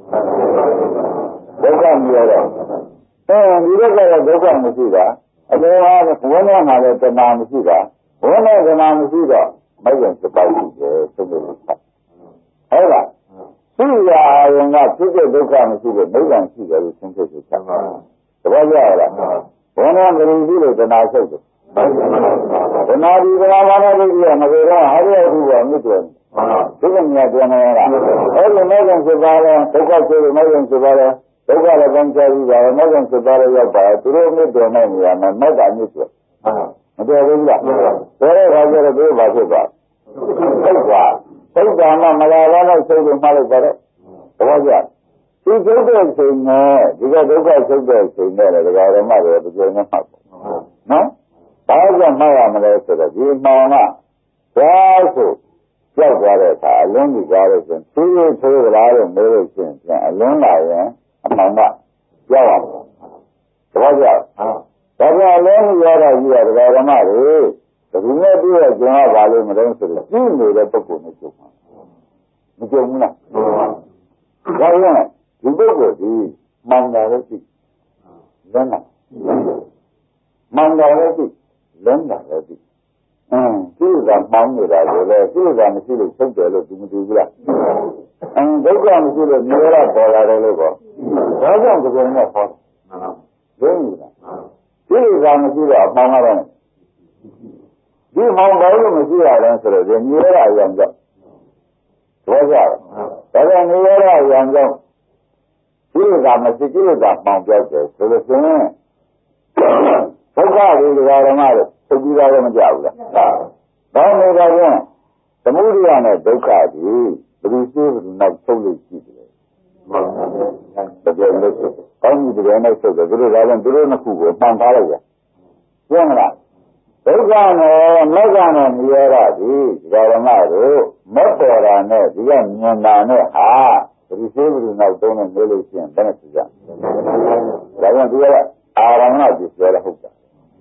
ဒုက္ခမြည်ရတော့ဒီဘက်ကဒုက္ခမရှိတာအမေကဝိညာဉ်မှာလည်းတဏှာမရှိတာဝိညာဉ်တဏှာမရှိတော့မိတ်ရင်စပိုက်ရှိတယ်သုံးလို့ဟုတ်လားသူ့ရာရင်ကဖြစ်တဲ့ဒုက္ခမရှိတဲ့မိတ်ရင်ရှိတယ်လို့သင်ဖြစ်ချက်ချက်ပါသဘောကျလားဝိညာဉ်ကလေးရှိလို့တဏှာဆုပ်တယ်ဒနာဒီကနာမာနဒိဋ္ဌိကမကြေတော့ဟာရခုကမြစ်တယ်ဒီကမြတ်ပြန်နေရတာအဲ့ဒီမေခင်စစ်ပါလဲဒုက္ခဆိုလို့မေခင်စစ်ပါလဲဒုက္ခလည်းကောင်းချပြီးပါမေခင်စစ်ပါလဲရောက်ပါသူတို့မြစ်တယ်နဲ့နေရာမှာမေတ္တာမြစ်တယ်မတော်ဘူးလားဆိုတဲ့ခါကျတော့သူဘာဖြစ်သွားသိသွားသိတာမှမလာတော့လို့ဆိုလို့မှလိုက်ပါတော့သဘောကျဒီကျုပ်တဲ့ချိန်နဲ့ဒီကဒုက္ခချုပ်တဲ့ချိန်နဲ့လည်းဒကာဓမ္မတွေပကြိုနေမှတ်နော်ဘာကြောင့်မှတ်ရမလဲဆိုတော့ဒီမှန်ကဘာဆိုကြောက်သွားတဲ့အခါအလုံးကြီးသွားလို့ဆိုရင်သူ့ရဲ့ဆိုးကြလားလို့မေးလို့ရှိရင်အလုံးလာရင်အမှန်ကကြောက်ရမှာသဘောကျဒါကြောင့်အလုံးကြီးရတာကြီးရဒကာဓမ္မတွေဒီနေ့ပြည့်ရကျင်ရပါလို့မလို့ဆိုတော့ပြီးနေတဲ့ပုဂ္ဂိုလ်နဲ့ကျုပ်မှာမကြုံဘူးလားဒါကြောင့်ဒီပုဂ္ဂိုလ်ဒီမှန်တယ်လို့သိလမ်းတာမှန်တယ်လို့သိလမ်းတာလည်းသိကိလေသာမှောင်နေတာကိုလည်းကိလေသာမရှိလို့ချုပ်တယ်လို့သူမသိဘူးလားဒုက္ခမရှိလို့နေရပေါ်လာတယ်လို့ပေါ့ဒါကြောင့်ဒီကုန်းနဲ့ဟောတယ်ဒုက္ခကိလေသာမရှိတော့မှောင်ရတယ်ဒီမှောင်တယ်လို့မရှိရတယ်ဆိုတော့ဒီနေရအရင်ကြောင့်ဘောကြတယ်ဒါကြောင့်နေရအရင်ကြောင့်ကိလေသာမရှိကိလေသာမှောင်ပြောက်တယ်ဆိုလို့ရှိရင်ဒုက္ခတွေဓမ္မတွေသိပြီးသားလည်းမကြဘူးလားဒါနေတာပြန်သမုဒိယနဲ့ဒုက္ခကြီးဘယ်လိုရှိဘယ်လိုနောက်ထုတ်လို့ရှိတယ်မှန်ပါဗျာတကယ်လို့ကောင်းပြီတကယ်နဲ့ထုတ်တယ်သူတို့ကလည်းသူတို့နှစ်ခုကိုမှန်ထားလိုက်ရပြန်မလားဒုက္ခနဲ့မက္ခနဲ့မြဲတာဒီဓမ္မတို့မက်တော်တာနဲ့ဒီကမြင်တာနဲ့ဟာဘယ်လိုရှိဘယ်လိုနောက်သုံးနဲ့နေလို့ရှိရင်ဘယ်နဲ့သိကြဒါကြောင့်ဒီကအာရမဏပစ္စည်းလည်းဟုတ်တာ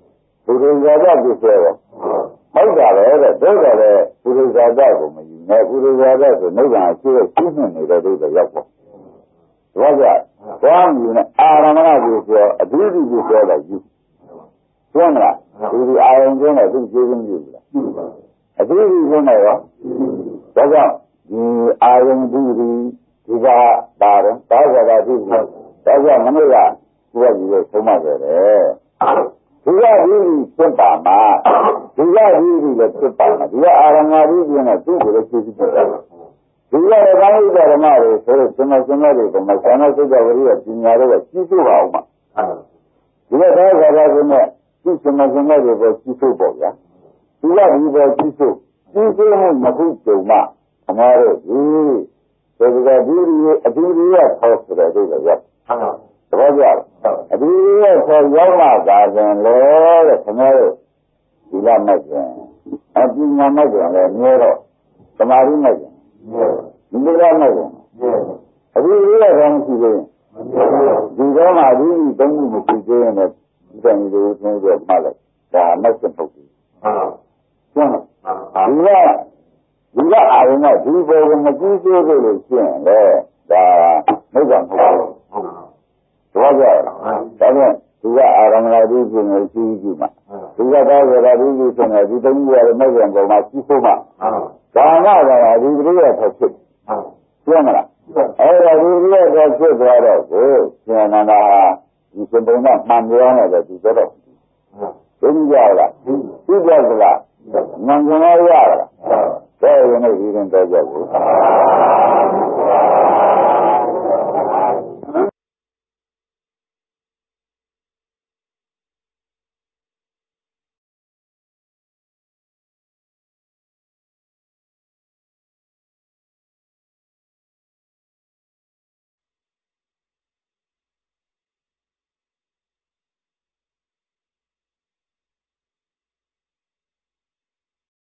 ပုရိသဇာတပြည့်စေတော့ဟုတ်တာပဲတဲ့တို့တယ်လေပုရိသဇာတကိုမယူနဲ့ပုရိသဇာတဆိုနိဗ္ဗာန်ရှိတဲ့ရှင်းနေနေတဲ့ဒုက္ခရောက်ပေါ့ဘာကြသွားမြင်နဲ့အာရမဏပြည့်စေအဓိပ္ပာယ်ပြည့်စေတော့ယူရှင်းမလားဒီအာယုံကျင်းတဲ့သူကျေးဇူးပြုလားအဓိပ္ပာယ်ကျင်းတယ်ရောဒါကြောင့်ဒီအာယုံဒီကပါတယ်သာဝရတိဒါကြောင့်မနေ့ကသူကကြီးရဲ့ဆုံးမခဲ့တယ်ဒီကဒီဖြစ်ပါမှာဒီကဒီလည်းဖြစ်ပါမှာဒီကအာရမဏဒီကျင်းတဲ့သူ့ကိုလည်းသိသိဖြစ်တယ်ဒီကရကောင်းဥဒ္ဓဓမ္မတွေဆိုတော့စမစမတွေကမဆန္ဒစိတ်ဝရိယပညာတွေကကြီးစိုးပါအောင်မှာဒီကသာဝရတိနဲ့ဒီစမစမတွေကိုကြီးစိုးပေါ့ဗျာဒီကဒီပေါ်ကြီးစိုးမှုမဟုတ်ကြုံမှအမှားတို့ဒီကဒီအတူတူရခေါ်ဆိုတဲ့ဒုက္ခရောက်သဘောကျလားအတူတူရခေါ်ရောက်မှသာပြန်လေတဲ့ခင်ဗျားတို့ဒီလမဲ့ပြန်အပညာမဲ့ပြန်လေမြဲတော့သမာဓိမဲ့ပြန်ဒီလိုမဲ့ပြန်အတူတူရခေါ်မရှိသေးဒီတော့မှဒီသုံးခုမရှိသေးရင်လည်းဒီတန်ကြီးတွေသုံးပြီးမှလိုက်ဒါမဲ့ပြန်ပုတ်ပြီကျန်ဒီကအာရုံကဒီပေါ်ကိုမကြည့်သေးလို့ရှိရင်လေဒါမိစ္ဆာမဟုတ်ဘူးတော့ကြဒါနဲ့ဒီကအာရုံလာပြီးပြင်လို့ရှိကြည့်မှာဒီကသာဝရဒီကြီးဆိုရင်ဒီသုံးခုရတဲ့မိစ္ဆာပေါ်မှာကြီးဖို့မှာဒါနကဒီပရိယထဖြစ်ကျန်မလားအဲ့ဒါဒီပရိယထဖြစ်သွားတော့ကိုဉာဏ်နာဒီစံပုံကမှန်ပြောနေတယ်ဒီတော့သိကြလားသိကြသလားဉာဏ်ကျင်ရရလားတဲ့ရင်လည်းဒီရင်တော့ကြဘူး